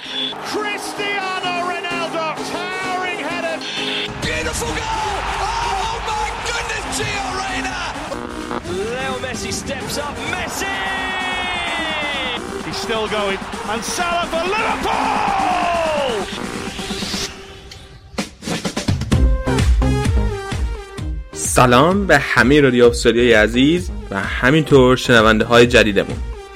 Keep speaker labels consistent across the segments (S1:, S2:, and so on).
S1: Cristiano Ronaldo, towering header. Beautiful goal. Oh my goodness, Gio Reyna. Leo Messi steps up. Messi. He's still going. And Salah for Liverpool.
S2: سلام به همه رادیو آفسایدی عزیز و همینطور شنونده های جدیدمون.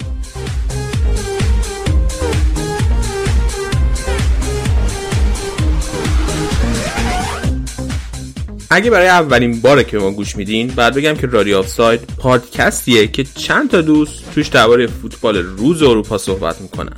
S2: اگه برای اولین باره که ما گوش میدین بعد بگم که رادیو آفساید پادکستیه که چند تا دوست توش درباره فوتبال روز اروپا صحبت میکنن.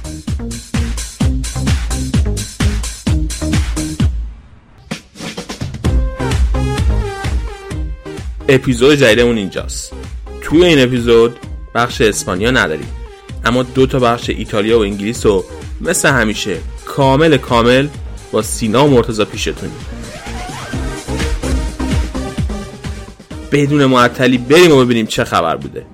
S2: اپیزود جدیدمون اینجاست. توی این اپیزود بخش اسپانیا نداریم، اما 2 تا بخش ایتالیا و انگلیس رو مثل همیشه کامل با سینا و مرتضی پیشتونیم. بدون معطلی بریم و ببینیم چه خبر بوده.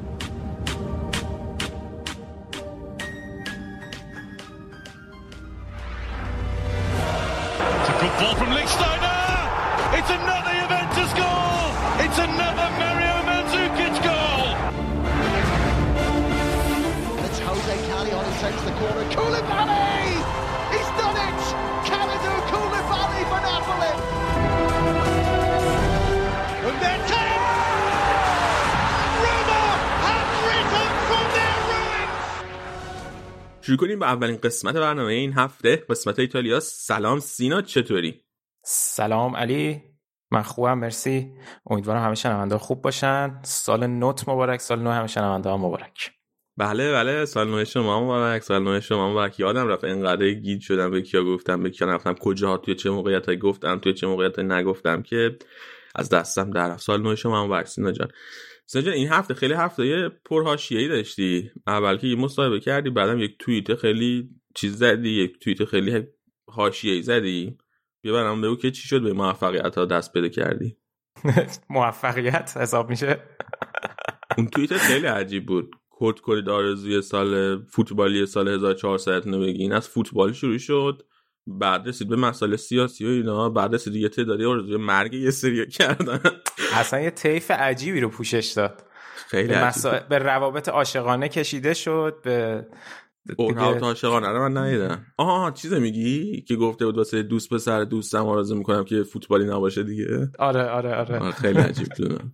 S2: شروع کنیم با اولین قسمت برنامه این هفته، قسمت ایتالیا. سلام سینا، چطوری؟
S3: سلام علی، من خوبم مرسی. امیدوارم همه شنونده خوب باشن. سال نوت مبارک، سال نو همه شنونده ها مبارک.
S2: بله سال نو شما مبارک، سال نو شما مبارک. یادم رفت اینقدر گیج شدم به کیا گفتم، به کیا نگفتم، کجاها، توی چه موقعیتایی گفتم، توی چه موقعیتایی نگفتم که از دستم در رفت. سال نو شما مبارک سینا جان. سینا، این هفته خیلی هفته پرحاشیه‌ای داشتی. اول که یه مصاحبه کردی، بعدم یک توییت خیلی چیز زدی، یک توییت خیلی حاشیه‌ای زدی. بیا برام بگو که چی شد به موفقیت‌ها دست پیدا کردی.
S3: موفقیت حساب میشه؟
S2: اون توییت خیلی عجیب بود. کورد آرزوی سال فوتبالی سال 1400 رو بگی. این از فوتبال شروع شد، بعد رسید به مسائل سیاسی و اینا، بعد رسید یه تعدادی آرزوی مرگ یه سری کردن.
S3: اصلا یه طیف عجیبی رو پوشش داد.
S2: خیلی عجیب.
S3: به روابط عاشقانه کشیده شد، به
S2: روابط عاشقانه رو من ندیدم. چیزه میگی که گفته بود واسه دوست پسر دوستم آرزو میکنم که فوتبالی نباشه دیگه.
S3: آره.
S2: خیلی عجیب بود.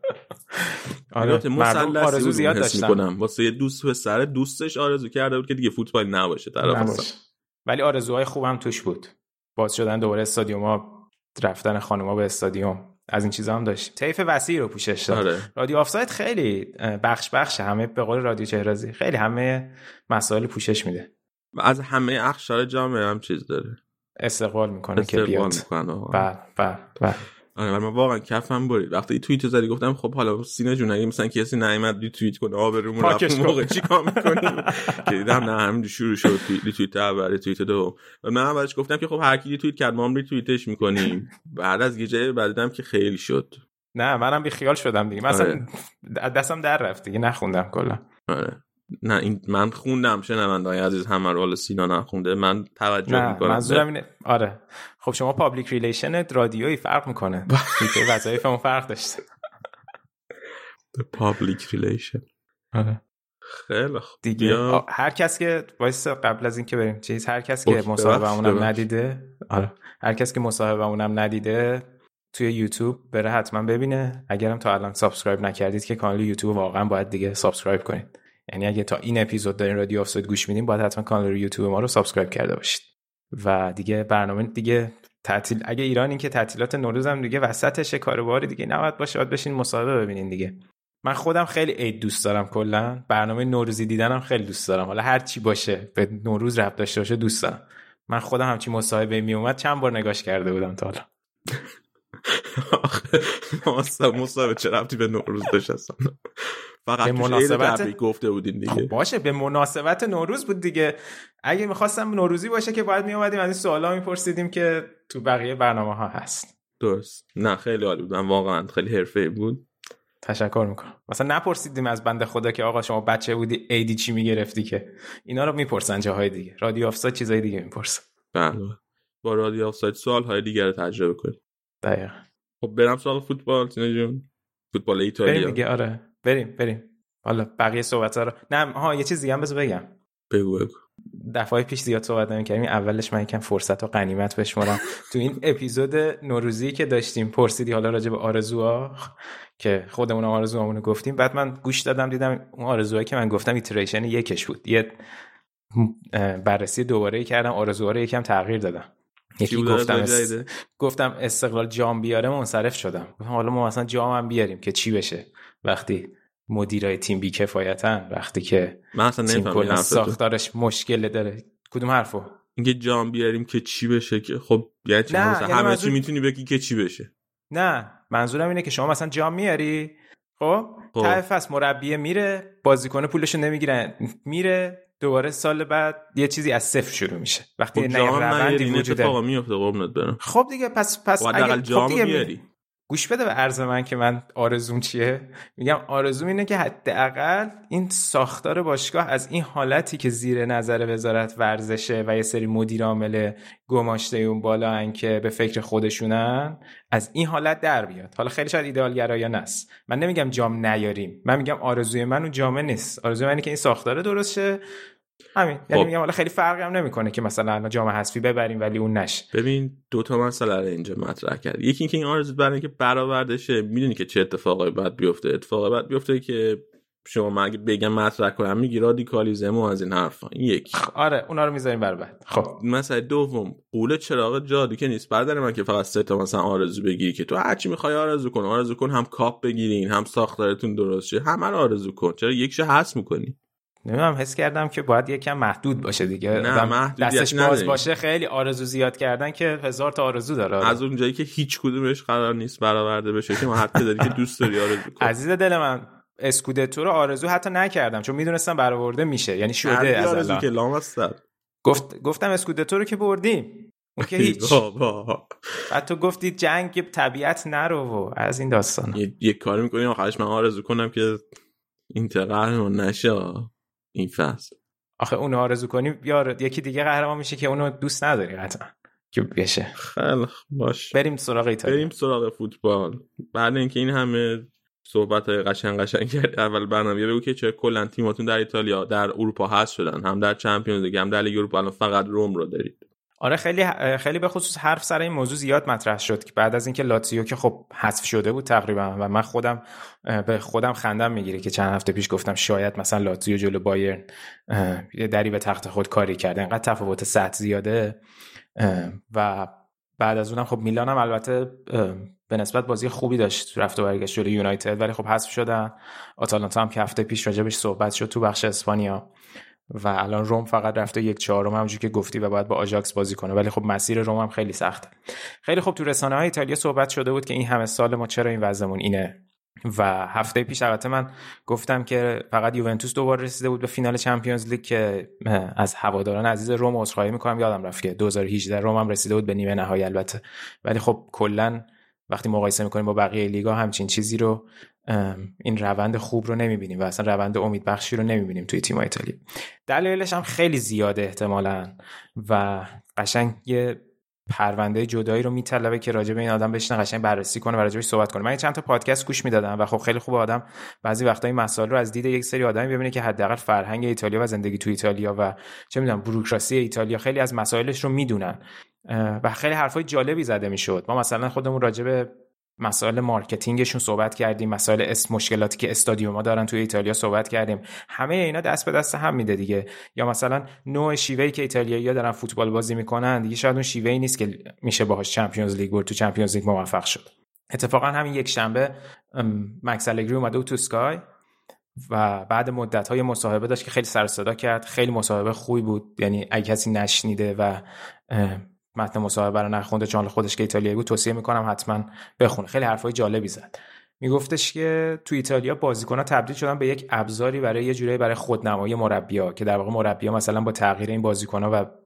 S3: مردم آرزو زیاد داشتن.
S2: واسه یه دوست پسر دوستش آرزو کرده بود که دیگه فوتبالی نباشه طرف.
S3: ولی آرزوهای خوبم توش بود. باز شدن دوباره استادیوم‌ها، رفتن خانوما به استادیوم، از این چیزا هم داشت. طیف وسیعی رو پوشش داد. رادیو آفساید خیلی بخش همه به قول رادیو چهرازی خیلی همه مسائل پوشش میده.
S2: از همه اقشار جامعه هم چیز داره.
S3: استقبال میکنه که بیاد. بله.
S2: من واقعا کفم برید وقتی این توییت زدی. گفتم خب حالا سینا جون اگه مثلا کسی نیامد ری توییت کنه آبرومون رفت، موقع چیکار می‌کنیم؟ که دیدم نه همین شروع شد توییت اول، توییت دوم. من اولش گفتم که خب هر کی توییت کرد ما هم ری توییتش می‌کنیم. بعد از یه جایی بعد دیدم که خیلی شد.
S3: نه منم بی خیال شدم دیگه. مثلا دستم در رفت دیگه، نخوندم کلا.
S2: نه این من خوندم، شنونده‌های عزیز همه رو. حالا سینا نخونده، من توجه میکنم.
S3: منظورم اینه. آره خب شما پابلیک ریلیشن رادیویی فرق میکنه. این وظایفمون فرق داشته.
S2: پابلیک ریلیشن.
S3: آره
S2: خیلی خوب
S3: دیگه. هر کس که وایس قبل از این که بریم هر کس که مصاحبه‌مونم ندیده، هر کس که مصاحبه‌مونم ندیده توی یوتیوب بره حتما ببینه. اگرم تا الان سابسکرایب نکردید که کانال یوتیوب واقعا باید دیگه سابسکرایب کنید. یعنی اگه تا این اپیزود دارین رادیو آفساید گوش میدین باید حتما کانال یوتیوب ما رو سابسکرایب کرده باشید. و دیگه برنامه دیگه تعطیل، اگه ایرانین که تعطیلات نوروز هم دیگه وسطشه، کاروباری دیگه نباید باشه، باید بشین مصاحبه ببینین دیگه. من خودم خیلی عید دوست دارم، کلا برنامه نوروزی دیدنم خیلی دوست دارم. حالا هر چی باشه به نوروز ربط داشته باشه دوست دارم. من خودم همچین مصاحبه می اومد چند بار نگاش کرده بودم تا حالا.
S2: مصاحبه چه ربطی به نوروز داشت اصلا؟ فقط
S3: به مناسبت
S2: گفته بودین دیگه.
S3: باشه به مناسبت نوروز بود دیگه. اگه می‌خواستم نوروزی باشه که باید میومدیم از این سوالا میپرسیدیم که تو بقیه برنامه‌ها هست.
S2: درست. نه خیلی عالی بود، واقعا خیلی حرفه‌ای بود.
S3: تشکر میکنم. مثلا نپرسیدیم از بنده خدا که آقا شما بچه بودی ایدی چی میگرفتی، که اینا رو میپرسن جاهای دیگه. رادیو آفساید چیزای دیگه میپرسن.
S2: بله با رادیو آفساید سوال‌های دیگه رو تجربه کنیم.
S3: دقیقاً.
S2: خب برم سراغ فوتبال تینا جون. فوتبال ایتالیا
S3: بریم دیگه. آره بریم. حالا بقیه صحبت‌ها رو یه چیز دیگه هم بذار بگم.
S2: بگو.
S3: دفعه پیش زیاد صحبت نمی‌کردیم، اولش من یکم فرصت و غنیمت بشمرم. تو این اپیزود نوروزی که داشتیم پرسیدی حالا راجع به آرزوها که خودمون آرزوامونو گفتیم، بعد من گوش دادم دیدم اون آرزوهایی که من گفتم ایتریشن یکش بود. یه بررسی دوباره کردم، آرزوها رو یکم تغییر دادم. یکی گفتم استقلال جام بیاره منصرف شدم. حالا ما مثلا جام هم بیاریم که چی بشه وقتی مدیرای تیم بی‌کفایتن، وقتی که تیم کلا ساختارش مشکل داره. کدوم حرفو؟
S2: اینکه جام بیاریم که چی بشه، که خب یعنی چی؟ مثلا همه چی میتونی بگی که چی بشه.
S3: نه منظورم اینه که شما مثلا جام میاری، خب ته فصل مربی میره، بازیکن پولشو نمیگیرن، میره دوباره سال بعد یه چیزی از صفر شروع میشه. وقتی
S2: خب
S3: نه روندی وجود داره
S2: میفته قربونت برم.
S3: خب دیگه پس
S2: اگه جام بیاری،
S3: گوش بده به عرض من که من آرزوم چیه. میگم آرزوم اینه که حداقل این ساختار باشگاه از این حالتی که زیر نظر وزارت ورزشه و یه سری مدیر عامل گماشته اون بالا ان که به فکر خودشونن، از این حالت در بیاد. حالا خیلی شاید ایدئال گرایانه است، من نمیگم جام نیاریم، من میگم آرزوی من اون جام نیست. آرزوی من اینه که این ساختار درست شه، همین. یعنی میگم حالا خیلی فرقی هم نمیکنه که مثلا جام حذفی ببریم ولی اون نشه.
S2: ببین دو تا مسئله رو اینجا مطرح کرد. یکی اینکه این آرزو برای اینکه برآورده شه، میدونی که چه اتفاقی بعد بیفته. اتفاقی بعد بیفته که شما مگه بگم مطرح کنم میگی رادیکالیسم و از این حرفا. این یک.
S3: آره اونا رو میذاریم بر بعد. خب
S2: مسئله دوم، قول چراغ جادو که نیست برادر من که فقط سه تا مثلا آرزو بگیری که تو هر چی میخوای آرزو کن، هم کاپ بگیرین، هم ساختارتون درست شه، همه رو آرزو کن. چرا یکشو حذف میکنی؟
S3: نمیدونم، حس کردم که باید یکم محدود باشه دیگه.
S2: نه
S3: دستش باز باشه. خیلی آرزو زیاد کردن که 1000 تا آرزو داره.
S2: از اون جایی که هیچ کدومش قرار نیست برآورده بشه که ما حتی داری که دوست داری آرزو کن.
S3: عزیز دل من، اسکودتو رو آرزو حتی نکردم چون میدونستم برآورده میشه، یعنی شده از
S2: آرزو که لامصب.
S3: گفتم اسکودتو رو که بردیم، اون که هیچ. بعد تو گفتی جنگ طبیعت نرو و از این داستان.
S2: یه کاری می‌کنی آخرش من آرزو کنم که اینتر قهرمان نشه این فصل.
S3: آخه اونو آرزو کنی یار یکی دیگه قهرمان میشه که اونو دوست نداری قطعا که بشه.
S2: خیلی باش،
S3: بریم سراغ ایتالیا،
S2: بریم سراغ فوتبال. بعد اینکه این همه صحبت‌های قشنگ کرد، اول برنامه بگو که چه کلا تیماتون در ایتالیا در اروپا هست شدن، هم در چمپیونز لیگ هم در لیگ اروپا. الان فقط روم رو دارید.
S3: آره خیلی به خصوص حرف سر این موضوع زیاد مطرح شد که بعد از اینکه لاتزیو که خب حذف شده بود تقریبا، و من به خودم خندم میگیره که چند هفته پیش گفتم شاید مثلا لاتزیو جلو بایرن یه دری به تخت خود کاری کرده، انقدر تفاوت سطح زیاده. و بعد از اونم خب میلان هم البته به نسبت بازی خوبی داشت، رفت و برگشت جلوی یونایتد، ولی خب حذف شدن. آتالانتا هم که هفته پیش راجبش صحبت شد تو بخش اسپانیا، و الان روم فقط رفته 1/4 همونجوری که گفتی و باید با آژاکس بازی کنه، ولی خب مسیر روم هم خیلی سخته. خیلی خب تو رسانه‌های ایتالیا صحبت شده بود که این همه سال ما چرا این وضعمون اینه، و هفته پیش البته من گفتم که فقط یوونتوس دوباره رسیده بود به فینال چمپیونز لیگ که از هواداران عزیز روم عذرخواهی می‌کنم، یادم رفت که 2018 روم هم رسیده بود به نیمه نهایی البته، ولی خب کلا وقتی مقایسه می‌کنیم با بقیه لیگ‌ها همچین چیزی رو، این روند خوب رو نمی‌بینیم و اصلا روند امیدبخشی رو نمی‌بینیم توی تیم ایتالیا. دلایلش هم خیلی زیاده احتمالاً، و قشنگ یه پرونده جدایی رو میطلبه که راجع به این آدم بشینه قشنگ بررسی کنه و راجعش صحبت کنه. من چند تا پادکست گوش میدادم و خب خیلی خوب آدم بعضی وقتا این مسائل رو از دید یک سری آدمی ببینه که حداقل فرهنگ ایتالیا و زندگی تو ایتالیا و چه میدونم بوروکراسی ایتالیا خیلی از مسائلش رو میدونن و خیلی حرفای جالبی زده میشد. ما مثلا خودمون راجع به مسائل مارکتینگشون صحبت کردیم، مسائل مشکلاتی که استادیوم‌ها دارن توی ایتالیا صحبت کردیم. همه اینا دست به دست هم میده دیگه. یا مثلا نوع شیوهی که ایتالیایی‌ها دارن فوتبال بازی میکنن دیگه شاید اون شیوهی نیست که میشه باهاش چمپیونز لیگ برد، تو چمپیونز لیگ موفق شد. اتفاقا همین یک شنبه مکس الگری اومده تو اسکای و بعد مدت‌های مصاحبه داشت که خیلی سر و صدا کرد. خیلی مصاحبه خوبی بود، یعنی اگه کسی نشنیده و متن مصاحبه رو نخونده چون خودش که ایتالیایی بود توصیه میکنم حتما بخونه. خیلی حرفای جالبی زد. میگفتش که تو ایتالیا بازیکن‌ها تبدیل شدن به یک ابزاری برای یه جوری برای خودنمایی مربی‌ها، که در واقع مربی‌ها مثلا با تغییر این بازیکن‌ها و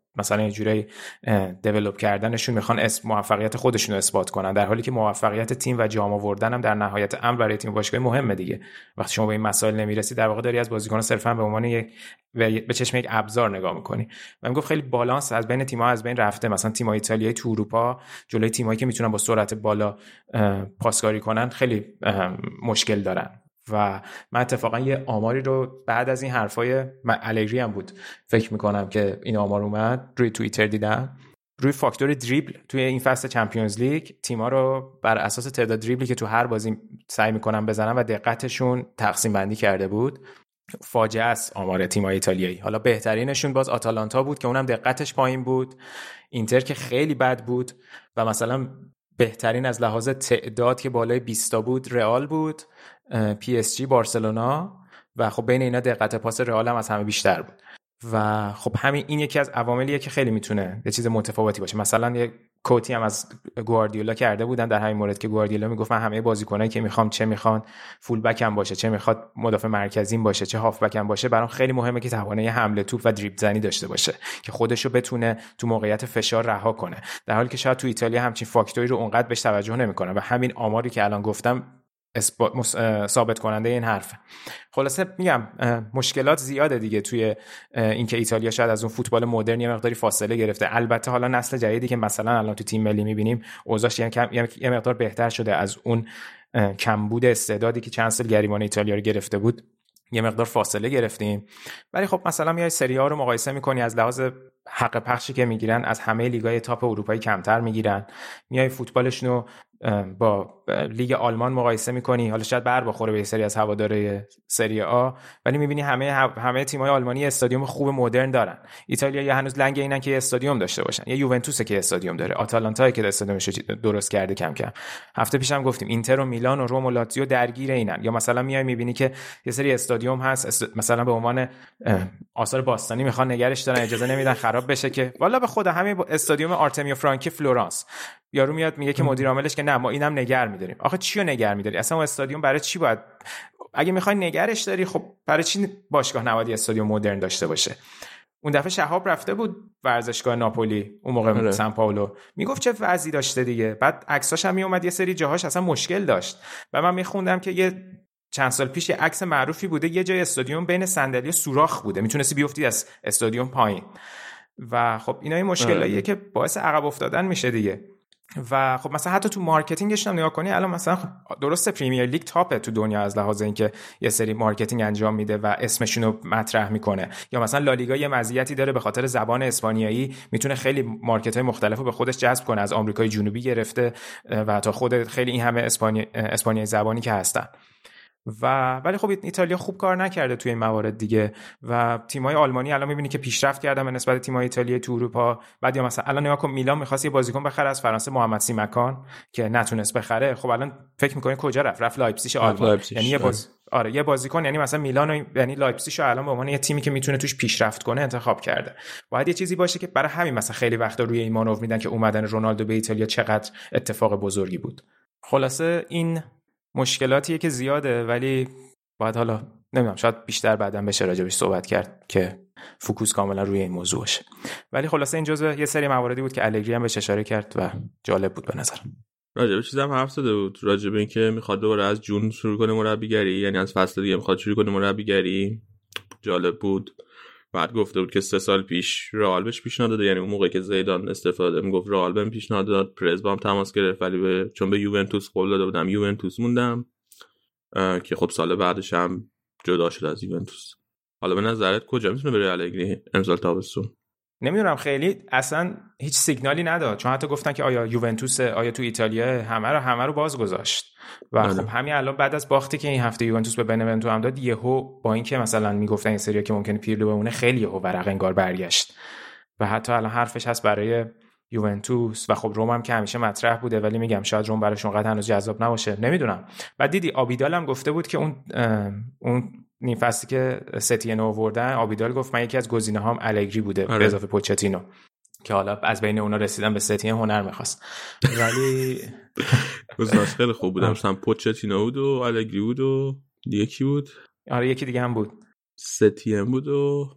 S3: مثلا یه جوری دیولپ کردنشون میخوان موفقیت خودشون رو اثبات کنن، در حالی که موفقیت تیم و جام آوردن هم در نهایت امر برای تیم باشگاه مهمه دیگه. وقتی شما به این مسائل نمیرسی در واقع داری از بازیکن صرفا به عنوان یک به چشم یک ابزار نگاه میکنی. من گفت خیلی بالانس از بین تیم‌ها از بین رفته. مثلا تیم‌های ایتالیایی تو اروپا جلوی تیمایی که میتونن با سرعت بالا پاسکاری کنن خیلی مشکل دارن. و من اتفاقا یه آماری رو بعد از این حرفای الگری هم بود فکر میکنم که این آمار اومد روی توییتر دیدم، روی فاکتور دریبل توی این فصل چمپیونز لیگ تیم‌ها رو بر اساس تعداد دریبلی که تو هر بازی سعی میکنن بزنن و دقتشون تقسیم بندی کرده بود. فاجعه است آمار تیم‌های ایتالیایی. حالا بهترینشون باز آتالانتا بود که اونم دقتش پایین بود، اینتر که خیلی بد بود و مثلا بهترین از لحاظ تعداد که بالای 20 تا بود رئال بود، پی اس جی، بارسلونا و خب بین اینا دقت پاس رئال هم از همه بیشتر بود. و خب همین این یکی از عواملیه که خیلی میتونه یه چیز متفاوتی باشه. مثلا یه کوتی هم از گواردیولا کرده بودن در همین مورد که گواردیولا میگفت من همه بازیکنایی که میخوام، چه میخوان فول بک هم باشه، چه میخواد مدافع مرکزی باشه، چه هاف بک هم باشه، برام خیلی مهمه که توانایی حمله توپ و دریبل زنی داشته باشه که خودشو بتونه تو موقعیت فشار رها کنه، در حالی که شاید تو ایتالیا همچین فاکتوری رو اونقدر بهش توجه نمیکنن و همین آماری که الان گفتم ثابت کننده این حرفه. خلاصه میگم مشکلات زیاده دیگه توی اینکه ایتالیا شاید از اون فوتبال مدرن یه مقداری فاصله گرفته. البته حالا نسل جدیدی که مثلا الان تو تیم ملی میبینیم اوضاعش یه مقدار بهتر شده از اون کمبود استعدادی که چند سال گریبان ایتالیا رو گرفته بود، یه مقدار فاصله گرفتیم. ولی خب مثلا میای سری آ رو مقایسه میکنی، از لحاظ حق پخشی که میگیرن از همه لیگ‌های تاپ اروپایی کمتر میگیرن، میای فوتبالشون رو با لیگ آلمان مقایسه میکنی، حالا شاید بر بخوره به سری از هواداره سری آ، ولی میبینی همه تیم‌های آلمانی استادیوم خوب مدرن دارن. ایتالیا یا هنوز لنگ اینن که استادیوم داشته باشن، یا یوونتوس که استادیوم داره، آتالانتا که استادیومش درست کرده کم کم. هفته پیشم گفتیم اینتر و میلان و روم و لاتزیو درگیر اینن. یا مثلا میای میبینی که یه سری استادیوم هست مثلا به عنوان آثار باستانی میخوان نگرش دارن، اجازه نمیدن خراب بشه، که والا به خدا همین استادیوم آرتمیو فرانکی فلورانس یارو میاد میگه که مدیر عاملش که نه ما اینم نگه می‌داریم. آخه چیو نگه می‌داری؟ اصلا اون استادیوم برای چی باید، اگه می‌خوای نگرش داری خب برای چی باشگاه نباید استادیوم مدرن داشته باشه؟ اون دفعه شهاب رفته بود ورزشگاه ناپولی اون موقع سان پائولو، میگفت چه وضعی داشته دیگه. بعد عکساش هم میومد یه سری جاهاش اصلا مشکل داشت و من میخوندم که یه چند سال پیش یه عکس معروفی بوده یه جای استادیوم بین صندلی سوراخ بوده، میتونستی بیفتی از استادیوم پایین. و خب اینا این مشکلاییه که باعث عقب افتادن میشه دیگه. و خب مثلا حتی تو مارکتینگش هم نگاه کنی، الان مثلا درسته پریمیر لیگ تاپه تو دنیا از لحاظ اینکه یه سری مارکتینگ انجام میده و اسمشون رو مطرح میکنه، یا مثلا لالیگا یه مزیتی داره به خاطر زبان اسپانیایی میتونه خیلی مارکت‌های مختلفو به خودش جذب کنه، از آمریکای جنوبی گرفته و تا خود خیلی این همه اسپانیایی زبانی که هستن. ولی خب ایتالیا خوب کار نکرده توی این موارد دیگه و تیم‌های آلمانی الان می‌بینی که پیشرفت کردن به نسبت تیم‌های ایتالیایی تو اروپا. بعد یا مثلا الان نگاه کن میلان می‌خواست یه بازیکن بخره از فرانسه، محمد سیمکان، که نتونست بخره. خب الان فکر می‌کنی کجا رفت لایپزیگ آلمان. یعنی یه بازیکن، یعنی مثلا میلان و یعنی لایپزیگ الان به عنوان یه تیمی که میتونه توش پیشرفت کنه انتخاب کرده. باید یه چیزی باشه که برای همین مثلا خیلی وقتا روی این مانور میدن که اومدن رونالدو به ایتالیا چقدر اتفاق بزرگی بود. خلاصه این مشکلاتیه که زیاده، ولی باید حالا نمیدونم شاید بیشتر بعداً بشه راجبش صحبت کرد که فوکوس کاملا روی این موضوع باشه. ولی خلاصه این جزء یه سری مواردی بود که الگری هم بهش اشاره کرد و جالب بود به نظرم.
S2: راجب چیزام حرف زده بود، راجب این که میخواد دوباره از جون شروع کنه مربیگری، یعنی از فصل دیگه میخواد شروع کنه مربیگری. جالب بود. بعد گفته بود که 3 سال پیش رئال بهش پیشنهاد داده، یعنی اون موقعی که زیدان استفاده میگفت رئال بهم پیشنهاد داد، پرز با هم تماس گرفت ولی چون به یوونتوس قول داده بودم یوونتوس موندم، که خب سال بعدش هم جدا شد از یوونتوس. حالا به نظرت کجا میتونه بره الگری امسال تابستون؟
S3: نمیدونم، خیلی اصلا هیچ سیگنالی نداد، چون حتی گفتن که آیا یوونتوس، آیا تو ایتالیا، همه رو باز گذاشت. و خب همین الان بعد از باختی که این هفته یوونتوس به بنونتو هم داد، یهو با اینکه مثلا میگفتن این سری که ممکنه پیرلو بمونه، خیلی یهو ورق انگار برگشت و حتی الان حرفش هست برای یوونتوس. و خب روم هم که همیشه مطرح بوده، ولی میگم شاید روم براش اونقدر هنوز جذاب نباشه، نمیدونم. بعد دیدی آبیدال هم گفته بود که اون نیم فصلی که ستینو آوردن، آبیدال گفت من یکی از گزینه‌هام الگری بوده به اضافه پوچتینو، که حالا از بین اونا رسیدن به ستین هنر می‌خواست. ولی
S2: گزینه‌اش خیلی خوب بود، مثلا پوچتینو بود و الگری بود و دیگه کی بود؟
S3: آره یکی دیگه هم بود،
S2: ستین بود و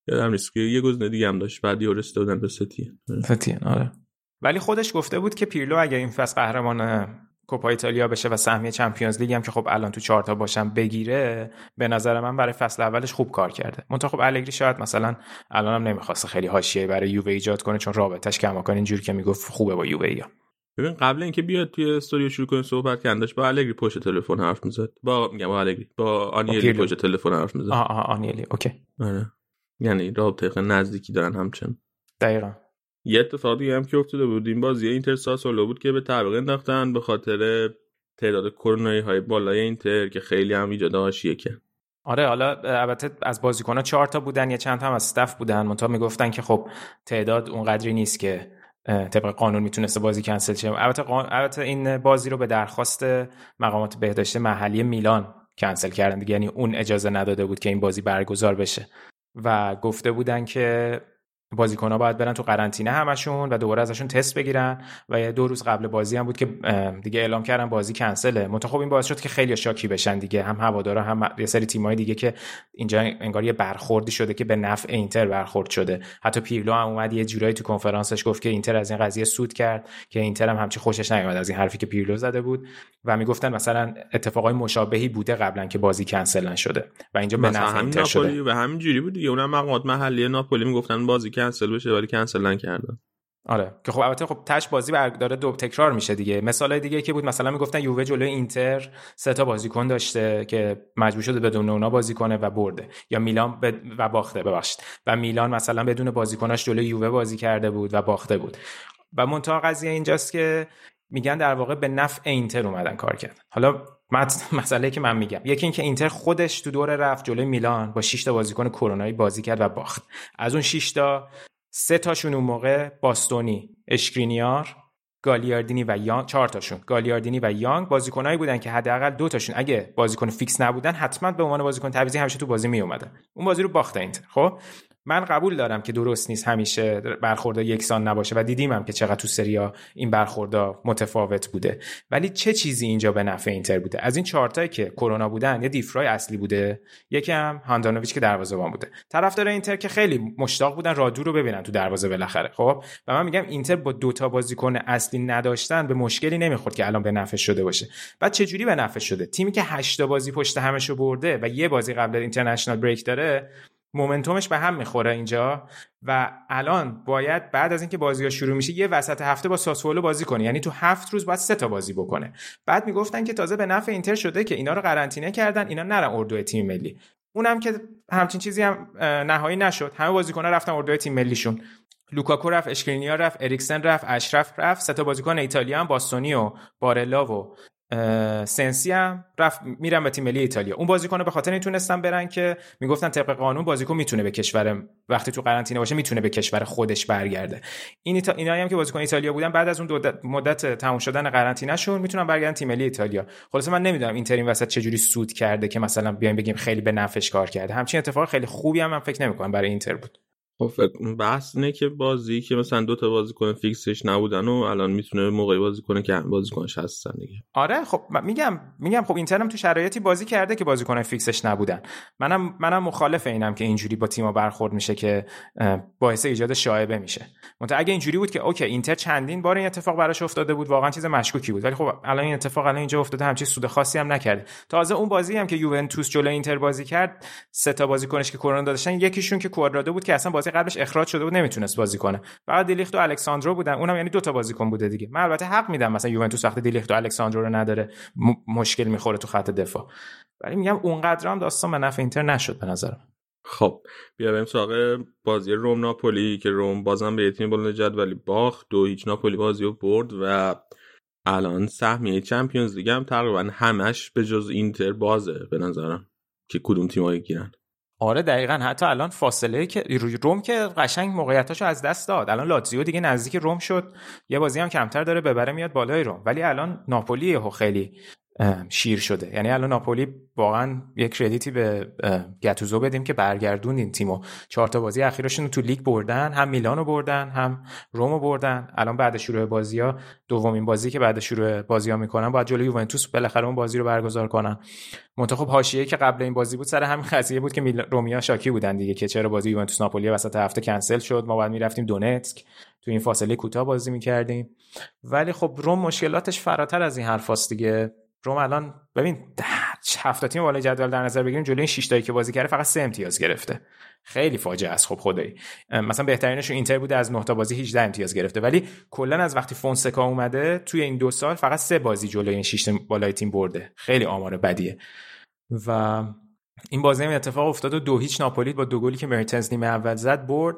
S2: یادم نیست که یه گزینه دیگه هم داشت بعد یورست دادن به
S3: ستین. آره ولی خودش گفته بود که پیرلو اگه این فصل قهرمان کوپا ایتالیا بشه و سهمیه چمپیونز لیگ هم که خب الان تو 4 تا باشم بگیره، به نظر من برای فصل اولش خوب کار کرده. منتها خب الگری شاید مثلا الانم نمیخواسته خیلی حاشیه برای یووه ایجاد کنه چون رابطش کماکان اینجوری که میگفت خوبه با یووه.
S2: ببین قبل اینکه بیاد توی استودیو شروع کنه صحبت کردنش با الگری پشت تلفن حرف میزد. با الگری با آنیلی پشت تلفن حرف میزد.
S3: آنیلی اوکی.
S2: آره یعنی رابطه خیلی نزدیکی دارن همچنان.
S3: دقیقاً.
S2: یه اتفاقی هم که افتاده بود این بازی اینتر ساسولو بود که به تعویق انداختن به خاطر تعداد کرونایی های بالای اینتر که خیلی هم ایجاد حاشیه کرد.
S3: آره حالا البته از بازیکن‌ها 4 تا بودن، یه چند تا هم از استاف بودن، منتها میگفتن که خب تعداد اونقدری نیست که طبق قانون میتونسته بازی کنسل شه. البته این بازی رو به درخواست مقامات بهداشت محلی میلان کنسل کردن دیگه، یعنی اون اجازه نداده بود که این بازی برگزار بشه و گفته بودن که بازیکن‌ها باید برن تو قرنطینه همشون و دوباره ازشون تست بگیرن و 2 روز قبل بازی هم بود که دیگه اعلام کردن بازی کنسله. منتها خب این باعث شد که خیلی شاکی بشن دیگه، هم هوادارا هم یه سری تیم‌های دیگه که اینجا انگار یه برخوردی شده که به نفع اینتر برخورد شده. حتی پیرلو هم اومد یه جورایی تو کنفرانسش گفت که اینتر از این قضیه سود کرد، که اینتر هم همچی خوشش نیومد از این حرفی که پیرلو زده بود و میگفتن مثلا اتفاقای مشابهی بوده قبلا که بازی کنسل نشده و اینجا به نفع اینتر شده
S2: و همین جوری بود دیگه. اونم مقامات محلی ناپولی میگفتن بازی کنسل بشه ولی کنسل نکردن.
S3: آره که خب البته خب تاش بازی داره دو تکرار میشه دیگه. مثالای دیگه که بود مثلا میگفتن یووه جلوی اینتر 3 تا بازیکن داشته که مجبور شده بدون اونا بازی کنه و برده، یا میلان و باخته ببخشید، و میلان مثلا بدون بازیکناش جلوی یووه بازی کرده بود و باخته بود. و منتها قضیه اینجاست که میگن در واقع به نفع اینتر اومدن کار کردن. حالا مسئله که من میگم یکی این که اینتر خودش تو دوره رفت جلوی میلان با 6 تا بازیکن کرونایی بازی کرد و باخت. از اون 6 تا 3 تاشون اون موقع باستونی، اشکرینیار، گالیاردینی و یانگ، 4 تاشون گالیاردینی و یانگ بازیکنایی بودن که حداقل 2 تاشون اگه بازیکن فیکس نبودن حتما به عنوان بازیکن تعویضی همیشه تو بازی می اومدن. اون بازی رو باخت اینتر. خب من قبول دارم که درست نیست همیشه برخوردها یکسان نباشه و دیدیم هم که چقدر تو سری آ این برخوردها متفاوت بوده، ولی چه چیزی اینجا به نفع اینتر بوده؟ از این 4 تایی که کرونا بودن یه دیفرای اصلی بوده، یکی هم هاندانویچ که دروازه‌بان بوده. طرفدار اینتر که خیلی مشتاق بودن رادو رو ببینن تو دروازه بالاخره. خب و من میگم اینتر با 2 تا بازیکن اصلی نداشتن به مشکلی نمیخورد که الان به نفع شده باشه. بعد چه جوری به نفع شده؟ تیمی که 8 تا بازی پشت همشو برده و یه بازی قبل اینترنشنال بریک داره، مومنتومش به هم میخوره اینجا و الان باید بعد از اینکه بازی‌ها شروع میشه یه وسط هفته با ساسولو بازی کنه، یعنی تو 7 روز باید 3 تا بازی بکنه. بعد میگفتن که تازه به نفع اینتر شده که اینا رو قرنطینه کردن، اینا نرن اردوی تیم ملی. اونم که همچین چیزی هم نهایی نشد. همه بازیکن‌ها رفتن اردوی تیم ملیشون. لوکاکو رفت، اشکرینیار رفت، اریکسن رفت، اشرف رفت، 3 تا بازیکن ایتالیا هم باستونی و بارلا و سنسی هم رفت میرن به تیم ملی ایتالیا. اون بازیکن‌ها به خاطر این تونستن برن که میگفتن طبق قانون بازیکن میتونه به کشور وقتی تو قرنطینه باشه میتونه به کشور خودش برگرده. اینایی هم که بازیکن ایتالیا بودن بعد از اون مدت تموم شدن قرنطینه‌شون میتونن برگردن تیم ملی ایتالیا. خلاص من نمیدونم اینتر این وسط چه جوری سود کرده که مثلا بیایم بگیم خیلی به نفعش کار کرده. همچین اتفاق خیلی خوبی هم من فکر نمی‌کنم برای اینتر بود.
S2: خب بحث اینه که بازی که مثلا 2 تا بازیکن فیکسش نبودن و الان میتونه موقعی بازی کنه که بازیکنش هستن دیگه.
S3: آره خب میگم خب اینتر هم تو شرایطی بازی کرده که بازیکن فیکسش نبودن. منم مخالف اینم که اینجوری با تیم‌ها برخورد میشه که باعث ایجاد شایبه میشه. منتها اگه اینجوری بود که اوکی اینتر چندین بار این اتفاق براش افتاده بود واقعا چیز مشکوکی بود، ولی خب الان این اتفاق الان اینجا افتاده همچین سود خاصی هم نکرده. تازه اون بازی هم که یوونتوس جلوی اینتر بازی کرد 3 تا بازیکنش که کرونا داشتن یکیشون که کوادرادو بود که اصلا بازی قبلش اخراج شده بود نمیتونست بازی کنه. فقط دیلیخت و الکساندرو بودن، اونم یعنی 2 تا بازیکن بوده دیگه. من البته حق میدم مثلا یوونتوس وقتی دیلیخت و الکساندرو رو نداره مشکل میخوره تو خط دفاع، ولی میگم اونقدر هم داستان به نفع اینتر نشد به نظرم.
S2: خب بیا بریم سراغ بازی روم ناپولی که روم بازم به تیم بلند جدولی باخت 2-0 ناپولی بازی رو برد و الان سهمیه چمپیونز لیگ هم تقریبا همش به جز اینتر بازه به نظرم که کدوم تیمایی گیرن.
S3: آره دقیقاً، حتی الان فاصله که روم که قشنگ موقعیتاشو از دست داد. الان لاتزیو دیگه نزدیک روم شد، یه بازی هم کمتر داره ببره میاد بالای روم، ولی الان ناپولی خیلی شیر شده. یعنی الان ناپولی واقعا یک کردیتی به گاتوزو بدیم که برگردوند این تیمو. 4 تا بازی اخیرشون رو تو لیگ بردن، هم میلانو بردن، هم رومو بردن. الان بعد شروع بازی‌ها دومین بازی که بعد شروع بازی‌ها میکنن باید جلوی یوونتوس بالاخره اون بازی رو برگزار کنن. منتخب حاشیه‌ای که قبل این بازی بود سر همین قضیه بود که رومیا شاکی بودن دیگه که چرا بازی یوونتوس ناپولی وسط هفته کنسل شد، ما باید میرفتیم دونتسک تو این فاصله کوتاه بازی می‌کردیم. ولی خب روم مشکلاتش فراتر از این حرفاست دیگه. روم الان ببین 7 تیم بالای جدول در نظر بگیریم، جلوی این 6 تایی که بازی کرده فقط 3 امتیاز گرفته. خیلی فاجعه است. خب خدایی مثلا بهترینش اینتر بوده، از 9 تا بازی 18 امتیاز گرفته، ولی کلا از وقتی فونسکا اومده توی این 2 سال فقط 3 بازی جلوی این 6 بالای تیم برده. خیلی آمار بدیه. و این بازی هم اتفاق افتاد و 2-0 ناپولی با 2 گلی که مرتنز نیمه اول زد برد.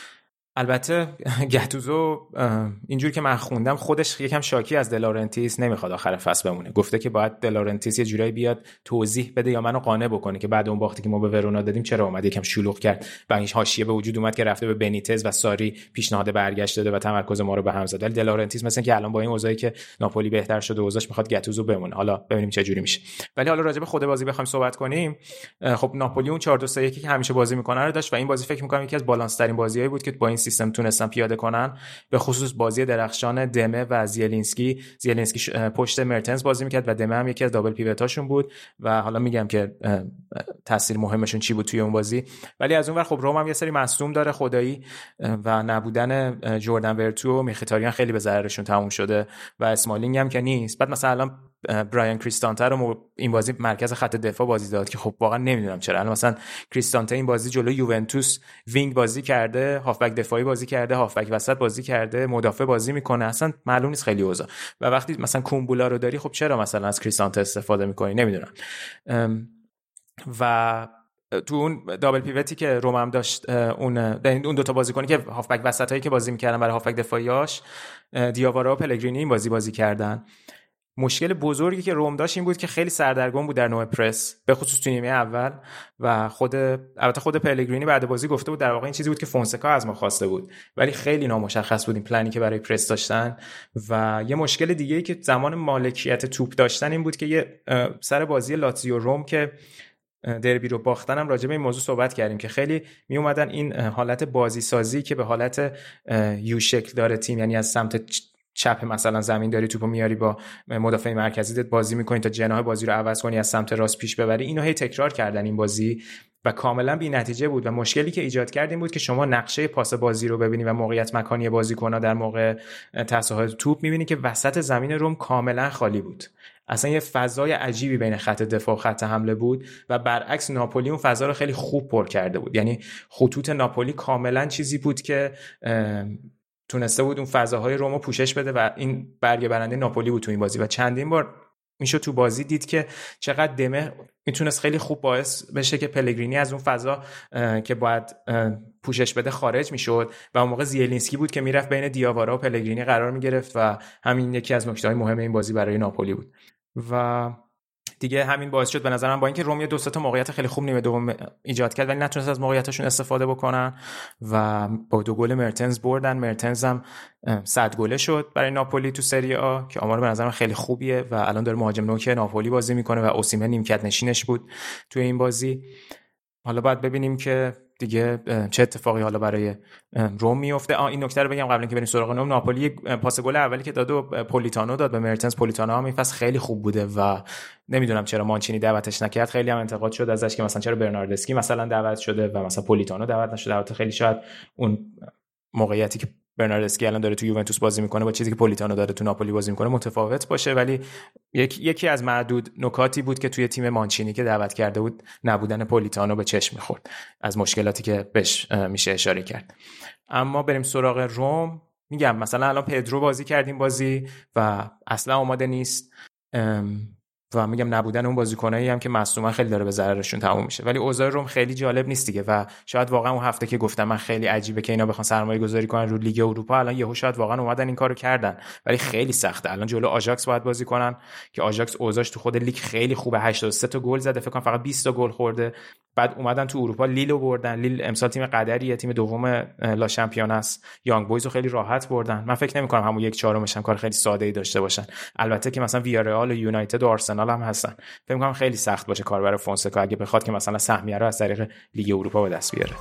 S3: البته گاتوزو اینجور که من خوندم خودش یکم شاکی از دلارنتیس، نمیخواد آخر فصل بمونه. گفته که باید دلارنتیس یه جورایی بیاد توضیح بده یا منو قانع بکنه که بعد اون باختی که ما به ورونا دادیم چرا اومد یکم شلوغ کرد و این حاشیه به وجود اومد که رفته به بنیتز و ساری پیشنهاد برگشت داده و تمرکز ما رو به هم زد. ولی دلارنتیس مثلا که الان با این اوضاعی که ناپولی بهتر شده اوضاعش میخواد گاتوزو بمونه. حالا ببینیم چه جوری میشه. ولی حالا راجع به خود بازی بخوایم صحبت کنیم، خب ناپولی اون 4-2-3-1 که همیشه بازی میکنه رو داشت و این بازی فکر میکنم یکی از بالانس ترین بازیایی بود که با این سیستم تونستن پیاده کنن، به خصوص بازی درخشان دمه و زیلینسکی پشت مرتنز بازی میکرد و دمه هم یکی از دابل پیوتاشون بود و حالا میگم که تاثیر مهمشون چی بود توی اون بازی. ولی از اون ور خب روم هم یه سری مصدوم داره خدایی و نبودن جردن ورتو و میخیتاریان خیلی به ضررشون تموم شده و اسمالینگ هم که نیست. بعد مثلا الان برایان کریستانته رو این بازی مرکز خط دفاع بازی داد که خب واقعا نمیدونم چرا. الان مثلا کریستانته این بازی جلوی یوونتوس وینگ بازی کرده، هافبک دفاعی بازی کرده، هافبک وسط بازی کرده، مدافع بازی میکنه، اصلا معلوم نیست خیلی اوضاع. و وقتی مثلا کومبولا رو داری خب چرا مثلا از کریستانته استفاده میکنی نمیدونم. و تو اون دابل پیوتی که روم هم داشت، اون 2 تا بازیکنی که هافبک وسطایی که بازی میکردن برای هافبک دفاعیاش، دیاوارا و پلگرینی این بازی کردن. مشکل بزرگی که روم داشت این بود که خیلی سردرگم بود در نوع پرس، به خصوص تو نیمه اول. و البته خود پلگرینی بعد بازی گفته بود در واقع این چیزی بود که فونسکا از ما خواسته بود، ولی خیلی نامشخص بود این پلنی که برای پرس داشتن. و یه مشکل دیگه‌ای که زمان مالکیت توپ داشتن این بود که یه سر بازی لاتزیو روم که دربی رو باختن هم راجع به این موضوع صحبت کردیم که خیلی می اومدن این حالت بازی سازی که به حالت یو شکل داره تیم، یعنی از سمت چپ مثلا زمین داری توپو میاری با مدافع مرکزی بازی میکنی تا جناح بازی رو عوض کنی از سمت راست پیش ببری. اینو هی تکرار کردن این بازی و کاملا بی‌نتیجه بود و مشکلی که ایجاد کرد این بود که شما نقشه پاس بازی رو ببینی و موقعیت مکانی بازیکن‌ها در موقع تصاحب توپ می‌بینی که وسط زمین روم کاملا خالی بود. اصلا یه فضای عجیبی بین خط دفاع و خط حمله بود و برعکس ناپولی اون فضا رو خیلی خوب پر کرده بود. یعنی خطوط ناپولی کاملا چیزی بود که تونسته بود اون فضاهای رومو پوشش بده و این برگه برنده ناپولی بود تو این بازی. و چندین بار میشه تو بازی دید که چقدر دمه میتونست خیلی خوب باعث بشه که پلگرینی از اون فضا که باید پوشش بده خارج میشد و اون موقع زیلینسکی بود که میرفت بین دیاوارا و پلگرینی قرار میگرفت و همین یکی از نکته‌های مهم این بازی برای ناپولی بود. و دیگه همین باعث شد به نظرم با اینکه روم 2 تا موقعیت خیلی خوب نیمه دوم ایجاد کرد ولی نتونست از موقعیتاشون استفاده بکنن و با 2 گل مرتنز بردن. مرتنز هم 100 گله شد برای ناپولی تو سری آ که آمار به نظرم خیلی خوبیه و الان داره مهاجم نوک ناپولی بازی میکنه و اوسیمن نیمکت نشینش بود توی این بازی. حالا باید ببینیم که دیگه چه اتفاقی حالا برای روم میفته. این نکته رو بگم قبل اینکه بریم سراغ نام. ناپولی پاس گل اولی که داد و پولیتانو داد به مرتنز. پولیتانو هم این فصل خیلی خوب بوده و نمیدونم چرا مانچینی دعوتش نکرد. خیلی هم انتقاد شد ازش که مثلا چرا برناردسکی مثلا دعوت شده و مثلا پولیتانو دعوت نشده. البته خیلی شاید اون موقعیتی که برناردسکی الان داره تو یوونتوس بازی میکنه با چیزی که پولیتانو داره تو ناپولی بازی میکنه متفاوت باشه، ولی یکی از معدود نکاتی بود که توی تیم مانچینی که دعوت کرده بود نبودن پولیتانو به چشم میخورد از مشکلاتی که بهش میشه اشاره کرد. اما بریم سراغ روم. میگم مثلا الان پدرو بازی کردیم بازی و اصلا آماده نیست و میگم نبودن اون بازیکنایی هم که مصدومن خیلی داره به ضررشون تموم میشه. ولی اوضاع روم خیلی جالب نیست دیگه و شاید واقعا اون هفته که گفتم من خیلی عجیبه که اینا بخوان سرمایه گذاری کنن رو لیگ اروپا الان یهو شاید واقعا اومدن این کارو کردن، ولی خیلی سخته. الان جلو آژاکس باید بازی کنن که آژاکس اوضاعش تو خود لیگ خیلی خوبه، 83 تا گل زده، فکر کنم فقط 20 تا گل خورده بعد اومدن تو اروپا لیلو بردن. لیل امسال تیم قدریه، تیم دوم لا شامپیون است. یانگ بویز رو خیلی راحت بردن. من فکر نمی‌کنم همون 1/4 کار خیلی ساده‌ای داشته باشن. البته که مثلا ویارئال و یونایتد و آرسنال هم هستن. فکر می‌کنم خیلی سخت باشه کار برای فونسکا اگه بخواد که مثلا سهمیه رو از طریق لیگ اروپا به دست بیاره.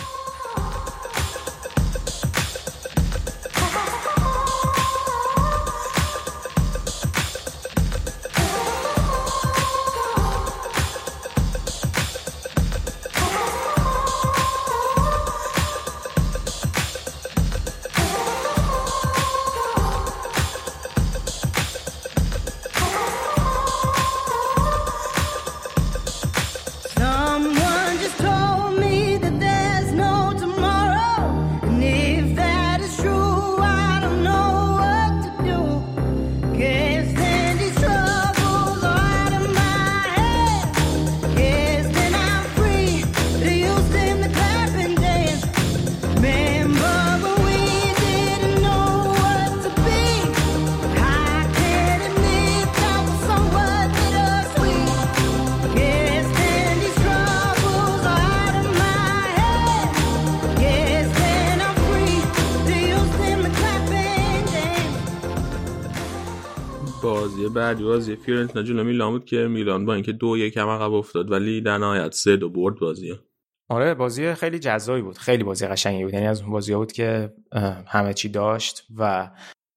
S2: بازی فیورنتینا جلوی میلان بود که میلان با اینکه 2-1 عقب افتاد ولی در نهایت 3-2 برد بازی.
S3: آره بازی خیلی جذابی بود، خیلی بازی قشنگی بود. یعنی از اون بازی‌ها بود که همه چی داشت و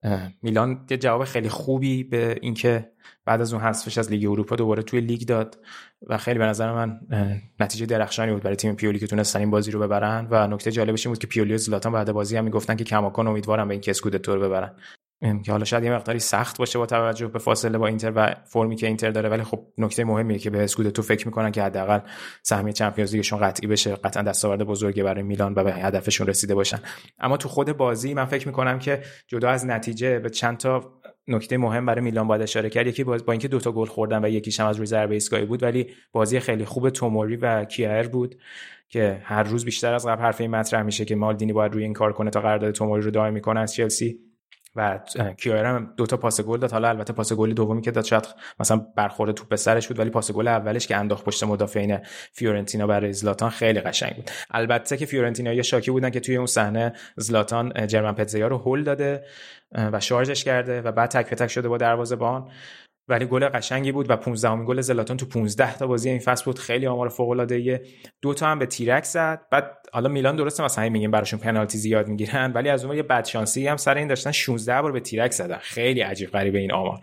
S3: میلان یه جواب خیلی خوبی به اینکه بعد از اون حذفش از لیگ اروپا دوباره توی لیگ داد و خیلی به نظر من نتیجه درخشانی بود برای تیم پیولی که تونستن این بازی رو ببرن. و نکته جالبش این بود که پیولی و زلاتان بعد بازی هم میگفتن که کماکان امیدوارم به این اسکودتو رو ببرن، که حالا شاید یه مقداری سخت باشه با توجه به فاصله با اینتر و فرمی که اینتر داره، ولی خب نکته مهمیه که به اسکودتو فکر میکنن که حداقل سهمیه چمپیونز لیگشون قطعی بشه. قطعا دستاورد بزرگی برای میلان و به هدفشون رسیده باشن. اما تو خود بازی من فکر میکنم که جدا از نتیجه به چند تا نکته مهم برای میلان باید اشاره کرد. یکی با اینکه 2 تا گل خوردن و یکیش هم از روی ضربه ایستگاهی بود، ولی بازی خیلی خوب توموری و کیایر بود که هر روز بیشتر از قبل حرفی مطرح میشه که مالدینی باید روی این کار کنه تا قرارداد توموری رو دائمی کنه از چلسی. و کیایر هم 2 تا پاس گل داد. حالا البته پاس گل دومی که داد شاید مثلا برخورد توپ به سرش بود، ولی پاس گل اولش که انداخت پشت مدافعین فیورنتینا برای زلاتان خیلی قشنگ بود. البته که فیورنتینایا شاکی بودن که توی اون صحنه زلاتان جرمن پتزیا رو هول داده و شارژش کرده و بعد تک به تک شده با دروازه‌بان، ولی گل قشنگی بود و 15مین گل زلاتان تو 15 تا بازی این فصل بود. خیلی آمار فوق‌العاده‌ایه. 2 تا هم به تیرک زد. بعد حالا میلان درسته مثلا میگیم براشون پنالتی زیاد میگیرن، ولی از اون یه بدشانسی هم سر این داشتن 16 بار به تیرک زدن. خیلی عجیب غریبه این آمار.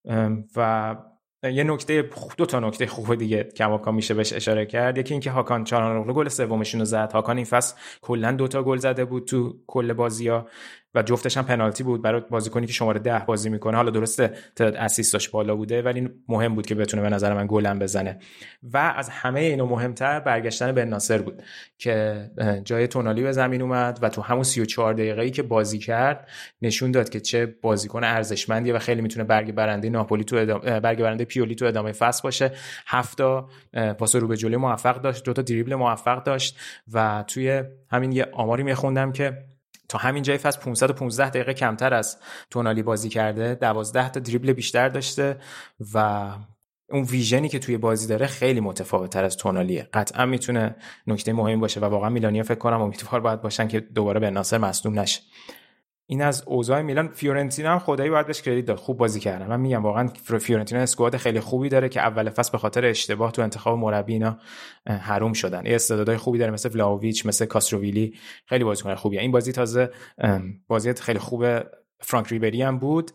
S3: و یه نکته 2 تا نکته خوب دیگه کماکان میشه بهش اشاره کرد. یکی اینکه هاکان چالهانوغلو گل سومشون رو زد. هاکان این فصل کلا 2 تا گل زده بود تو کل بازی‌ها و جفتش هم پنالتی بود برای بازیکنی که شماره 10 بازی میکنه. حالا درسته تعداد اسیستاش بالا بوده، ولی مهم بود که بتونه به نظر من گل هم بزنه. و از همه اینو مهمتر برگشتن بن ناصر بود که جای تونالی به زمین اومد و تو همون 34 دقیقه‌ای که بازی کرد نشون داد که چه بازیکن ارزشمندیه و خیلی میتونه برگ برنده ناپولی برگ برنده پیولی تو ادامه فصل باشه. 7 تا پاس رو به جلوی موفق داشت، 2 تا دریبل موفق داشت و توی همین یه آماری میخوندم که تا همین جای فصل 515 دقیقه کمتر از تونالی بازی کرده، 12 تا دریبل بیشتر داشته و اون ویژنی که توی بازی داره خیلی متفاوت‌تر از تونالیه. قطعا میتونه نکته مهمی باشه و واقعا میلانیا فکر کنم امیدوار باید باشن که دوباره بن ناصر مصدوم نشه. این از اوضاع میلان. فیورنتینا هم خدایی باید بهش کردیت داد، خوب بازی کردن. من میگم واقعا فیورنتینا اسکواد خیلی خوبی داره که اول فصل به خاطر اشتباه تو انتخاب مربی اینا حروم شدن. یه استعدادای خوبی داره مثل ولاویچ، مثل کاستروویلی، خیلی بازیکن خوبیه. این بازی تازه بازی خیلی خوب فرانک ریبری هم بود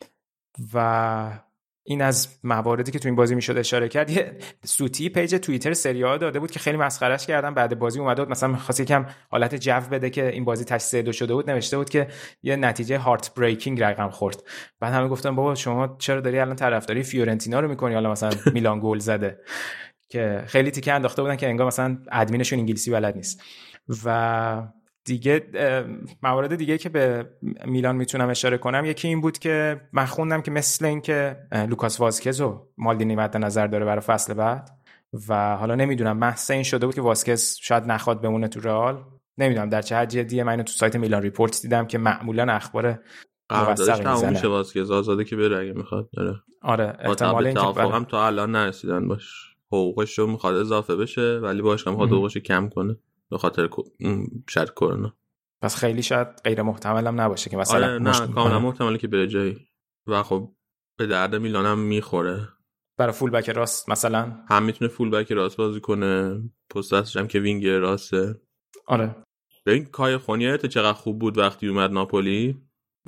S3: و این از مواردی که تو این بازی میشد اشاره کرد. یه سوتی پیج توییتر سری آ داده بود که خیلی مسخرهش کردن. بعد بازی اومده بود مثلا می‌خواست یکم حالت جو بده که این بازی 3-2 شده بود، نوشته بود که یه نتیجه هارت بریکینگ رقم خورد. بعد همه گفتن بابا شما چرا داری الان طرفداری فیورنتینا رو می‌کنی، حالا مثلا میلان گل زده، که خیلی تیکه انداخته بودن که انگار مثلا ادمینشون انگلیسی بلد نیست. و دیگه موارد دیگه که به میلان میتونم اشاره کنم یکی این بود که من خوندم که مثل این که لوکاس واسکز رو مالدینی مد نظر داره برای فصل بعد و حالا نمیدونم محض این شده بود که واسکز شاید نخواد بمونه تو رئال. نمیدونم در چه حد جدیه. من تو سایت میلان ریپورت دیدم که معمولا اخبار
S2: قراردادش تموم میشه واسکز آزاده که بره اگه میخواد.
S3: آره احتمال اینکه
S2: هم تا الان نرسیدن باش. حقوقش رو میخواد اضافه بشه ولی باشگاه میخواد حقوقش کم کنه به خاطر شاید کرونا.
S3: پس خیلی شاید غیر محتمل هم نباشه که مثلا
S2: نه کاملا محتمله که بره جایی و خب به درد میلان هم میخوره.
S3: برای فول بک راست مثلا
S2: هم میتونه فول بک راست بازی کنه، پست دستش هم که وینگر راسته.
S3: آره
S2: ببین کای خونیت چقدر خوب بود وقتی اومد ناپولی.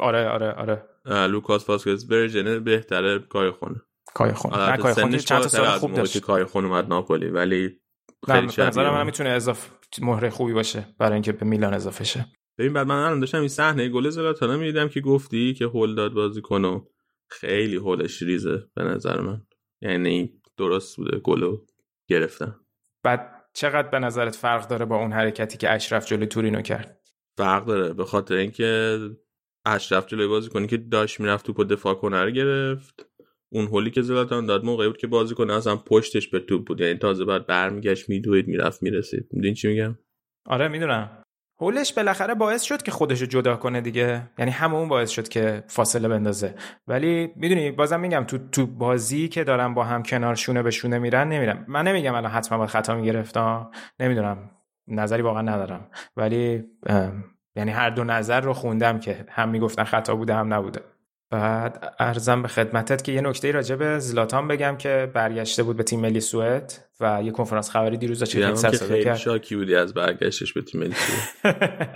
S3: آره
S2: لوکاس واسکز ورژن بهتره کای خونه.
S3: کای خونه چند تا سال خوب داشت
S2: کای خون اومد ناپولی ولی
S3: خیلی به نظر من میتونه اضافه مهره خوبی باشه برای اینکه به میلان اضافه شه.
S2: ببین بعد من الان داشتم این صحنه گل زلاتان میدیدم که گفتی که هول داد بازیکن و خیلی هولش ریزه به نظر من، یعنی درست بوده گلو گرفتن.
S3: بعد چقدر به نظرت فرق داره با اون حرکتی که اشرف جلوی تورینو کرد؟
S2: فرق داره به خاطر اینکه اشرف جلوی بازیکنی که داش میرفت توپو دفاع کنه رو گرفت. اون هولی که زلاتان داد موقعی بود که بازیکن اصلا پشتش به توپ بود، یعنی تازه بعد برمیگشت میدوید میرفت میرسید. میدونی چی میگم؟
S3: آره میدونم. هولش بالاخره باعث شد که خودشو جدا کنه دیگه، یعنی همون باعث شد که فاصله بندازه. ولی میدونی بازم میگم تو بازی که دارن با هم کنار شونه به شونه میرن من نمیگم الان حتما باید خطا میگرفتم، نمیدونم نظری واقعا ندارم، ولی یعنی هر دو نظر رو خوندم که هم میگفتن خطا بوده هم نبوده. بعد عرضم به خدمتت که یه نکته راجع به زلاتان بگم که برگشته بود به تیم ملی سوئد و یه کنفرانس خبری دیروز داشت که
S2: خیلی شاکی بودی از برگشتش به تیم ملی سوئد.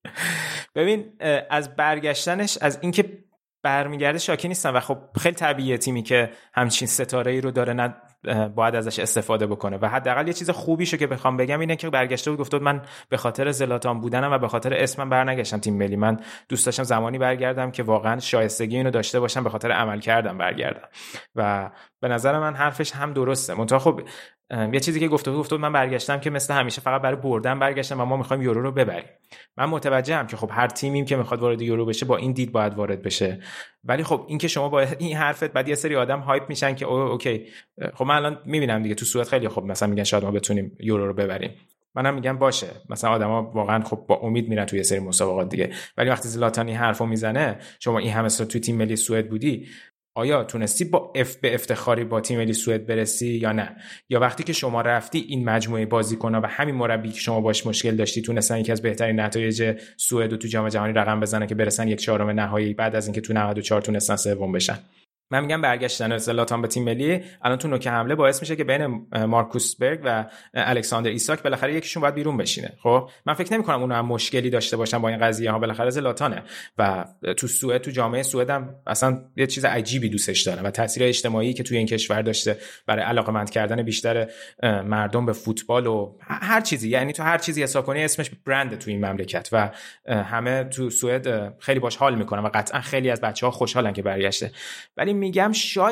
S3: ببین از برگشتنش، از اینکه برمیگرده شاکی نیستم و خب خیلی طبیعیه تیمی که همچین ستاره‌ای رو داره نه باید ازش استفاده بکنه و حداقل یه چیز خوبیشو که بخوام بگم اینه که برگشته بود گفت من به خاطر زلاتان بودنم و به خاطر اسمم برنگشتم تیم ملی، من دوست داشتم زمانی برگردم که واقعا شایستگی اینو داشته باشم، به خاطر عمل کردم برگردم و به نظر من حرفش هم درسته. منتها خب یه چیزی که گفته من برگشتم که مثل همیشه فقط برای بردن برگشتم و ما می‌خوایم یورو رو ببریم. من متوجهم که خب هر تیمیم که میخواد وارد یورو بشه با این دید باید وارد بشه، ولی خب این که شما با این حرفت بعد یه سری آدم هایپ میشن که اوکی خب من الان میبینم دیگه تو سوئد خیلی خب مثلا میگن شاید ما بتونیم یورو رو ببریم، منم میگم باشه، مثلا آدما واقعا خب با امید میرن توی یه سری مسابقات دیگه، ولی وقتی زلاتان این حرفو میزنه شما این همه سال تو تیم ملی سوئد بودی، آیا تونستی با به افتخاری با تیم ملی سوئد برسی یا نه؟ یا وقتی که شما رفتی این مجموعه بازیکن‌ها و همین مربی که شما باش مشکل داشتی تونستن یکی از بهترین نتایج سوئد رو تو جام جهانی رقم بزنن که برسن 1/4 نهایی بعد از اینکه تو 94 تونستن سوم بشن؟ من میگم برگشتن زلاتان به تیم ملی الان تو نوک حمله باعث میشه که بین مارکوس برگ و الکساندر ایساک بالاخره یکیشون باید بیرون بشینه. خب من فکر نمی‌کنم اونها هم مشکلی داشته باشن با این قضیه ها، بالاخره زلاتانه و تو سوئد تو جامعه سوئد هم اصلا یه چیز عجیبی دوستش داره و تاثیر اجتماعی که توی این کشور داشته برای علاقه‌مند کردن بیشتر مردم به فوتبال و هر چیزی، یعنی تو هر چیزی حساب کنی اسمش برند تو این مملکت و همه تو سوئد خیلی باش حال میکنن و قطعا خیلی از بچه‌ها خوشحالن که برگشته. ولی میگم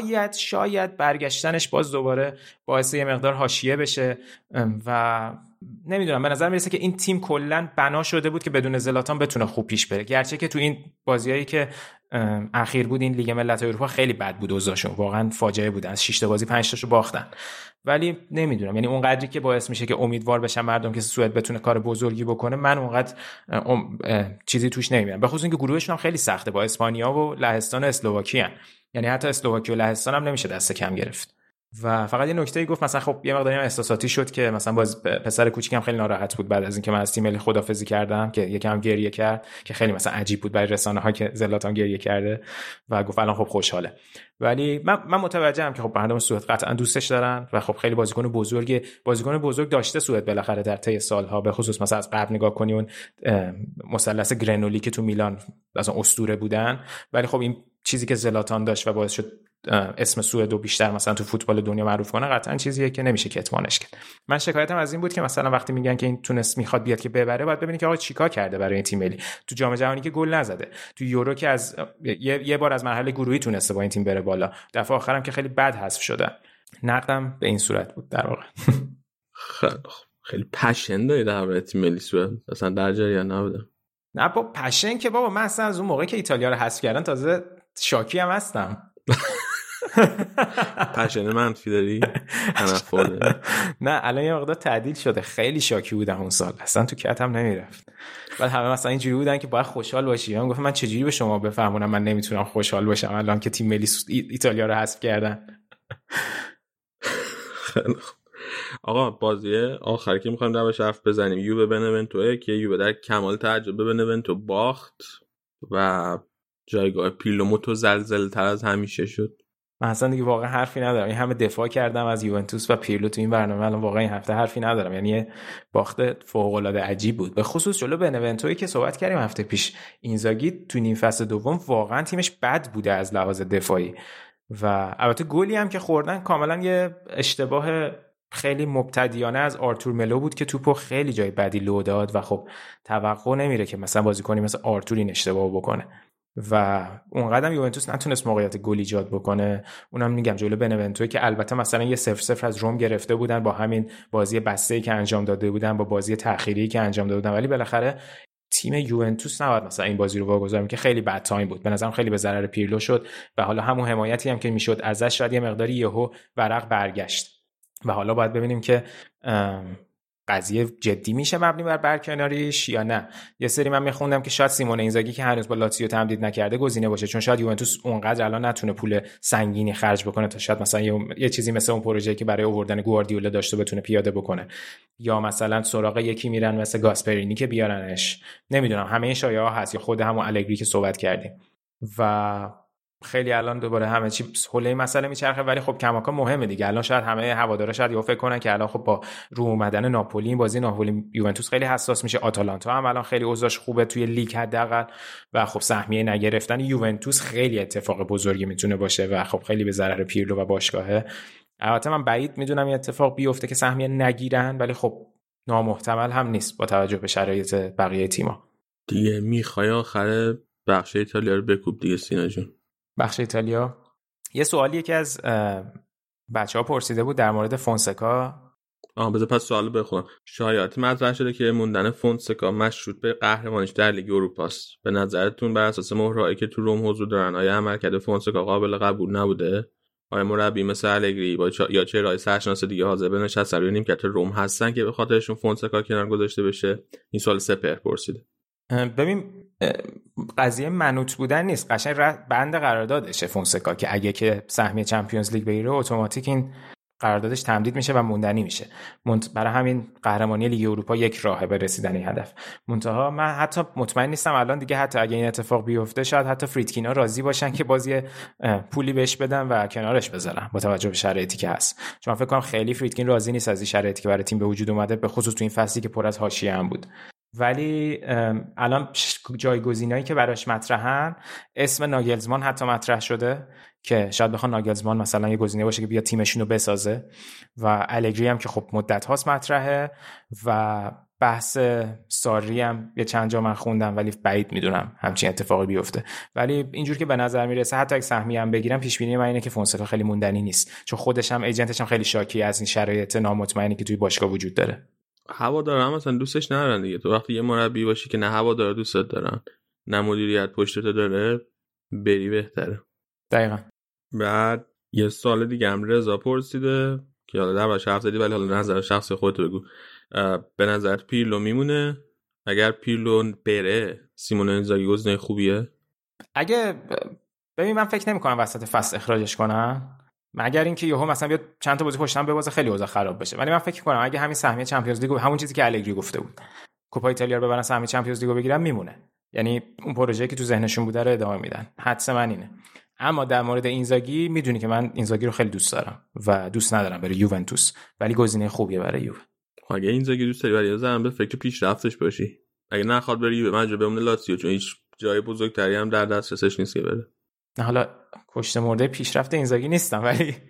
S3: شاید برگشتنش باز دوباره باعث یه مقدار حاشیه بشه و نمیدونم، به نظر میرسه که این تیم کلا بنا شده بود که بدون زلاتان بتونه خوب پیش بره، گرچه که تو این بازیایی که اخیر بود این لیگ ملت‌های اروپا خیلی بد بود اوضاعشون، واقعا فاجعه بود، از 6 تا بازی 5 تاشو باختن. ولی نمیدونم، یعنی اون قدری که باعث میشه که امیدوار بشن مردم که سوئد بتونه کار بزرگی بکنه، من اونقدر چیزی توش نمیبینم، به خصوص اینکه گروهشون هم خیلی سخته با اسپانیا و لهستان و اسلواکی ان. یعنی حتی اسلواکی و لهستان هم نمیشه دست کم گرفت. و فقط یه نکته‌ای گفت، مثلا خب یه مقداری هم احساساتی شد که مثلا باز پسر کوچیکم خیلی ناراحت بود بعد از اینکه من از تیم ملی خدافظی کردم که یکم گریه کرد که خیلی مثلا عجیب بود برای رسانه‌ها که زلاتان گریه کرده و گفت الان خب خوشحاله. ولی من متوجهم که خب مردم سوئد قطعا دوستش دارن و خب خیلی بازیکن بزرگ داشته سوئد بالاخره در طی سالها، به خصوص مثلا از قبل نگاه کنی اون مثلث گرنولی که تو میلان مثلا اسطوره بودن، ولی خب این چیزی که زلاتان داشت و باعث شد اسم سوئد رو بیشتر مثلا تو فوتبال دنیا معروف کنه، قطعا چیزیه که نمیشه کتمانش کرد. من شکایتم از این بود که مثلا وقتی میگن که این تونست میخواد بیاد که ببره، باید ببینید که آقا چیکار کرده برای این تیم ملی. تو جام جهانی که گل نزده، تو یورو که از یه بار از مرحله گروهی تونسته با این تیم بره بالا، دفعه آخرام که خیلی بد حذف شدن. نقدم به این صورت بود در واقع.
S2: خیلی پشن داری درباره تیم ملی سوئد، اصلا در جریان نبودم.
S3: نه با پشن که بابا، من اصلا از اون موقعی که ایتالیا رو حذف کردن تازه شاکی هم هستم.
S2: پشن منفی داری؟
S3: نه الان یه مقدار تعدیل شده، خیلی شاکی بودم اون سال، اصلا تو کتم نمیرفت. بعد همه مثلا اینجوری بودن که باید خوشحال باشی، من گفتم من چجوری به شما بفهمونم من نمیتونم خوشحال باشم الان که تیم ملی ایتالیا رو حذف کردن.
S2: آقا بازی آخری که می‌خوایم دربارش حرف بزنیم یووه بنونتو که یووه در کمال تعجب به بنونتو باخت و جایگاه پیرلو متزلزل‌تر از همیشه شد.
S3: من اصلا دیگه واقعا حرفی ندارم. این همه دفاع کردم از یوونتوس و پیرلو تو این برنامه، الان واقعا این هفته حرفی ندارم. یعنی باخت فوق‌العاده عجیب بود، به خصوص جلو بنونتویی که صحبت کردیم هفته پیش. اینزاگی تو نیم فصل دوم واقعا تیمش بد بوده از لحاظ دفاعی و البته گلی هم که خوردن کاملا یه اشتباه خیلی مبتدیانه از آرتور ملو بود که توپو خیلی جای بدی لو داد و خب توقع نمیره که مثلا بازیکنی مثل آرتور این اشتباهو بکنه و اونقدر یوونتوس نتونست موقعیت گل ایجاد بکنه. اونم میگم جلو بنونتوی که البته مثلا یه 0-0 از روم گرفته بودن با همین بازی بسته‌ای که انجام داده بودن، با بازی تأخیری که انجام داده بودن، ولی بالاخره تیم یوونتوس نباید مثلا این بازی رو واگذار که خیلی بد تایم بود. به نظرم خیلی به ضرر پیرلو شد و حالا همون حمایتی هم که میشد ازش شاید یه مقداری یهو ورق برگشت و حالا باید ببینیم که قضیه جدی میشه مبنی بر برکناریش یا نه. یه سری من میخوندم که شاید سیمونه اینزاگی که هنوز با لاتزیو تمدید نکرده گزینه باشه، چون شاید یوونتوس اونقدر الان نتونه پول سنگینی خرج بکنه تا شاید مثلا یه چیزی مثل اون پروژه‌ای که برای آوردن گواردیولا داشته بتونه پیاده بکنه، یا مثلا سراغ یکی میرن مثل گاسپرینی که بیارنش. نمیدونم، همه این شایعه ها هست، یا خود همون الگری که صحبت کردیم و خیلی الان دوباره همه چی حول مسئله میچرخه. ولی خب کماکان مهمه دیگه. الان شاید همه هوادارا شاید فکر کنن که الان خب با رو اومدن ناپولی، این بازی ناپولی یوونتوس خیلی حساس میشه. آتالانتا هم الان خیلی اوضاعش خوبه توی لیگ حداقل و خب سهمیه نگرفتن یوونتوس خیلی اتفاق بزرگی میتونه باشه و خب خیلی به ضرر پیرلو و باشگاهه. البته من بعید میدونم این اتفاق بیفته که سهمیه نگیرن، ولی خب نامحتمل هم نیست با توجه به شرایط بقیه تیم‌ها.
S2: دیگه میخوای آخر بخش ایتالیا رو بکوب دیگه سینا جون.
S3: بخش ایتالیا یه سوالی که از بچه‌ها پرسیده بود در مورد فونسکا.
S2: بذار پس سوالو بخونم. شایعات مطرح شده که موندن فونسکا مشروط به قهرمانیش در لیگ اروپا است. به نظرتون بر اساس مهرهایی که تو روم حضور دارن آیا عملکرد فونسکا قابل قبول نبوده؟ آیا مربی مثل الگری یا چه رای سرشناس دیگه حاضر به نشست روی نیمکت روم هستن که به خاطرشون فونسکا کنار گذاشته بشه؟ این سوال سپهر پرسیده.
S3: ببین قضیه منوط بودن نیست، قشنگ بند قراردادشه فونسکا که اگه که سهمیه چمپیونز لیگ بگیره اتوماتیک این قراردادش تمدید میشه و موندنی میشه. برای همین قهرمانی لیگ اروپا یک راهه به رسیدن این هدف. منتها من حتی مطمئن نیستم الان دیگه حتی اگه این اتفاق بیفته شاید حتی فریدکینا راضی باشن که بازی پولی بهش بدن و کنارش بذارن با توجه به شرایطی که هست. چون فکر کنم خیلی فریدکین راضی نیست از این شرایطی که برای تیم به وجود اومده، به خصوص تو این فصلی که پر از حاشیه هم بود. ولی الان جایگزینایی که براش مطرحن، اسم ناگلزمان حتی مطرح شده که شاید بخوان ناگلزمان مثلا یه گزینه باشه که بیا تیمشون رو بسازه و الگری هم که خب مدت هاست مطرحه و بحث ساری هم یه چند جا من خوندم ولی بعید میدونم همچین اتفاقی بیفته. ولی اینجور که به نظر میرسه حتی اگه سهمیه هم بگیرم پیش بینی من اینه که فونسکا خیلی موندنی نیست، چون خودش هم ایجنتش هم خیلی شاکی از این شرایط نامطمئنی که توی باشگاه وجود داره.
S2: هوادارا هم مثلا دوستش ندارن دیگه. تو وقتی یه مربی باشی که نه هوادارا دوستت دارن نه مدیریت پشتت داره بری بهتره.
S3: دقیقاً.
S2: بعد یه سوال دیگه هم رضا پرسیده که حالا دربارش حرف زدی ولی حالا نظر شخصی خودت بگو. به نظرت پیرلو میمونه؟ اگر پیرلو بره سیمونه اینزاگی گزینه خوبیه؟
S3: اگه ببین من فکر نمی‌کنم وسط فصل اخراجش کنن، مگر اینکه یهو مثلا بیاد چند تا بازی پشتم ببازه خیلی اوضاع خراب بشه. ولی من فکر کنم اگه همین سهمیه چمپیونز لیگ، همون چیزی که الگری گفته بود، کوپا ایتالیا رو ببرن سهمیه چمپیونز لیگو بگیرن، میمونه. یعنی اون پروژه‌ای که تو ذهنشون بوده رو ادامه میدن. حدس من اینه. اما در مورد اینزاگی میدونی که من اینزاگی رو خیلی دوست دارم و دوست ندارم برای یوونتوس، ولی گزینه خوبیه برای یووه.
S2: اگه اینزاگی دوست داری ولی زدم به فکر پیشرفتش باشی، اگه نخواد بری یووه مجبور بمونه لاتزیو، چون هیچ جای بزرگتری هم در دسترسش نیست که بره.
S3: نه حالا کشته مرده پیشرفت اینزاگی نیستم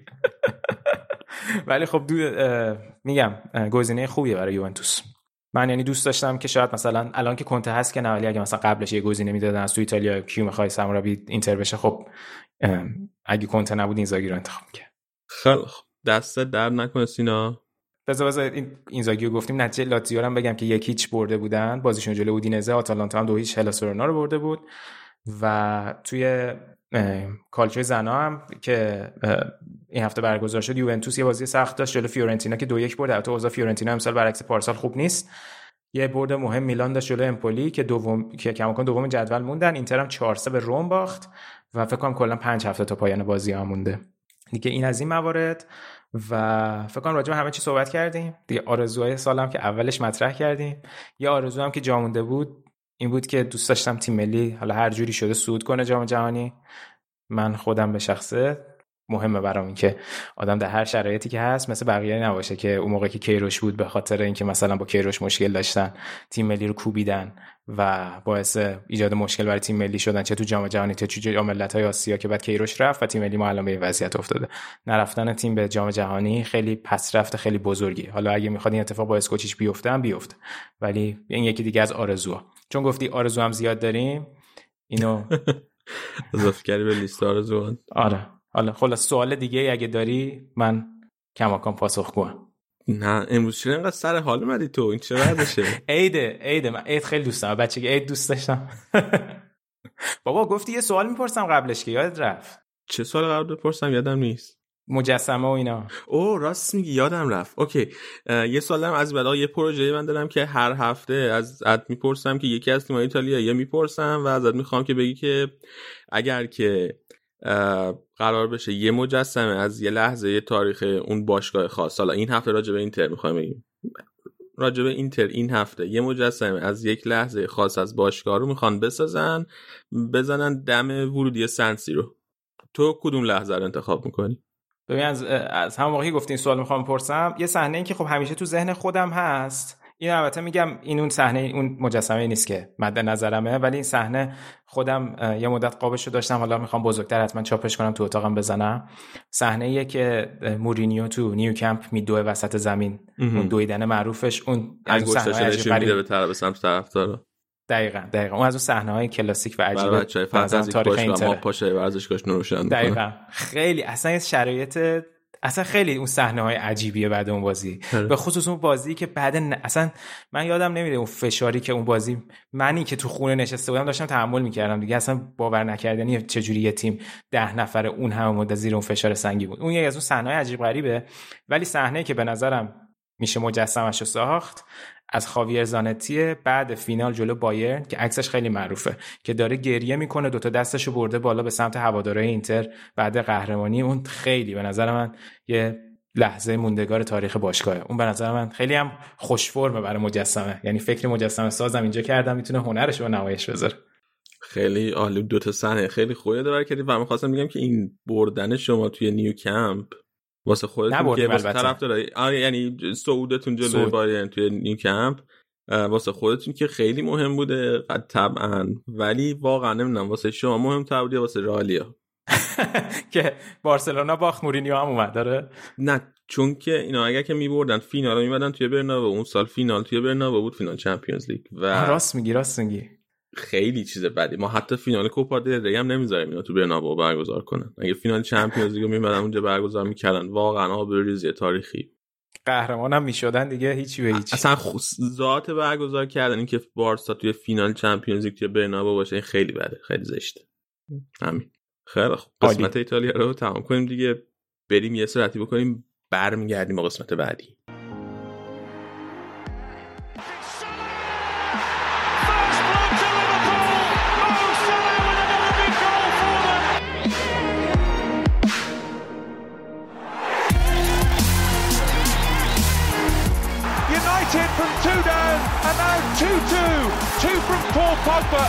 S3: ولی خب میگم گزینه خوبیه برای یوونتوس. من یعنی دوست داشتم که شاید مثلا الان که کنته هست که نه، ولی اگه مثلا قبلش یه گزینه میدادن از تو ایتالیا کیو میخوای سرمربی اینتر بشه، خب اگه کنته نبود اینزاگی رو انتخاب می‌کرد.
S2: خیلی دست درد نکنه سینا.
S3: بذار اینزاگی رو گفتیم، نتیجه لاتزیو هم بگم که 1-0 برده بودن بازیشون جلوی اودینزه. آتالانتا هم 2-0 هلاس ورونا رو برده بود و توی کالچو زنا هم که این هفته برگزار شد یوونتوس یه بازی سخت داشت جلوی فیورنتینا که 2-1 برد. البته اوضاع فیورنتینا امسال برعکس پارسال خوب نیست. یه برد مهم میلان داشت جلوی امپولی که کماکان دوم جدول موندن. اینتر هم 4-3 به روم باخت و فکر کنم کلا 5 هفته تا پایان بازی ها مونده دیگه. این از این موارد. و فکر کنم راجع به همه چی صحبت کردیم دیگه. آرزوهای سالم که اولش مطرح کردیم. یه آرزو هم که جا مونده بود این بود که دوست داشتم تیم ملی حالا هر جوری شده صعود کنه جام جهانی. من خودم به شخصه مهمه برام این که آدم در هر شرایطی که هست مثل بقیه نباشه که اون موقع که کیروش بود به خاطر اینکه مثلا با کیروش مشکل داشتن تیم ملی رو کوبیدن و باعث ایجاد مشکل برای تیم ملی شدن، چه تو جام جهانی چه تو جام ملت‌های آسیا که بعد کیروش رفت و تیم ملی ما الان به این وضعیت افتاده. نرفتن تیم به جام جهانی خیلی پسرفت خیلی بزرگی. حالا اگه می‌خواد این اتفاق با اسکوچیچ بیفته ولی این یکی دیگه از آرزوها. چون گفتی آرزو هم زیاد داریم اینو
S2: اضافه کردی به لیست آرزوان.
S3: آره حالا خلاص سوال دیگه اگه داری من کماکان پاسخگوام.
S2: نه امروز چرا اینقدر سر حال اومدی تو؟ این چه وضعشه؟
S3: عید من عید خیلی دوست دارم، بچگی عید دوست داشتم. بابا گفتی یه سوال میپرسم قبلش که یادت رفت.
S2: چه سوال قبل بپرسم یادم نیست.
S3: مجسمه و اینا.
S2: اوه راست میگی یادم رفت. اوکی یه سوالم از بعدا یه پروژه من دارم که هر هفته ازت میپرسم که یکی از تیم‌های ایتالیایی میپرسم و ازت میخوام که بگی که اگر که قرار بشه یه مجسمه از یه لحظه تاریخ اون باشگاه خاص، حالا این هفته راجع به اینتر میخوایم بگیم، راجع به اینتر این هفته یه مجسمه از یک لحظه خاص از باشگاه رو میخوان بزنن دم ورودی سنسی رو، تو کدوم لحظه رو انتخاب میکنی؟
S3: ببین از همون موقعی گفتین سوال میخوام بپرسم یه صحنه این که خب همیشه تو ذهن خودم هست، این البته میگم این اون صحنه اون مجسمه نیست که مد نظرمه، ولی این صحنه خودم یه مدت قابشو داشتم، حالا میخوام بزرگتر حتما چاپش کنم تو اتاقم بزنم. صحنه‌ایه که مورینیو تو نیو کمپ میدوه وسط زمین، اون دویدن معروفش، اون از
S2: صحنه‌اش میده به طرف سمت طرفدارا.
S3: دقیقاً اون از اون صحنه‌های کلاسیک و عجیب
S2: بچه‌های فانتزی تاریخ اینتر ما پاشه ورزشگاهش روشن.
S3: دقیقاً خیلی اصلا شرایط اصلا خیلی اون صحنه‌های عجیبیه بعد اون بازی، به خصوص اون بازی که بعد اصلا من یادم نمیره اون فشاری که اون بازی منی که تو خونه نشسته بودم داشتم تحمل می‌کردم دیگه، اصلا باور نکردنی چجوری یه تیم 10 نفره اون همه مدت زیر اون فشار سنگین بود. اون یکی از اون صحنه‌های عجیب غریبه، ولی صحنه‌ای که به نظرم میشه مجسمه‌شو ساخت از خاویر زانتی بعد فینال جلو بایرن که عکسش خیلی معروفه که داره گریه میکنه، دوتا دستشو برده بالا به سمت هوادارهای اینتر بعد قهرمانی. اون خیلی به نظر من یه لحظه موندگار تاریخ باشگاهه. اون به نظر من خیلی هم خوش فرمه برای مجسمه، یعنی فکر مجسمه سازم اینجا کردم میتونه هنرشو به نمایش بذاره.
S2: خیلی عالی، دو تا صحنه خیلی خوبه داره کردی و من خواستم میگم که این بردن شما توی نیو کمپ واسه خودتون که واسه طرفدارای یعنی صعودتون جلوی بایرن توی نیو کمپ واسه خودتون که خیلی مهم بوده طبعا، ولی واقعا نمیدونم واسه شما مهم‌تر بوده واسه رئالیا
S3: که بارسلونا باخت مورینیو هم اومد داره.
S2: نه چون که اینا اگر که میبردن فینال رو میمدن توی برنابو، اون سال فینال توی برنابو بود، فینال چمپیونز لیگ و
S3: راست میگی
S2: خیلی چیز بدی. ما حتی فینال کوپا دل ری هم نمیذاریم اینا تو برنابو برگزار کنن. اگه فینال چمپیونز لیگو میمدن اونجا برگزار میکردن واقعا آبروریزی تاریخی،
S3: قهرمانم میشدن دیگه هیچی به هیچ.
S2: اصلا ذات برگزار کردن این که بارسا توی فینال چمپیونز لیگ توی برنابو باشه این خیلی بده، خیلی زشته. همین. خیلی خوب قسمت ایتالیا رو تمام کنیم دیگه، بریم یه سرعتی بکنیم برمیگردیم با قسمت بعدی.
S1: From 2 down and now 2-2. 2 from Paul Pogba.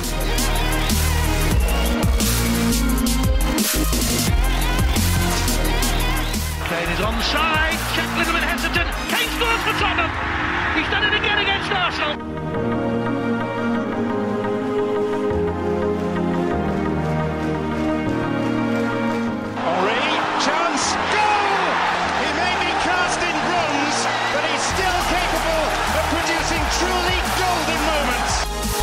S1: Kane is onside. Check a little bit hesitant. Kane scores for Tottenham. He's done it again against Arsenal. Henry, chance, goal! He may be cast in bronze, but he's still capable of producing truly golden moments.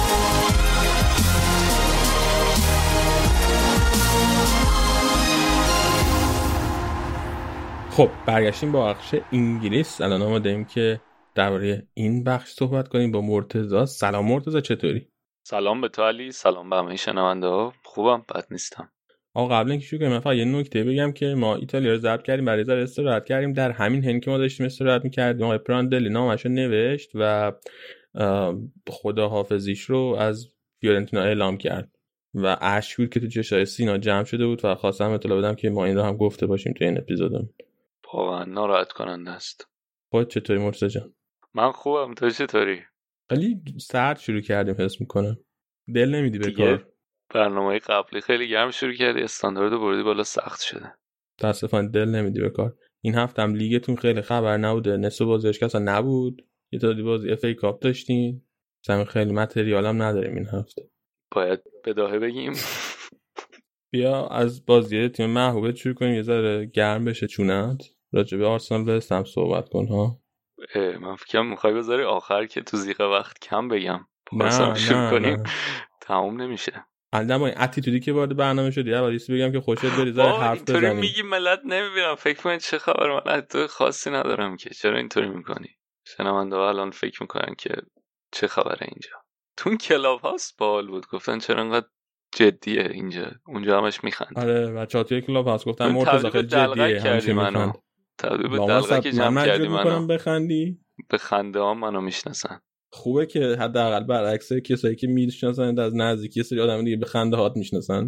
S2: خب برگشتیم با بخش انگلیس. الان آماده‌ایم که درباره این بخش صحبت کنیم با مرتضی. سلام مرتضی، چطوری؟
S4: سلام به تو علی، سلام به همه شنونده‌ها. خوبم، بد نیستم.
S2: آقا قبل اینکه شروع کنیم من فقط یه نکته بگم که ما ایتالیا رو ضبط کردیم، برای ذره استراحت کردیم. در همین حین که ما داشتیم استراحت می‌کردیم آقای پراندلی نامش رو نوشت و خداحافظیش رو از فیورنتینا اعلام کرد و اشک بود که تو چشای سینا جمع شده بود و خواستم اطلاع بدم که ما این رو هم گفته باشیم تو این اپیزودمون.
S4: واقعا ناراحت کننده است.
S2: خودت چطوری مرتضی جان؟
S4: من خوبم، تو چطوری؟
S2: خیلی سرد شروع کردیم حس میکنم. دل نمیدی به کار.
S4: برنامه قبلی خیلی گرم شروع کردی، استاندارد بردی بالا، سخت شده.
S2: متاسفانه دل نمیدی به کار. این هفته هم لیگتون خیلی خبر نبوده، نصف بازیش که اصلا نبود. یه تا بازی اف ای کاپ داشتین. مثلا خیلی متریال هم نداریم این هفته.
S4: باید بداهه بگیم.
S2: بیا از بازی تیم محبوبت شروع کنیم، یه ذره گرم بشه چونت. راجع به آرسنال برسم صحبت کن ها.
S4: من فکرم میخوای بذاری آخر که تو زیغ وقت کم بگم.
S2: نه
S4: شروع کنیم تموم نمیشه.
S2: الان این اتیتودی که وارد برنامه شدی اولیش بگم که خوشت بری ذره حرف بزنی.
S4: اینطوری میگی ملت نمیبینم فکر کنن چه خبر، من حتی خاصی ندارم که چرا اینطوری میکنی. شنونده ها الان فکر میکنن که چه خبره اینجا. تو این کلاب هاست بال بود گفتن چرا انقدر جدیه اینجا، اونجا همش میخند.
S2: آره بچه‌ها توی کلاب هاست گفتن مرتضی خیلی جدیه همیشه میخند.
S4: تبدیل به دلغک جمع کردی منو.
S2: بخندی
S4: به خنده ها منو میشناسن.
S2: خوبه که حداقل برعکس کسایی که میشناسن از نزدیکی یه سری آدم دیگه به خنده هات میشناسن.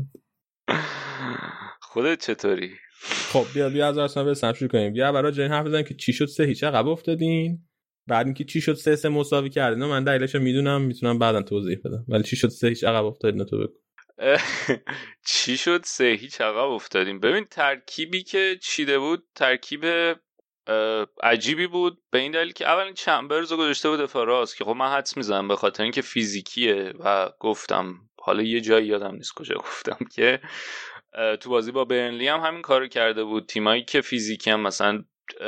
S4: خودت چطوری؟
S2: خب بیا از اصلا به شروع کنیم. بیا برای جای حرف بزنیم که چی شد 3-0 عقب افتادین، بعد اینکه چی شد 3-3 مساوی کردین. من دلیلشو میتونم بعداً توضیح بدم، ولی چی شد 3-0 عقب افتادین تو بگو.
S4: چی شد 3-0 عقب افتادیم؟ ببین ترکیبی که چیده بود ترکیب عجیبی بود، به این دلیل که اولین چمبرز رو گذاشته بود دفاع راست که خب من حدس میزنم به خاطر اینکه فیزیکیه و گفتم حالا یه جایی یادم نیست کجا گفتم که تو بازی با برنلی هم همین کارو کرده بود. تیمایی که فیزیکی هم مثلا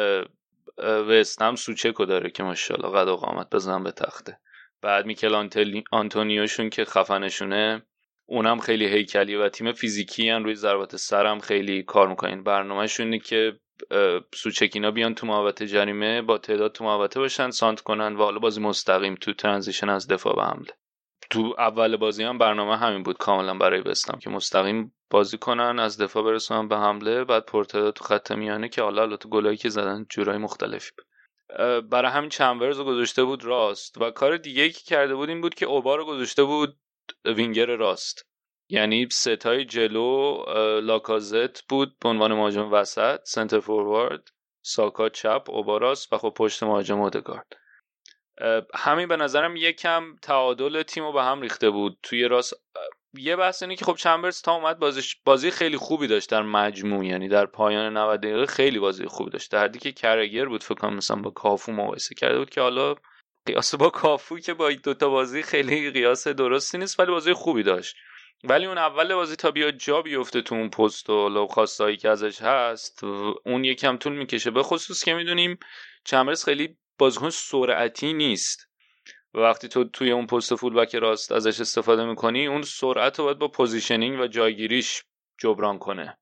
S4: وستهم سوچکو داره که ماشاءالله قد و قامت بزنن به تخته، بعد میکل آنتونیوشون که خفنشونه اونم خیلی هیکلی و تیم فیزیکی ان روی ضربات سر هم خیلی کار میکنن. برنامه‌شون اینه که سوچکینا بیان تو محوطه جریمه با تعداد تو محوطه باشن، سانت کنن و حالا بازی مستقیم تو ترانزیشن از دفاع به حمله. تو اول بازی هم برنامه همین بود کاملا برای وستهم که مستقیم بازی کنن، از دفاع برسونن به حمله، بعد پرتعداد تو خط میانه که حالا تو گلایی که زدن جورای مختلفی بود. برای همین چمبرز رو گذاشته بود راست و کار دیگه‌ای که کرده بود این بود که اوبا رو گذاشته بود وینگر راست، یعنی ستای جلو لاکازت بود به عنوان مهاجم وسط، سنتر فوروارد ساکا چپ، اوبا راست و خب پشت مهاجم اودگارد. همین به نظرم یکم تعادل تیمو به هم ریخته بود توی راست. یه بحث اینه که خب چمبرز تا اومد بازی خیلی خوبی داشت در مجموع، یعنی در پایان 90 دقیقه خیلی بازی خوبی داشت، در حدی که کرگر بود فکر کنم مثلا با کافو مقایسه کرده بود که حالا قیاس با کافو که با دوتا بازی خیلی قیاس درستی نیست ولی بازی خوبی داشت. ولی اون اول بازی تا بیاد جا بیفته تو اون پست و لو خواستایی که ازش هست اون یکم طول میکشه، به خصوص که میدونیم چمبرز خیلی بازیکن سرعتی نیست و وقتی تو توی اون پست فول بک راست ازش استفاده میکنی اون سرعت رو باید با پوزیشنینگ و جایگیریش جبران کنه.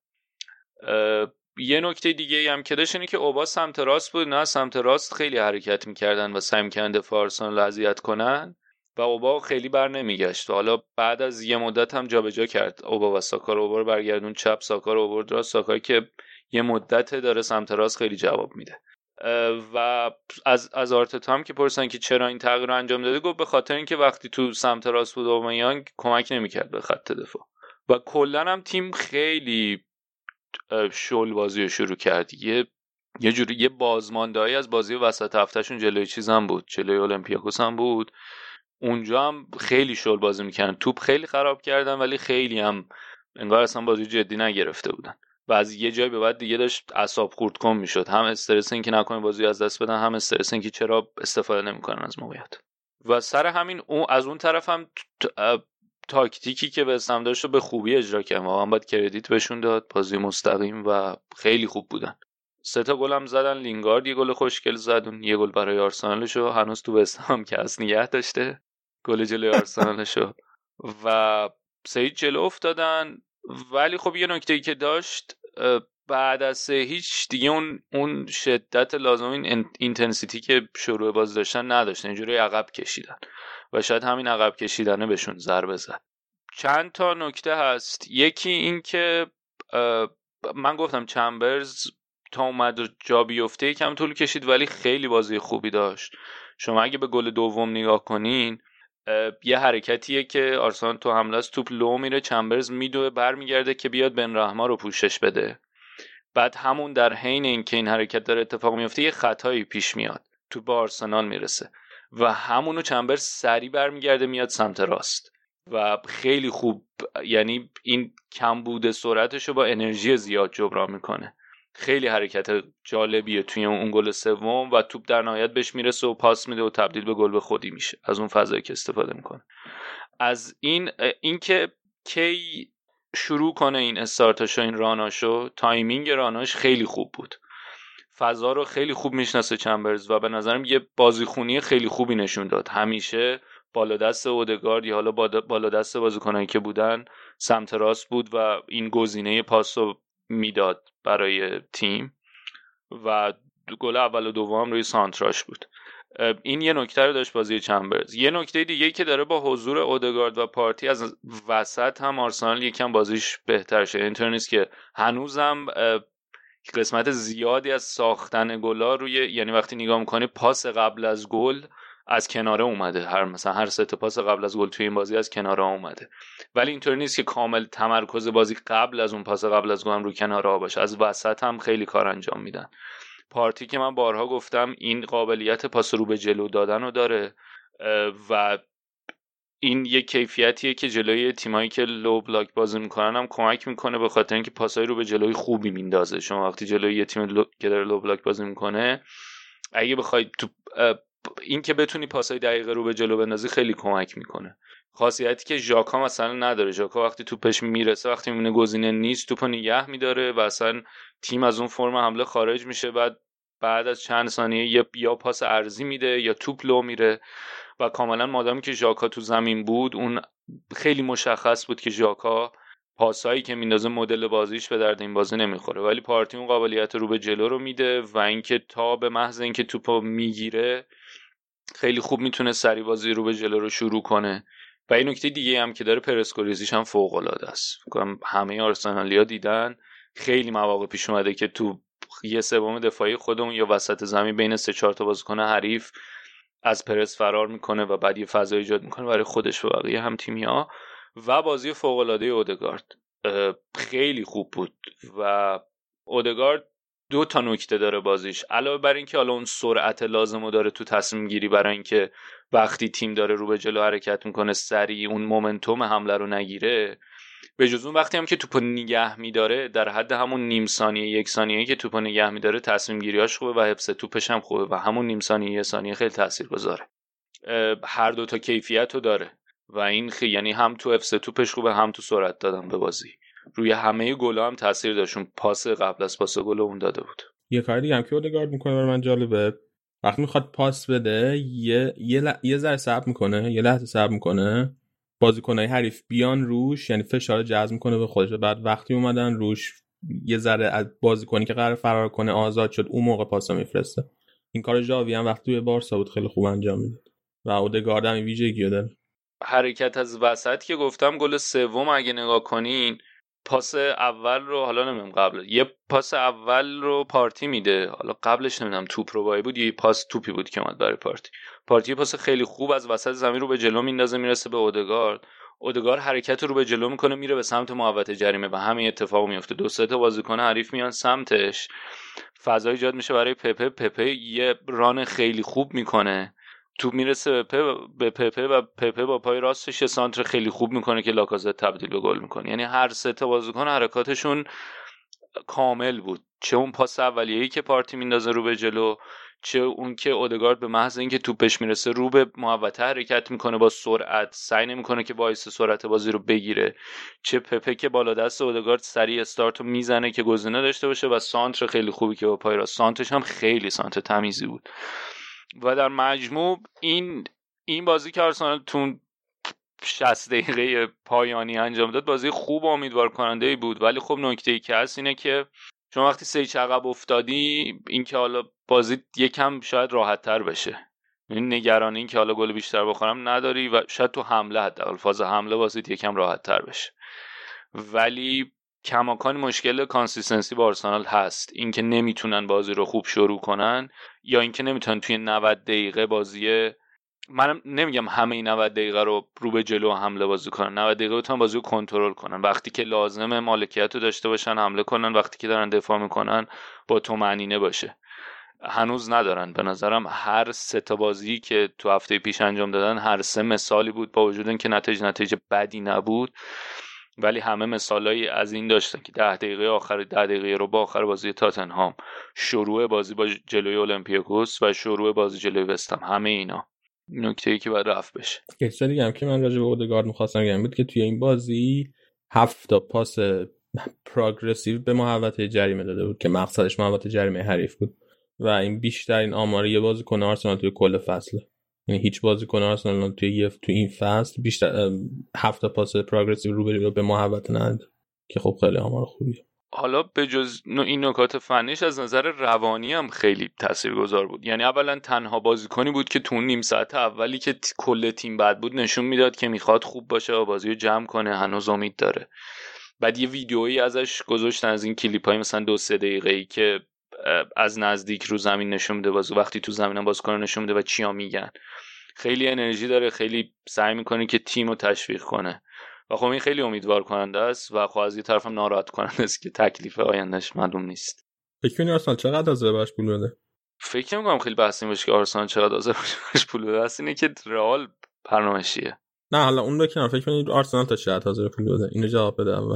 S4: یه نکته دیگه هم که داشت اینه که اوبا سمت راست بود، نه سمت راست خیلی حرکت میکردن و سعی میکردن دفاع آرسنال اذیت کنن و اوبا خیلی بر نمیگشت و حالا بعد از یه مدت هم جابجا کرد اوبا و ساکا رو، اوبا رو برگردون چپ، ساکا رو آورد راست، ساکا که یه مدت داره سمت راست خیلی جواب میده. و از آرتتا هم که پرسن که چرا این تغییر رو انجام داده، گفت به خاطر اینکه وقتی تو سمت راست بود اوبامیانگ کمک نمیکرد به خط دفاع و کلا هم تیم خیلی شل بازی رو شروع کرد. یه جوری یه بازماندهی از بازی وسط هفتهشون جلوی چیز هم بود، جلوی اولمپیاکوس هم بود، اونجا هم خیلی شل بازی میکردن، توپ خیلی خراب کردن ولی خیلی هم انگار اصلا بازی جدی نگرفته بودن و از یه جای به بعد دیگه داشت اعصاب خورد کن میشد، هم استرس این که نکنه بازی از دست بدن، هم استرس این که چرا استفاده نمیکنن از موقعیت. و سر همین از اون طرف هم تاکتیکی که وستهم داشت به خوبی اجرا کرد، واقعا باید کردیت بهشون داد، بازی مستقیم و خیلی خوب بودن. 3 تا گل هم زدن، لینگارد یه گل خوشگل زد، اون یه گل برای آرسنالشو هنوز تو وستهم که از نگه داشته گل جلوی آرسنالشو و 3 جلو افتادن. ولی خب یه نکته‌ای که داشت بعد از 3-0 دیگه اون شدت لازم، این اینتنسیتی که شروع باز داشتن نداشتن، اینجوری عقب کشیدن و شاید همین عقب کشیدنه بهشون ضربه زد. چند تا نکته هست، یکی این که من گفتم چمبرز تا اومد جا بیفته یکم طول کشید ولی خیلی بازی خوبی داشت. شما اگه به گل دوم نگاه کنین یه حرکتیه که آرسنال تو حمله است، توپ لو میره، چمبرز میدوه برمیگرده که بیاد بن رحما رو پوشش بده بعد همون در حین اینکه این حرکت داره اتفاق میفته یه خطایی پیش میاد تو با آرسنال میرسه و همونو چمبرز سریع برمیگرده میاد سمت راست و خیلی خوب، یعنی این کمبود سرعتشو با انرژی زیاد جبران میکنه. خیلی حرکت جالبیه توی اون گل سوم و توپ در نهایت بهش میرسه و پاس میده و تبدیل به گل به خودی میشه از اون فضایی که استفاده میکنه. از این که کی شروع کنه این استارتاشو، این راناشو، تایمینگ راناش خیلی خوب بود، فضا رو خیلی خوب میشناسه چمبرز و به نظرم یه بازیخونی خیلی خوبی نشون داد. همیشه بالا دست اودگارد یا حالا بالا دست بازیکنایی که بودن سمت راست بود و این گزینه پاس رو میداد برای تیم و گل اول و دوم روی سانتراش بود. این یه نکته رو داشت بازی چمبرز. یه نکته دیگه که داره با حضور اودگارد و پارتی از وسط هم آرسنال یکم بازیش بهتر شده. اینطور نیست که هنوزم قسمت زیادی از ساختن گلا روی، یعنی وقتی نگاه میکنی پاس قبل از گل از کناره اومده، هر سه تا پاس قبل از گل توی این بازی از کناره اومده، ولی اینطور نیست که کامل تمرکز بازی قبل از اون پاس قبل از گل هم رو کناره ها باشه، از وسط هم خیلی کار انجام میدن. پارتی که من بارها گفتم این قابلیت پاس رو به جلو دادن رو داره و این یک کیفیتیه که جلوی تیمایی که لو بلاک بازی میکنن هم کمک میکنه، به خاطر اینکه پاسای رو به جلوی خوبی میندازه. شما وقتی جلوی یه تیم که داره لو بلاک بازی میکنه، اگه بخوای تو این که بتونی پاسای دقیقه رو به جلو بندازی خیلی کمک میکنه. خاصیتی که ژاکا مثلا نداره. ژاکا وقتی توپش میرسه، وقتی میبینه گزینه نیست، توپو نگه میداره و اصلا تیم از اون فرم حمله خارج میشه. بعد از چند ثانیه یا پاس عرضی میده یا توپ لو میره و کاملا مادامی که ژاکا تو زمین بود اون خیلی مشخص بود که ژاکا پاسایی که میندازه مدل بازیش به درد این بازی نمیخوره، ولی پارتی اون قابلیت رو به جلو رو میده و اینکه تا به محض اینکه توپو میگیره خیلی خوب میتونه سری بازی رو به جلو رو شروع کنه. و این نکته دیگه هم که داره، پرسکوریزیش هم فوق العاده است. همه آرسنالیا دیدن خیلی مواقع پیش اومده که تو یه سوم دفاعی خودمون یا وسط زمین بین 3-4 تا بازیکن حریف از پرس فرار میکنه و بعد یه فضا ایجاد میکنه برای خودش و بقیه هم تیم‌ها. و بازی فوق العاده اودگارد خیلی خوب بود و اودگارد 2 تا نکته داره بازیش، علاوه بر این که حالا اون سرعت لازمو داره تو تصمیم گیری برای اینکه وقتی تیم داره رو به جلو حرکت میکنه سریع اون مومنتوم حمله رو نگیره، به جز اون وقتی هم که توپو نگه میداره در حد همون نیم ثانیه 1 ثانیه که توپو نگه میداره تصمیم گیریاش خوبه و حفظ توپش هم خوبه و همون نیم ثانیه 1 ثانیه خیلی تاثیرگذاره. هر 2 تا کیفیتو داره و این یعنی هم تو حفظ توپش خوبه هم تو سرعت دادن به بازی. روی همه گل‌ها هم تاثیر داشت. پاس قبل از پاس گل اون داده بود.
S2: یه کار دیگه هم که اودگارد میکنه برای من جالبه، وقتی میخواد پاس بده یه ذره صبر میکنه، یه لحظه صبر میکنه بازیکنای حریف بیان روش، یعنی فشار جذب میکنه به خودش، بعد وقتی اومدن روش یه ذره از بازیکنی که قرار فرار کنه آزاد شد اون موقع پاسو میفرسته. این کار ژاوی هم وقتی به بارسا بود خیلی خوب انجام میداد و اودگارد هم ویژگی داره.
S4: حرکت از وسط که گفتم گل سوم اگه نگاه کنین، پاس اول رو حالا نمیدونم قبل یه پاس اول رو پارتی میده، حالا قبلش نمیدونم توپ رو بایی بود یه پاس توپی بود که اومد برای پارتی پاس خیلی خوب از وسط زمین رو به جلو میندازه میرسه به اودگارد حرکت رو به جلو میکنه میره به سمت محوطه جریمه و همین اتفاق میفته. 2-3 تا بازیکن حریف میان سمتش، فضا ایجاد میشه برای پپه یه ران خیلی خوب میکنه، توپ میرسه به پپه و پپه با پای راستش یه سانتر خیلی خوب میکنه که لاکازت تبدیل به گل میکنه. یعنی هر 3 تا بازیکن حرکاتشون کامل بود، چه اون پاس اولیه‌ای که پارتی میندازه رو به جلو، چه اون که اودگارد به محض اینکه توپش میرسه رو به محوطه حرکت میکنه با سرعت، سعی نمیکنه که باعث سرعت بازی رو بگیره، چه پپه که بالا دست اودگارد سریع استارت رو میزنه که گزینه داشته باشه و سانتر خیلی خوبی که با پای راست، سانترش هم خیلی سانتر تمیزی بود. و در مجموع این بازی که آرسنال تو 60 دقیقه پایانی انجام داد بازی خوب و امیدوار کننده بود، ولی خب نکته‌ای که هست اینه که شما وقتی 3 عقب افتادی این که حالا بازی یکم شاید راحت‌تر بشه، یعنی نگرانی این که حالا گل بیشتر بخورم نداری و شاید تو حمله حداقل فاز حمله بازی یکم راحت‌تر بشه، ولی کماکان مشکل کانسیستنسی با آرسنال هست، اینکه نمیتونن بازی رو خوب شروع کنن یا اینکه نمیتونن توی 90 دقیقه بازی منم نمیگم همه این 90 دقیقه رو به جلو حمله بازی کنن، 90 دقیقه بتونن بازی رو کنترل کنن، وقتی که لازمه مالکیت رو داشته باشن حمله کنن، وقتی که دارن دفاع میکنن با طمأنینه باشه. هنوز ندارن به نظرم. هر سه تا بازی که تو هفته پیش انجام دادن هر سه مثالی بود، با وجود اینکه نتیجه بدی نبود، ولی همه مثالایی از این داشتن که 10 دقیقه رو با آخر بازی تاتنهام، شروع بازی با جلوی اولمپیاکوس و شروع بازی جلوی وستهم، همه اینا نکته‌ای که باید رفت بشه.
S2: یه چیزی دیگه هم که من راجع به اودگارد می‌خواستم بگم بود که توی این بازی 7 تا پاس پروگرسیو به محوطه جریمه داده بود که مقصدش محوطه جریمه حریف بود و این بیشترین آمار یه بازیکن آرسنال توی کل فصله. یعنی هیچ بازیکن آرسنال توی این فصل بیشتر 7 تا پاس پروگرسیو رو به محوطه نداده که خب خیلی آمار خوبیه.
S4: حالا به جز این نکات فنیش از نظر روانی هم خیلی تاثیرگذار بود. یعنی اولا تنها بازیکنی بود که تو نیم ساعت اولی که کل تیم بد بود نشون میداد که میخواد خوب باشه و بازی رو جمع کنه، هنوز امید داره. بعد یه ویدیویی ازش گذاشتن از این کلیپای مثلا 2-3 دقیقه‌ای که از نزدیک رو زمین نشون میده بازی، وقتی تو زمین هم بازیکن نشون میده و چیا میگن. خیلی انرژی داره، خیلی سعی میکنه که تیم رو تشویق کنه و خب این خیلی امیدوار کننده است و خب از یه طرف هم ناراحت کننده است که تکلیف آیندهش معلوم نیست.
S2: فکر کنی آرسنال چقدر از باش پول بده؟
S4: فکر نمی‌کنم خیلی بحث این باشه که آرسنال چقدر از باش پول بده، است اینه که رئال برنامه‌شیه.
S2: نه حالا اون رو کنار، فکر کنید آرسنال تا چقدر حاضر پول بده؟ اینو جواب بده اول.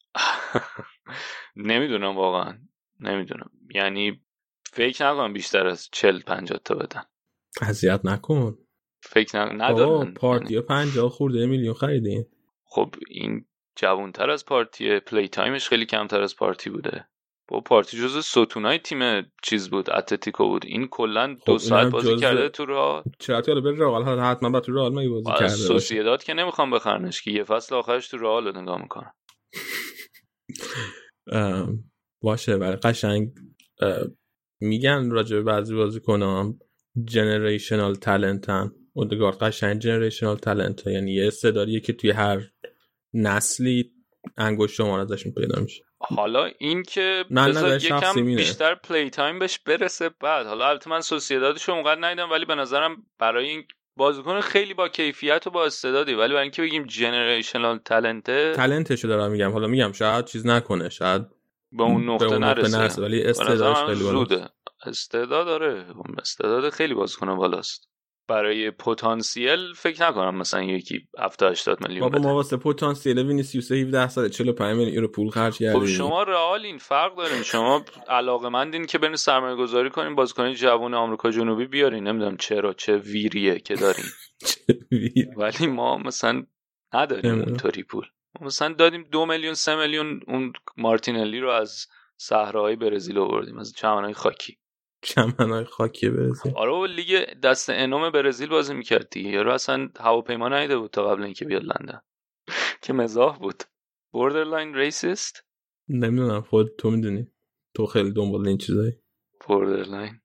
S4: نمیدونم واقعا، نمیدونم. یعنی فکر نکنم بیشتر از 40-50 تا بدن.
S2: اذیت نکن.
S4: فکر ندارن.
S2: پارتیو 50 خورده میلیون خریدین.
S4: خب این جوانتر از پارتیه، پلی تایمش خیلی کمتر از پارتی بوده. با پارتی جزو ستونای تیم چیز بود، اتلتیکو بود. این کلا 2 ساعت بازی کرده تو رئال.
S2: چرا تو بره رئال؟ حالا حتما با تو رئال بازی کرده.
S4: سوسییداد که نمیخوام بخرنش که یه فصل آخرش تو رئال نگاه میکنم.
S2: باشه ولی قشنگ میگن راجع به بعضی بازیکنام جنریشنال تالنتن. اودگارد قشنگ جنریشنال تالنت، یعنی یه استعدادیه که توی هر نسلی انگشت شمار ازشون پیدا میشه.
S4: حالا این که بذار یکم بیشتر پلی تایم بهش برسه بعد. حالا البته من سوسییدادشو اونقدر ندیدم ولی به نظرم برای این بازیکن خیلی با کیفیت و با استعدادی، ولی برای اینکه بگیم جنریشنال تالنتشو
S2: دارم میگم. حالا میگم شاید چیز نکنه، شاید
S4: به اون نقطه نرسه
S2: ولی استعدادش خیلی
S4: بالاست. استعداد داره، استعداد خیلی بازیکن بالاست. برای پتانسیل فکر نکنم مثلا یکی 70-80 میلیون
S2: بده. بابا ما واسه پتانسیل وینیسیوس 17 ساله 45 میلیون یورو پول خرج کردیم.
S4: خب شما رئال این فرق دارین، شما علاقه‌مندین که برین سرمایه‌گذاری کنین بازیکن جوان آمریکا جنوبی بیارین. نمیدونم چرا، چه ویریه که دارین. ولی ما مثلا نداریم اونطوری پول. ما مثلا دادیم 2 میلیون 3 میلیون اون مارتینلی رو از صحراهای برزیل آوردیم، از چمنهای خاکی.
S2: چمنهای خاکی برزیل.
S4: آره لیگ دست انوم برزیل بازی می‌کرد دیگه. یارو اصلا هواپیما نیده بود تا قبل اینکه بیاد لندن. که مزاح بود. borderline racist.
S2: نمیدونم، خود تو میدونی، تو خیلی دنبال این چیزایی.
S4: borderline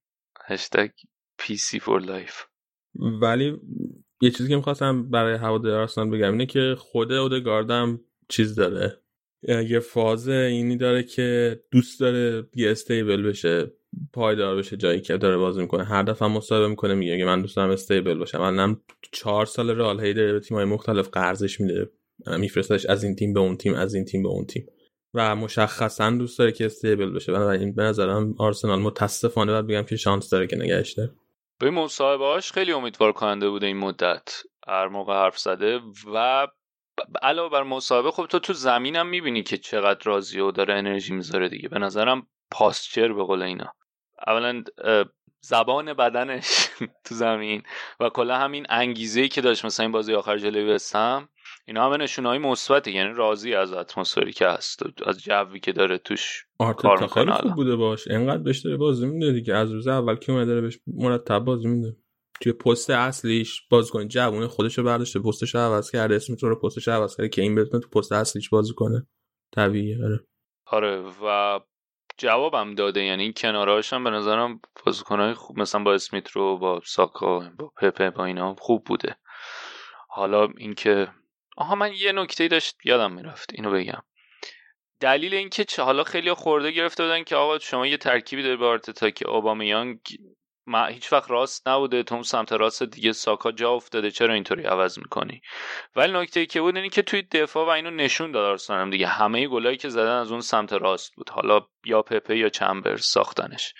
S4: #PC for life.
S2: ولی یه چیزی که می‌خواستم برای هواداری آرسنال بگم اینه که خود اودگاردم چیز داره، یه فاز اینی داره که دوست داره یه استیبل بشه، پایدار بشه جایی که داره بازی میکنه. هر دفعه مصاحبه میکنه میگه من دوست دارم استیبل باشم. الانم 4 سال رئال هی به تیم‌های مختلف قرضش میده، میفرستش از این تیم به اون تیم، از این تیم به اون تیم و مشخصا دوست داره که استیبل بشه. بنابراین به نظرم آرسنال متاسفانه باید بگم که شانس داره که نگهش داره.
S4: به مصاحبه‌هاش خیلی امیدوار کننده بوده این مدت، هر موقع حرف زده. و علاوه بر مصاحبه خب تو زمینم میبینی که چقدر راضیه و داره انرژی میذاره دیگه. به نظرم پاسچر به قول اینا، اولا زبان بدنش تو زمین و کلا همین انگیزه‌ای که داشت مثلا این بازی آخر جلوی وستهم، اینا همه نشونهای مثبته. یعنی راضی از اتمسفری که هست، از جوی که داره توش کار میکنه.
S2: خوب بوده باش، اینقدر بهش داره بازی میده دیگه. از روز اول که اومده داره بهش مرتب بازی میده. توی پست اصلیش بازیکن جوون خودشو برداشته، پستشو عوض کرده، اسمش رو پستشو عوض کرده که این بتونه تو پست اصلیش بازی کنه. طبیعیه.
S4: آره و جوابم داده. یعنی این کناراش هم به نظرم بازیکنای خوب مثلا با اسمیت رو، با ساکا، با پپه، با اینا خوب بوده. حالا اینکه من یه نکته داشت یادم میرفت اینو بگم. دلیل اینکه حالا خیلی خورده گرفته بودن که آقا شما یه ترکیبی داری با آرتتا که اوبامیانگ هیچ وقت راست نبوده، تو سمت راست دیگه ساکا جا افتاده، چرا اینطوری عوض میکنی؟ ولی نکته ای که بود اینی که توی دفاع و اینو نشون داد آرسنال هم دیگه، همه گلایی که زدن از اون سمت راست بود، حالا یا پپه یا چمبرز ساختنش.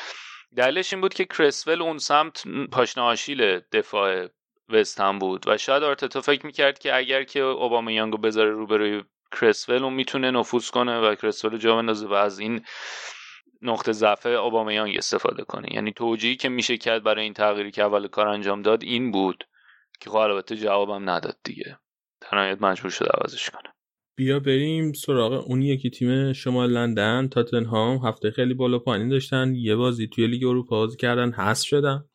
S4: دلیلش این بود که کرسول اون سمت پاشنه آشیل دفاع وست هم بود و شاید آرتتا فکر میکرد که اگر که اوبامیانگو بذاره روبروی کرسول اون میتونه نفوذ کنه و کرسول جا بندازه و از این نقطه ضعف اوبامیانگ استفاده کنه. یعنی توجیهی که میشه کرد برای این تغییری که اول کار انجام داد این بود که خب البته جوابم نداد دیگه، در نهایت مجبور شد عوضش کنه.
S2: بیا بریم سراغ اون یکی تیم شمال لندن، تاتنهام. هفته خیلی بالا پایین داشتن، یه بازی توی لیگ اروپا بازی کردن، حذف شدن،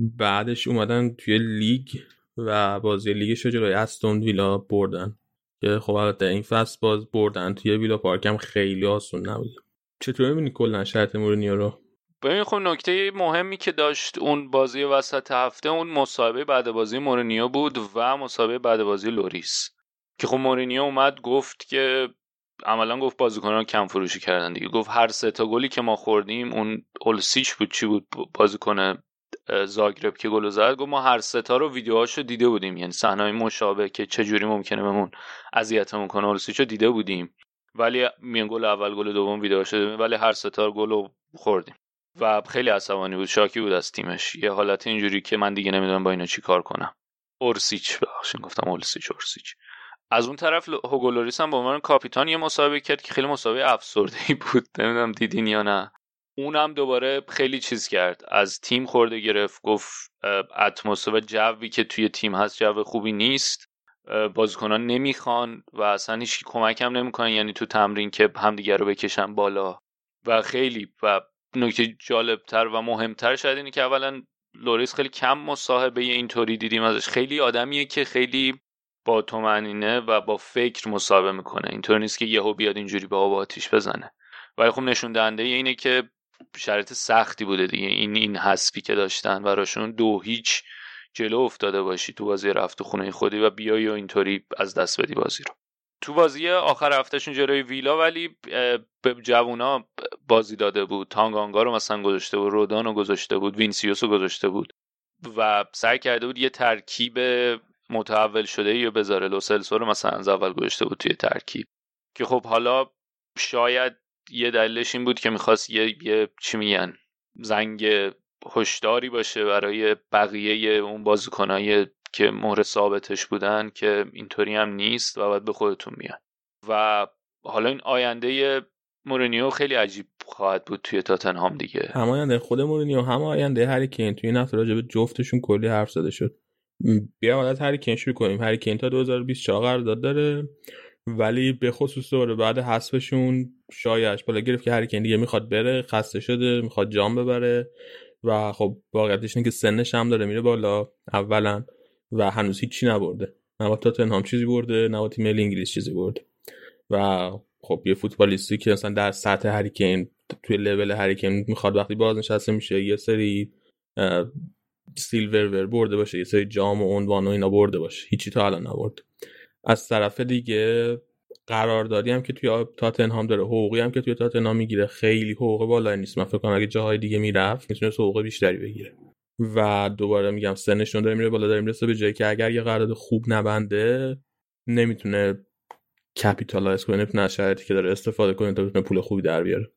S2: بعدش اومدن توی لیگ و بازی لیگش رو جلوی استون ویلا بردن که خب البته این فصل باز بردن توی ویلا پارک هم خیلی آسون نبود. چطور می‌بینی کلا شرط مورینیو رو؟
S4: ببین خب نکته مهمی که داشت اون بازی وسط هفته اون مسابقه بعد بازی مورینیو بود و مسابقه بعد بازی لوریس که خب مورینیو اومد گفت که عملا گفت بازیکنان کم فروشی کردن دیگه. گفت هر 3 تا گلی که ما خوردیم، اون اولسیچ بود چی بود بازیکن زاگرب که گل زد، گفت ما هر 3 تا رو ویدیوهاشو دیده بودیم، یعنی صحنه‌های مشابه که چه جوری ممکنه بهمون اذیتمون کنه اولسیچو دیده بودیم، ولی میان گل اول گل دوم ویدیوهاشو دیدیم ولی هر 3 تا گلو خوردیم و خیلی عصبانی بود، شاکی بود از تیمش. یه حالت اینجوری که من دیگه نمیدونم با اینا چی کار کنم. اورسیچ بخشین گفتم اورسیچ. از اون طرف هوگو لوریس هم به عنوان کاپیتان یه مسابقه کرد که خیلی مسابقه افسرده‌ای بود، نمیدونم دیدین یا نه. اونم دوباره خیلی چیز کرد، از تیم خورده گرفت، گفت اتمسفر و جوی که توی تیم هست جو خوبی نیست، بازیکنان نمیخوان و اصلا هیچ کمک هم نمیکنن، یعنی تو تمرین که همدیگه رو بکشن بالا. و خیلی و نکته جالبتر و مهمتر شاید اینه که اولا لوریس خیلی کم مصاحبه اینطوری دیدیم ازش، خیلی آدمیه که خیلی با طمأنینه و با فکر مصاحبه میکنه، اینطور نیست که یهو بیاد اینجوری به آب آتیش بزنه. ولی خب نشون دهنده اینه که شرایط سختی بوده دیگه، این حذفی که داشتن براشون 2-0 جلو افتاده باشی تو بازی رفت تو خونه خودی و بیای و اینطوری از دست بدی بازی رو. تو بازی آخر هفتهشون جلوی ویلا ولی به جوونا بازی داده بود، تانگانگا رو مثلا گذاشته بود، رودان رو گذاشته بود، وینسیوس رو گذاشته بود و سعی کرده بود یه ترکیب متحول شده یا بذاره. لوسلسو رو مثلا از اول گذاشته بود توی ترکیب که خب حالا شاید یه دلیلش این بود که میخواست یه چی میگن زنگ هشداری باشه برای بقیه اون بازیکنایی که مهر ثابتش بودن که اینطوری هم نیست و باید به خودتون میاد. و حالا این آینده مورینیو خیلی عجیب خواهد بود توی تاتنهام دیگه،
S2: هم آینده خود مورینیو هم آینده هری کین. توی این هفته راجع به جفتشون کلی حرف زده شد. بیا از هری کین شروع کنیم. هری کین تا 2024 قرارداد داره ولی به خصوص دوره بعد حذفشون شایعش بالا گرفت که هری کین دیگه میخواد بره، خسته شده، میخواد جام ببره و خب واقعیتش اینه که سنش هم داره میره بالا اولا و هنوز هیچی نبرده، نه با تاتنهام چیزی برده نه با تیم ملی انگلیس چیزی برده و خب یه فوتبالیستی که مثلا در سطح هری کین توی لول هری کین میخواد وقتی بازنشسته میشه یه سری سیلور برده باشه، یه سری جام و عنوان و اینا برده باشه، هیچی تا الان نبرده. از طرف دیگه قراردادی هم که توی تاتنهام داره، حقوقی هم که توی تاتنهام میگیره خیلی حقوق بالایی نیست. من فکر کنم اگه جاهای دیگه میرفت میتونه حقوق بیشتری بگیره و دوباره میگم سنشون داره میره بالا، داره میرسه به جایی که اگر یه قرارداد خوب نبنده نمیتونه کپیتالایز کنه، نمیتونه از شرایطی که داره استفاده کنه تا بتونه پول خوبی در بیاره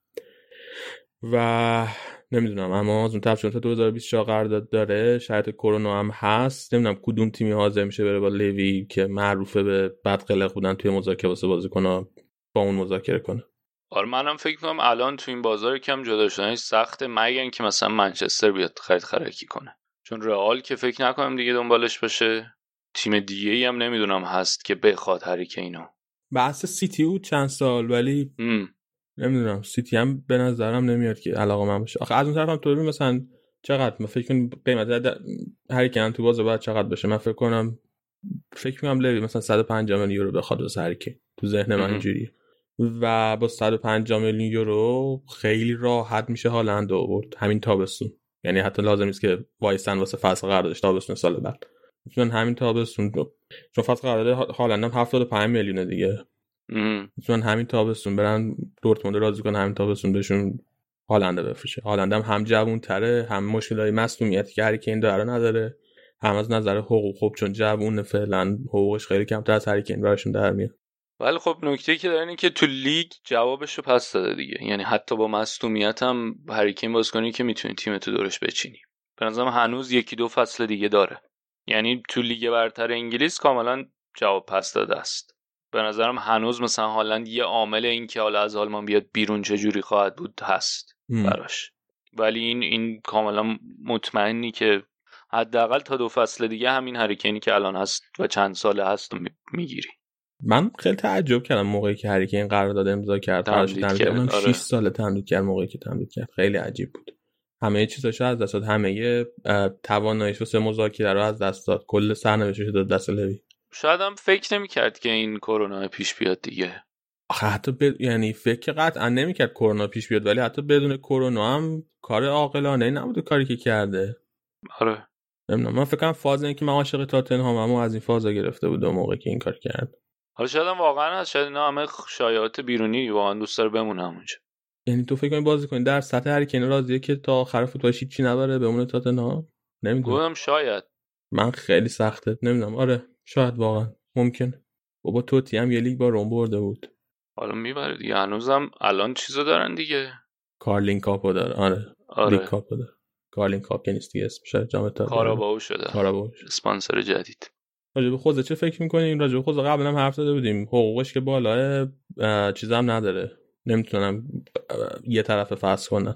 S2: و نمیدونم. اما از اون طرف چون تا 2024 قرارداد داره، شرایط کرونا هم هست، نمیدونم کدوم تیمی حاضر میشه بره با لوی که معروفه به بد قلق بودن توی مذاکره واسه بازیکن‌ها با اون مذاکره کنه.
S4: آره منم فکر کنم الان تو این بازار کم جدا شدنش سخته، مگر اینکه مثلا منچستر بیاد خرید خرکی کنه، چون رئال که فکر نکنم دیگه دنبالش باشه، تیم دیگه‌ای هم نمیدونم هست که بخواد هری کینو.
S2: بحث سیتی بود چند سال ولی نمیدونم سیتی هم به نظرم نمیاد که علاقه من باشه. آخه از اون طرف هم تو ببین مثلا چقدر من فکر کنم قیمت هری کین تو بازار بعد چقدر بشه. من فکر کنم لوی مثلا 150 میلیون یورو بخواد واسه هری کین، تو ذهن من اینجوریه و با 150 میلیون یورو خیلی راحت میشه هالند آورد همین تابستون، یعنی حتی لازم نیست که وایسن واسه فصل قراردادش تابستون سال بعد، میتونن همین تابستون چون فصل قرارداد هالند هم 75 میلیونه دیگه، میتونن همین تابستون برن دورتموند راضی کنن همین تابستون بهشون هالند بفروشه. هالند هم جوان‌تره، هم مشکلای مصونیتی که هری کین داره نداره، هم از نظر حقوق خوب چون جوونه فعلا حقوقش خیلی کمتر از هری کین براشون در میاد.
S4: ولی خب نکته که داره اینه که تو لیگ جوابشو پس داده دیگه، یعنی حتی با مصونیت هم هری کین بازیکنی که میتونی تیمتو دورش بچینی. به نظرم هنوز 1-2 فصل دیگه داره، یعنی تو لیگ برتر انگلیس کاملا جواب پس داده است. به نظرم هنوز مثلا هالند یه عامل این که حالا از آلمان بیاد بیرون چجوری خواهد بود هست براش، ولی این کاملا مطمئنی که حداقل تا 2 فصل دیگه همین هری کینی که الان هست و چند ساله هست میگیری.
S2: من خیلی تعجب کردم موقعی که هری کین قرارداد امضا کرد، اونم 6 سال تمدید کرد. موقعی که تمدید کرد خیلی عجیب بود. همه چیزاشو از دست داد، همه تواناییش واسه مذاکره رو از دست داد، کل سرنوشتش داد دست لوی.
S4: شاید هم فکر نمی‌کرد که این کرونا پیش بیاد دیگه.
S2: آخه حتی یعنی فکر قطعا نمی‌کرد کرونا پیش بیاد، ولی حتی بدون کرونا هم کار عاقلانه نبود کاری که کرده.
S4: آره
S2: نمیدونم، من فکر کنم فاز این که من عاشق تاتنهامم از این فازا گرفته بود موقعی که این کار کرد.
S4: حالا شاید هم واقعا هست، شاید اینا همه شایعات بیرونی واقعا دوست داره بمونه اونجا.
S2: یعنی تو فکر کنی بازیکن در سطح هری کین راضیه که تا آخر فوتبالش چی نبره بمونه تاتنهام؟ نمیدونم،
S4: شاید
S2: من خیلی سخته نمیدونم. آره شاید واقعا ممکن. بابا توتی هم یه لیگ با روم برده بود،
S4: حالا میبره دیگه. هنوزم الان چیزو دارن دیگه،
S2: کارلین کاپو داره. آره. لیگ کاپو داره. کارلین کاپ که نیست دیگه، اسمش جام اتحاد
S4: کاراباو شده، اسپانسر جدید.
S2: راجع به خوزه چه فکر می‌کنین؟ راجع به خوزه قبلا هم حرف زده بودیم، حقوقش که بالاه، چیزام نداره، نمیتونم یه طرف فصل کنن.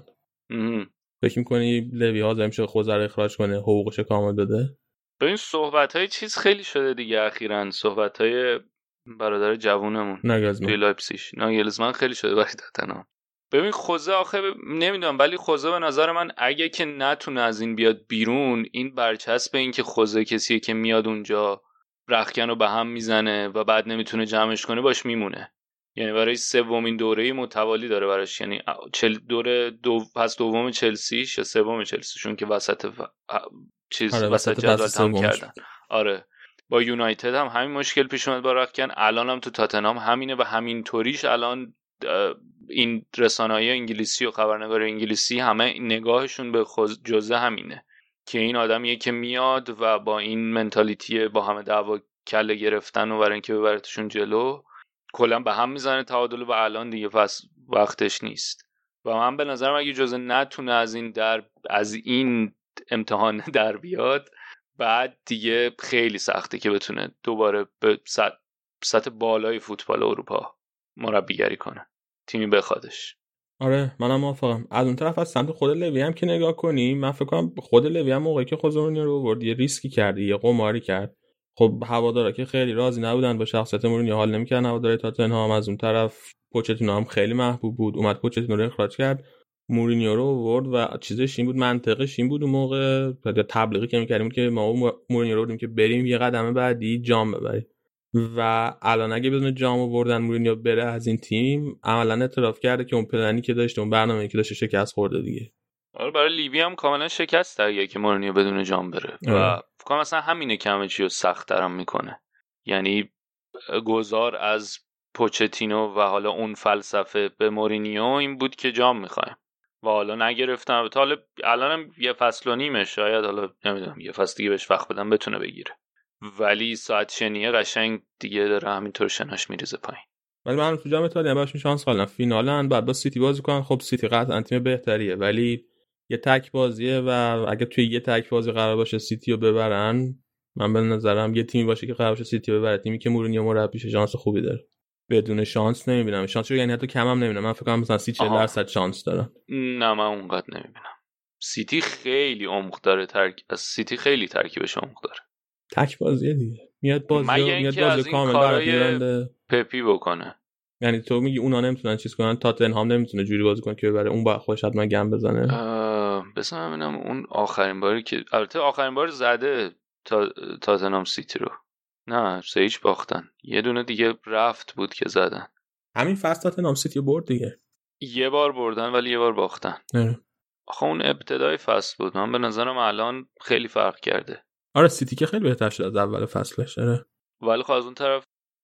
S2: فکر می‌کنی لوی حاضر میشه خوزه رو اخراج کنه، حقوقش کامل بده؟
S4: ببین صحبت‌های چیز خیلی شده دیگه اخیراً، صحبت‌های برادر جوونمون توی لایپزیگ ناگلزمن خیلی شده برای تاتنهام. ببین خوزه آخه نمیدونم، ولی خوزه به نظر من اگه که نتونه از این بیاد بیرون، این برچسب این که خوزه کسیه که میاد اونجا رختکن رو به هم میزنه و بعد نمیتونه جمعش کنه باش میمونه. یعنی برای سومین دوره متوالی داره براش، یعنی دوره پس دوم چلسیش یا سوم چلسیشون که وسط وسط جدول تموم کردن. آره با یونایتد هم همین مشکل پیش اومد با رختکن، الان هم تو تاتنهام همینه و همین طوریش الان این رسانه‌های انگلیسی و خبرنگار انگلیسی همه نگاهشون به جزء همینه که این آدمیه که میاد و با این منتالیتی با همه دعوا کله گرفتن و برای اینکه ببرتشون جلو کلا به هم میزنه تعادل و الان دیگه پس وقتش نیست. و من به نظرم اگه جزء نتونه از این امتحان در بیاد، بعد دیگه خیلی سخته که بتونه دوباره به سطح بالای فوتبال اروپا مربیگری کنه، تیمی بخوادش.
S2: آره منم موافقم. از اون طرف از سمت خود لوی هم که نگاه کنی، من فکر کنم خود لوی هم موقعی که خوزمونی رو آورد یه ریسکی کرد، یه قماری کرد. خب هوادارا که خیلی راضی نبودن با شخصیت مورینیو، حال نمی‌کردن هوادارهای تاتنهام. از اون طرف پوچتینو هم خیلی محبوب بود، اومد پوچتینو رو اخراج کرد، مورینیو رو آورد و چیزش این بود، منطقش این بود اون موقع تبلیغی که می‌کردیم که ما مورینیو رو بردیم که بریم یه قدم بعدی جام ببریم. و الان اگه بدون جام آوردن مورینیو بره از این تیم، عملاً اعتراف کرده که اون پلنی که داشته، اون برنامه‌ای که داشته شکست خورده دیگه.
S4: آره برای لیوی هم کاملا شکست دیگه که مورینیو بدون جام بره و فکر کنم مثلا همینه که همه چی رو سخت‌ترم میکنه. یعنی گذار از پوچتینو و حالا اون فلسفه به مورینیو این بود که جام میخوایم و حالا نگرفتن. حالا الانم یه فصل و نیمه، شاید حالا نمیدونم یه فصل دیگه بهش وقت بدن بتونه بگیره، ولی ساعت شنیه قشنگ دیگه داره همینطور شناش میریزه پایین.
S2: ولی من تو جام اتحادیه بهشون شانس خوردم، فینالن بعد با سیتی بازی کنن. خب سیتی قطعا تیم بهتریه، ولی یه تک بازیه و اگه توی یه تک بازی قرار باشه سیتی رو ببرن، من به نظرم یه تیمی باشه که قرار باشه سیتی رو ببره، تیمی که مورینیو مربیشه شانس خوبی داره. بدون شانس نمیبینم. شانس رو یعنی حتی کم هم نمیبینم. من فکر کنم مثلا 30-40% شانس داره.
S4: نه من اونقدر نمیبینم. سیتی خیلی عمق داره، از سیتی خیلی ترکیبش عمق داره.
S2: تک بازیه دیگه، میاد بازی کامل برات
S4: پپی بکنه.
S2: یعنی تو میگی اونا نمیتونن چیز کنن، تاتنهام نمیتونه جوری بازی کنه که ببره، اون با خودش حتما گم بزنه.
S4: بسم ببینم اون آخرین باری که البته آخرین بار زده تاتنهام سیتی رو، نه 3-0 باختن. یه دونه دیگه رفت بود که زدن.
S2: همین فصل تاتنهام سیتی برد دیگه.
S4: یه بار بردن ولی یه بار باختن. آخه اون ابتدای فصل بود. من به نظرم الان خیلی فرق کرده.
S2: آره سیتی که خیلی بهتر شد از اول فصلش.
S4: ولی خب از اون طرف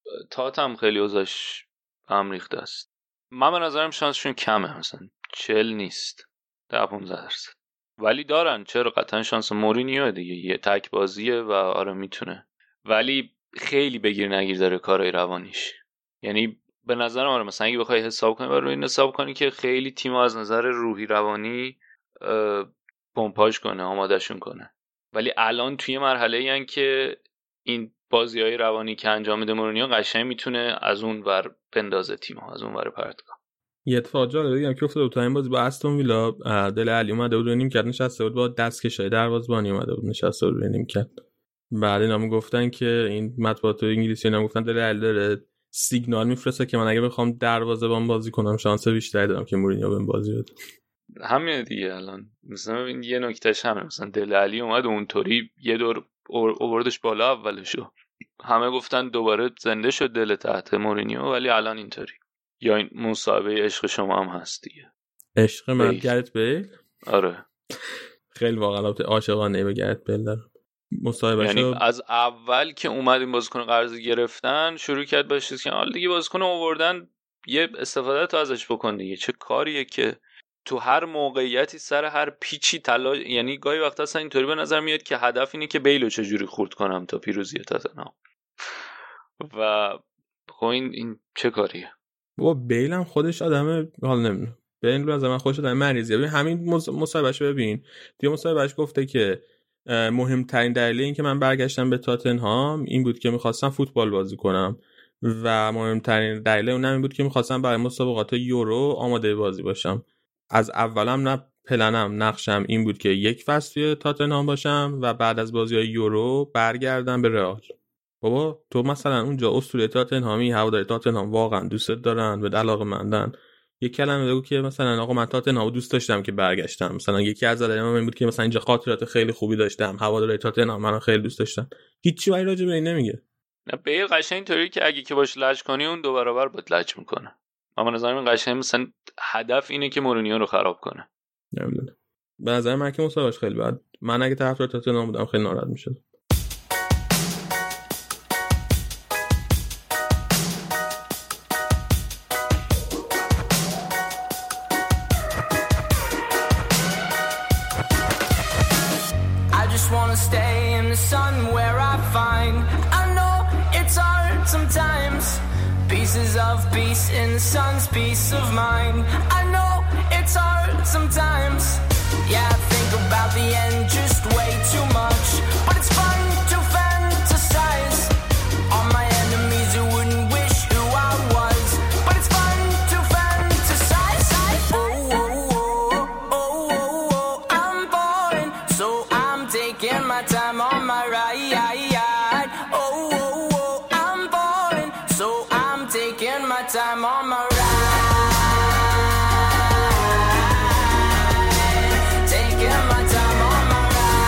S4: تاتم خیلی اوضاعش هم ریخته است. من به نظرم شانسشون کمه، مثلا 40 نیست. 10-15%. ولی دارن، چرا؟ قطعا شانس مورینیو دیگه، یه تک بازیه و آره میتونه، ولی خیلی بگیر نگیر داره کارهای روانیش. یعنی به نظر من مثلا اگه بخوای حساب کنی برای این حساب کنی که خیلی تیم از نظر روحی روانی پمپاژ کنه، آمادهشون کنه، ولی الان توی مرحله‌ای ان که این بازی‌های روانی که انجام میده مورینیو قشنگ میتونه از اون ور بندازه تیمو، از اون ور پرت کنه.
S2: یه اتفاق جالب دیگه که افتاد تو این بازی با استون ویلا، دل علی اومده بود نیم کرد نشسته بود با دستکشای دروازه‌بانی اومده بود نشسته بود نیم کرد. بعد اینا میگفتن که این مطبوعات انگلیسی اینا میگفتن دل علی داره سیگنال میفرسته که من اگه بخوام دروازه‌بان بازی کنم شانس بیشتری دارم که مورینیو بهم بازی بده.
S4: همین دیگه. الان مثلا این یه نکتهش همه، مثلا دل علی اومد اونطوری یه دور آوردش بالا اولشو، همه گفتن دوباره زنده شد دل تحت مورینیو، ولی الان اینطوری. یا این مصاحبه عشق شما هم هست دیگه.
S2: عشق من گرت بیل؟
S4: آره
S2: خیلی واقعا عاشقانه به گرت بیل دارم. مصاحبه
S4: یعنی از اول که اومد این بازیکن قرض گرفتن شروع کرد باشه که حالا دیگه بازیکن آوردن یه استفاده تو ازش بکن دیگه. چه کاریه که تو هر موقعیتی سر هر پیچی تلاش، یعنی گاهی وقتا اصلا اینطوری به نظر میاد که هدف اینه که بیلو چجوری خورد کنم تا پیروزی تاتنهام. و خب این چه کاریه؟
S2: بابا بیل هم خودش آدمه، حال نمیدونم، بیل از من خودش آدم مریضیه. ببین همین مصاحبهشو ببین، توی مصاحبهش گفته که مهمترین دلیل این که من برگشتم به تاتنهام این بود که می‌خواستم فوتبال بازی کنم و مهمترین دلیل اونم این بود که می‌خواستم برای مسابقات یورو آماده بازی باشم. از اولم نه پلنم نقشم این بود که یک فصل توی تاتنهام باشم و بعد از بازی‌های یورو برگردم به رئال. بابا تو مثلا اونجا اسطوره تاتنهامی، هواداری تاتنهام واقعا دوستت دارن، به علاقه‌مندن. یک کلمه بگو که مثلا آقا من تاتنهام دوست داشتم که برگشتم، مثلا یکی از دلایلم این بود که مثلا اینجا خاطرات خیلی خوبی داشتم، هواداری تاتنهام منو خیلی دوست داشتن. هیچی ولی راجع به این نمیگه.
S4: نه بیل قشنگ اینطوری که اگه که باش لج کنی اون دو برابر بهت لج میکنه. اما نظر من قشنگ مثلا هدف اینه که مورینیو رو خراب کنه.
S2: نمیدونم، به نظر من که مصاحبهش خیلی بد. من اگه طرفدار تاتنهام بودم خیلی ناراحت میشدم.
S1: Stay in the sun where I find I know it's hard sometimes. Pieces of peace in the sun's peace of mind. I know it's hard sometimes. Yeah, I think about the end just way too much. But it's fun to fantasize on my enemies who wouldn't wish who I was. But it's fun to fantasize. Oh, oh, oh, oh, oh, oh. I'm falling, so I'm taking my time on my ride. Oh, oh, oh, I'm falling, so I'm taking my time on my ride. Taking my time on my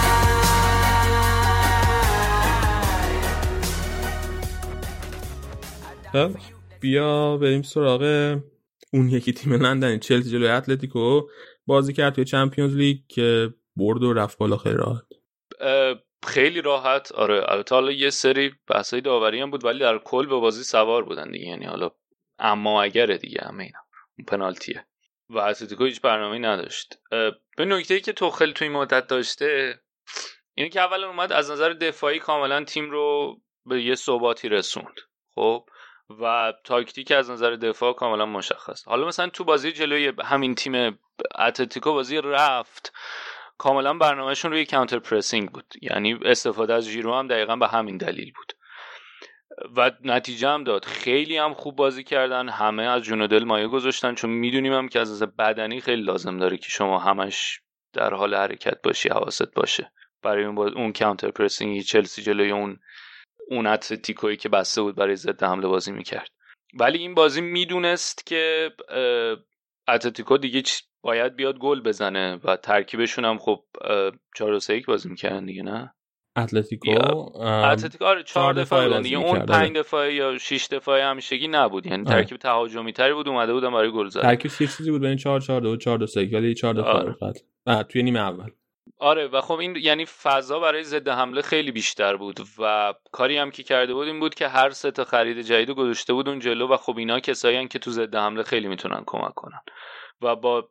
S2: ride. بیا بریم سراغ اون یکی تیم لندنی، چلسی جلوی اتلتیکو بازی کرد توی چمپیونز لیگ که برد و رفت بالا خیلی راحت.
S4: خیلی راحت. آره البته حالا یه سری بحثای داوری هم بود ولی در کل به بازی سوار بودن دیگه. یعنی حالا اما اگره دیگه همه اینا اون پنالتیه و اتلتیکو هیچ برنامه‌ای نداشت. به نکته‌ای که توخل توی این مدت داشته اینه که اولا اومد از نظر دفاعی کاملا تیم رو به یه ثباتی رسوند. خب و تاکتیک از نظر دفاع کاملا مشخص. حالا مثلا تو بازی جلوی همین تیم اتلتیکو بازی رفت کاملا برنامهشون روی کانتر پرسینگ بود. یعنی استفاده از ژیرو هم دقیقاً به همین دلیل بود و نتیجه هم داد. خیلی هم خوب بازی کردن، همه از جون و دل مایه گذاشتن، چون میدونیم هم که از نظر بدنی خیلی لازم داره که شما همش در حال حرکت باشی، حواست باشه برای اون کانتر پرسینگ. چلسی جلوی اون اتلتیکویی که بسته بود برای ضد حمله بازی میکرد. ولی این بازی میدونست که اتلتیکو دیگه باید بیاد گل بزنه و ترکیبشون هم خب 4-3-1 بازی میکردن دیگه. نه
S2: اتلتیکو
S4: آره 4 دفاعی بودن دیگه. اون 5 دفاعی یا 6 دفاعی همیشگی نبود. یعنی ترکیب تهاجمی تری بود، اومده بودن برای گل زدن.
S2: ترکیب یه چیزی بود بین 4-4-2 و 4-2-3 ولی 4 دفاعی فقط توی نیمه اول.
S4: آره و خب این یعنی فضا برای ضد حمله خیلی بیشتر بود و کاری هم که کرده بود این بود که هر سه تا خرید جدید گذاشته بود اون جلو و خب اینا کسایی ان که تو ضد حمله خیلی میتونن کمک کنن و با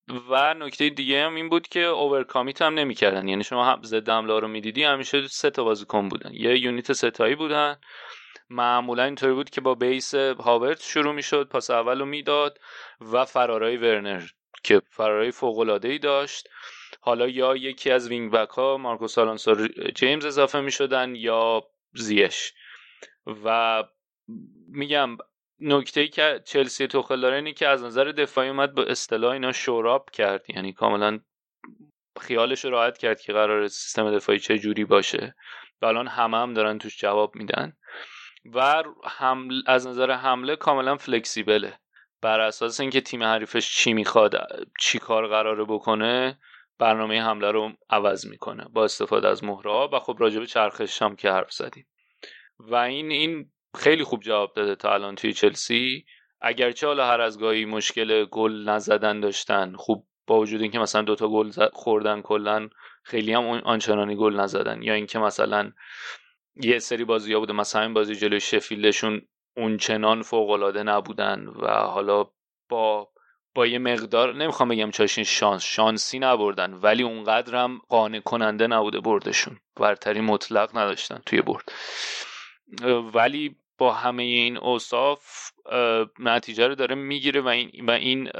S4: و نکته دیگه هم این بود که اوورکامیت هم نمی‌کردن، یعنی شما هم ضد حمله رو می‌دیدی همیشه 3 تا بازیکن بودن، یه یونیت ستایی بودن. معمولا اینطوری بود که با بیس هاورت شروع میشد، پاس اولو میداد و فرارای ورنر که فرارای فوق‌العاده‌ای داشت. حالا یا یکی از وینگ بک ها مارکوس آلونسو جیمز اضافه میشدن یا زیش. و میگم نکته‌ای که چلسی توخل داره اینه که از نظر دفاعی اومد به اصطلاح اینا شوراب کرد، یعنی کاملا خیالش رو راحت کرد که قرار سیستم دفاعی چه جوری باشه و الان هم دارن توش جواب میدن و از نظر حمله کاملا فلکسیبله، بر اساس اینکه تیم حریفش چی میخواد چی کار قراره بکنه برنامه حمله رو عوض میکنه با استفاده از مهره‌ها. و خب راجع به چرخش هم که حرف زدیم و این خیلی خوب جواب داده تا الان توی چلسی. اگرچه حالا هر از گاهی مشکل گل نزدن داشتن، خوب با وجود اینکه مثلا 2 تا گل خوردن کلا خیلی هم آنچنانی گل نزدن، یا اینکه مثلا یه سری بازی‌ها بوده مثلا این بازی جلوی شفیلدشون اونچنان فوق‌العاده نبودن و حالا با یه مقدار نمیخوام بگم چاشین شانسی نبردن ولی اونقدر هم قانع کننده نبوده بردشون، برتری مطلق نداشتن توی برد. ولی با همه این اوصاف نتیجه رو داره میگیره و این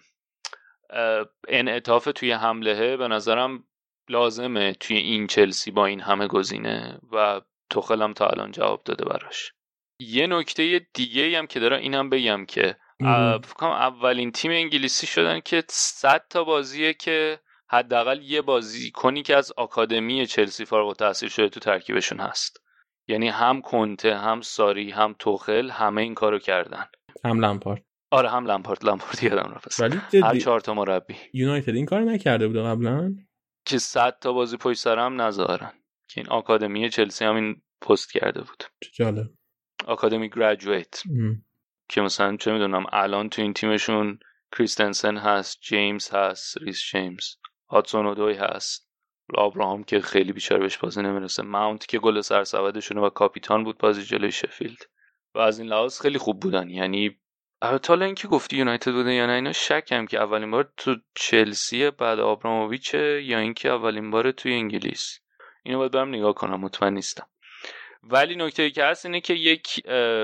S4: انعطاف توی حمله به نظرم لازمه توی این چلسی با این همه گزینه و توخل هم تا الان جواب داده براش. یه نکته دیگه هم که داره اینم بگم که اولین تیم انگلیسی شدن که 100 تا بازیه که حداقل یه بازیکنی که از آکادمی چلسی فارغ التحصیل شده تو ترکیبشون هست، یعنی هم کنته هم ساری هم توخل همه این کارو کردن،
S2: هم لمپارد.
S4: آره هم لمپارد یادم رفت.
S2: ولی
S4: هر 4 تا مربی
S2: یونایتد این کارو نکرده بود قبلا
S4: که 100 تا بازی پشت سر هم نذارن، که این آکادمی چلسی هم این پست کرده بود.
S2: چه جالب.
S4: آکادمی گریجویت که مثلا چه میدونم الان تو این تیمشون کریستنسن هست، جیمز هست، ریس جیمز، هاتسون اودوی هست، ابراهام که خیلی بیچاره بهش بازی نمیرسه، ماونت که گل سرسبدشونه و کاپیتان بود بازی جلوی شفیلد و از این لحاظ خیلی خوب بودن. یعنی حالا اینکه گفتی یونایتد بوده یا نه اینا شکم که اولین بار تو چلسی بعد آبراموویچ یا اینکه اولین بار توی انگلیس، اینو باید برم نگاه کنم مطمئن نیستم. ولی نکته‌ای که هست اینه که یک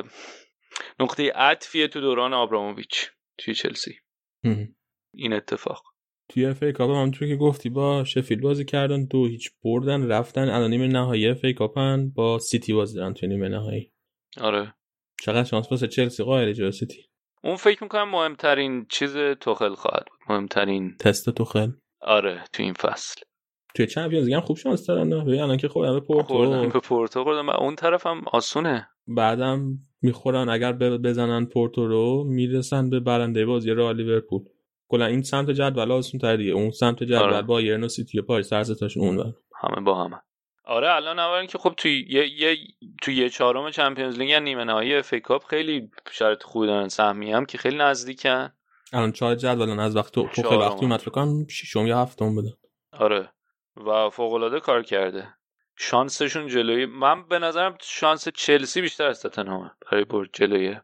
S4: نقطه عطفیه تو دوران آبراموویچ توی چلسی این اتفاق.
S2: توی اف ای کاپ هم همونطور که گفتی با شفیلد بازی کردن 2-0 بردن رفتن الان نیمه نهایی اف ای کاپن با سیتی بازی دارن توی نیمه نهایی.
S4: آره
S2: چقدر شانس واسه چلسی قائل جلوی سیتی.
S4: اون فکر میکنم مهمترین چیز توخل خواهد بود، مهمترین
S2: تست توخل.
S4: آره تو این فصل.
S2: توی چمپیونز لیگ هم خوب شانس دارن نه، الان که خوردن به
S4: پورتو خوردن و اون طرف هم آسونه،
S2: بعدم میخورن اگر بزنن پورتو رو میرسن به برنده بازی رئال لیورپول. کلا این سمت جدول آسون تریه، اون سمت جدول
S4: آره.
S2: بایرن و سیتی و پاریس هر ستاشون اونور
S4: همه با همه. آره الان اولا که خب توی یه چهارم چمپیونز لیگ نیمه نهایی اف ای کاپ خیلی شرط خوبی دارن، سهمیه هم که خیلی نزدیکن.
S2: الان 4 جدولن از وقت تو خیلی وقتی اومد فکر کنم 6م یا 7م بدن.
S4: آره و فوق العاده کار کرده. شانسشون جلوی من به نظرم شانس چلسی بیشتر از تاتنهام برای برد جلوی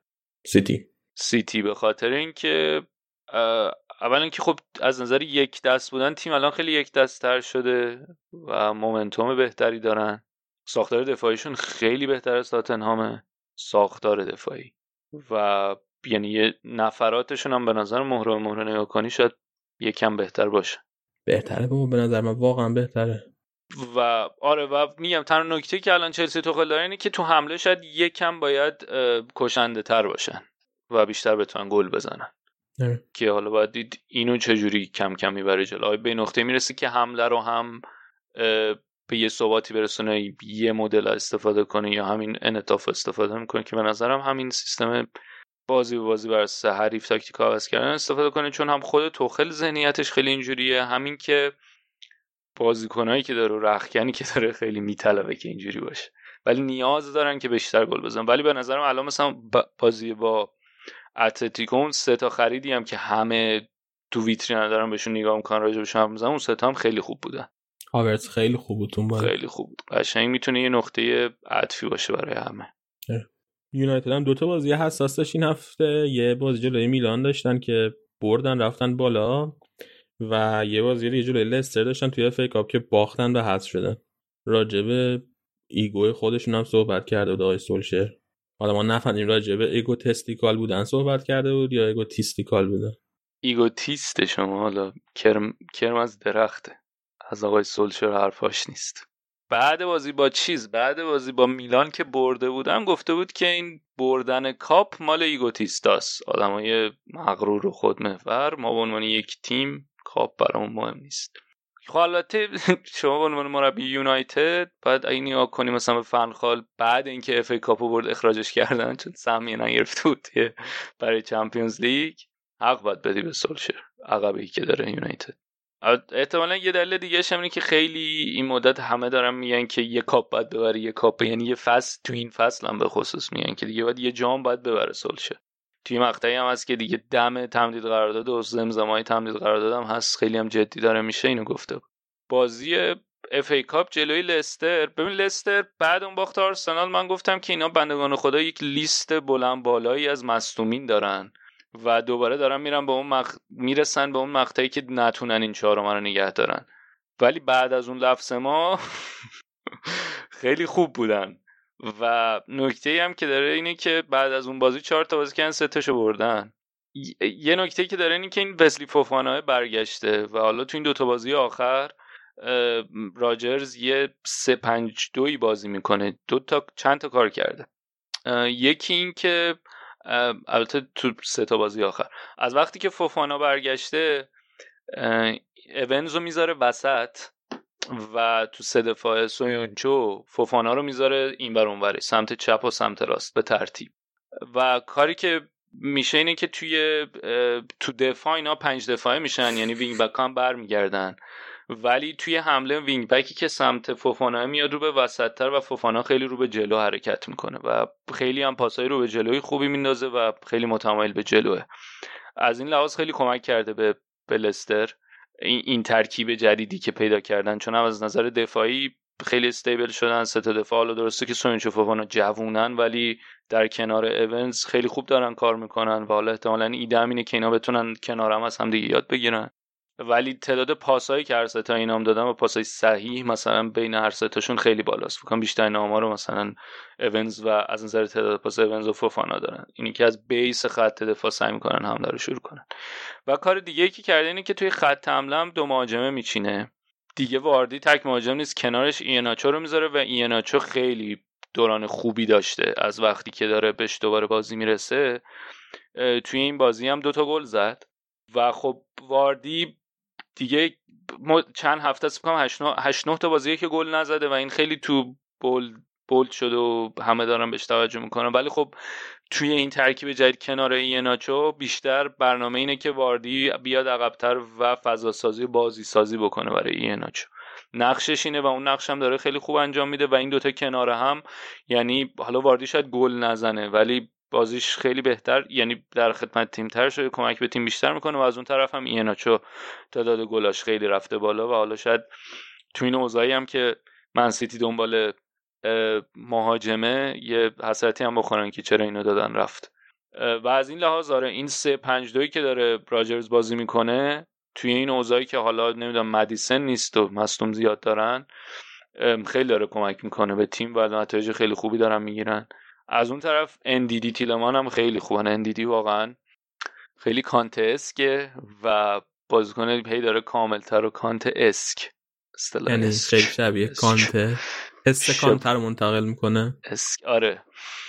S4: سیتی به خاطر اینکه اولا که خب از نظر یک دست بودن تیم الان خیلی یک دست تر شده و مومنتوم بهتری دارن، ساختار دفاعیشون خیلی بهتر از تاتنهامه ساختار دفاعی و یعنی نفراتشون هم به نظر مهره نگاه کنی شاید یکم بهتر باشه.
S2: بهتره به نظر من واقعا بهتره.
S4: و آره و میگم تنها نکته که الان چلسی توخل داره اینه که تو حمله شاید یکم باید کشنده تر باشن و بیشتر بتونن گل بزنن که حالا باید دید اینو چجوری کم کم میبره جلو، به نقطه میرسه که حمله رو هم به یه ثباتی برسونه، یه مدل استفاده کنه یا همین انعطاف استفاده میکنه که به نظرم همین سیستم بازی به بازی بر اساس حریف تاکتیک عوض کردن استفاده کنه، چون هم خود توخل ذهنیتش خیلی اینجوریه، همین که بازیکنایی که داره رختکنی که داره خیلی میطلبه که اینجوری باشه، ولی نیاز دارن که بیشتر گل بزنن. ولی به نظرم الان مثلا بازی با اتلتیکو اون 3 تا خریدی هم که همه تو ویترین دارن بهشون نگاه میکنن راجع بهشون حرف میزنن، اون 3 تا هم خیلی خوب بودن.
S2: هاورتز خیلی خوب بود اون بازی،
S4: خیلی خوب بود، قشنگ میتونه یه نقطه عطفی باشه برای همه.
S2: یونایتد هم 2 تا بازی حساس داشت این هفته، یه بازی جلوی میلان داشتن که بردن رفتن بالا و یه بازی دیگه جلوی لستر داشتن توی اف ای کاپ که باختن و حذف شدن. راجب ایگو خودشون هم صحبت کرده بود آقای سولشر. حالا ما نفهمیم راجب ایگو تستیکال بودن صحبت کرده بود یا ایگو تیستیکال بودن.
S4: ایگو تیسته شما، حالا کرم از درخته، از آقای سولشر حرفاش نیست. بعد بازی با میلان که برده بودم گفته بود که این بردن کاپ مال ایگوتیستاست، آدمای مغرور و خودمحور، ما به عنوان یک تیم کاپ برامون مهم نیست. خب البته شما به عنوان مربی یونایتد بعد اگه نگاه کنیم مثلا به فنخال بعد اینکه اف ای کاپو برد اخراجش کردن چون سهمیه نگرفته بود برای چمپیونز لیگ، حق باید بدی به سولشر عقبی که داره یونایتد. احتمالاً یه دلیل دیگه اش اینه که خیلی این مدت همه دارن میگن که یه کاپ باید ببره، یه کاپ، یعنی یه فصل، تو این فصل هم به خصوص میگن که دیگه باید یه جام باید ببره سولشر. توی مقطعی هم هست که دیگه دم تمدید قرارداد و زمزمه‌های تمدید قرارداد هم هست، خیلی هم جدی داره میشه. اینو گفته بود. بازی اف ای کاپ جلوی لستر، ببین لستر بعد اون باخت آرسنال من گفتم که اینا بندگان خدا یک لیست بلند بالایی از مصدومین دارن و دوباره دارن میرن به اون میرسن به اون مقطعی که نتونن این چهارم رو نگه دارن. ولی بعد از اون لفظ ما خیلی خوب بودن و نکته هم که داره اینه که بعد از اون بازی 4 تا بازی کردن 3 تاشو بردن. یه نکته که داره اینه که این وسلی فوفانا برگشته و حالا تو این 2 تا بازی آخر راجرز یه 3-5-2 بازی میکنه، 2 تا چند تا کار کرده. یکی این که البته تو 3 تا بازی آخر از وقتی که فوفانا برگشته اونزو میذاره وسط و تو 3 دفاعه سویونچو فوفانا رو میذاره این ور اون ور، سمت چپ و سمت راست به ترتیب. و کاری که میشه اینه که تو دفاع اینا 5 دفاعه میشن، یعنی وینگ بک هم برمیگردن، ولی توی حمله وینگ بکی که سمت فوفانا میاد رو به وسط تر و فوفانا خیلی رو به جلو حرکت میکنه و خیلی هم پاسای رو به جلوی خوبی میندازه و خیلی متمایل به جلوه. از این لحاظ خیلی کمک کرده به لستر این ترکیب جدیدی که پیدا کردن، چون هم از نظر دفاعی خیلی استیبل شدن. 3 تا دفاع، حالا درسته که سوینچو فوفانا جوونن ولی در کنار اونز خیلی خوب دارن کار میکنن و حالا احتمالاً ایده هم اینه که اینا بتونن کنار هم از هم دیگه یاد بگیرن. ولی تعداد پاسایی که هر سه تا اینام دادن و پاسای صحیح مثلا بین هر سه تاشون خیلی بالاست. فکر کنم بیشتر آمار رو مثلا اونز و از نظر تعداد پاس اونز و فوفانا دارن. اینی که از بیس خط دفاع سعی میکنن حمله رو شروع کنن. و کار دیگه ای که کرده اینه که توی خط حمله هم 2 مهاجمه میچینه. دیگه واردی تک مهاجم نیست، کنارش ایناچو رو میذاره و ایناچو خیلی دوران خوبی داشته از وقتی که داره بهش دوباره بازی میرسه. توی این بازی هم 2 تا گل زد و خب واردی دیگه چند هفته است بکنم 8-9 تا بازیه که گل نزده و این خیلی تو بولد شده و همه دارن بهش توجه میکنن. ولی خب توی این ترکیب جدید کنار ایناچو بیشتر برنامه اینه که واردی بیاد عقب‌تر و فضا سازی و بازی سازی بکنه برای ایناچو. نقشش اینه و اون نقش هم داره خیلی خوب انجام میده و این 2 تا کنار هم، یعنی حالا واردی شاید گل نزنه ولی بازیش خیلی بهتر، یعنی در خدمت تیم تر شده، کمک به تیم بیشتر میکنه و از اون طرف هم ایناچو تعداد گلاش خیلی رفته بالا و حالا شاید تو این اوضاعی هم که من سیتی دنبال مهاجمه یه حسرتی هم بخورن که چرا اینو دادن رفت. و از این لحاظ آره این 3-5-2 که داره راجرز بازی میکنه توی این اوضاعی که حالا نمیدونم مدیسن نیست و مصدوم زیاد دارن خیلی داره کمک میکنه به تیم و نتایج خیلی خوبی دارن میگیرن. از اون طرف اندیدی تیلمان هم خیلی خوبن. اندیدی واقعا خیلی کانته اسکه و بازیکن هی داره کاملتر و کانته اسک اصطلاح،
S2: یعنی خیلی شبیه کانته، حس کانته رو منتقل میکنه.
S4: اسک آره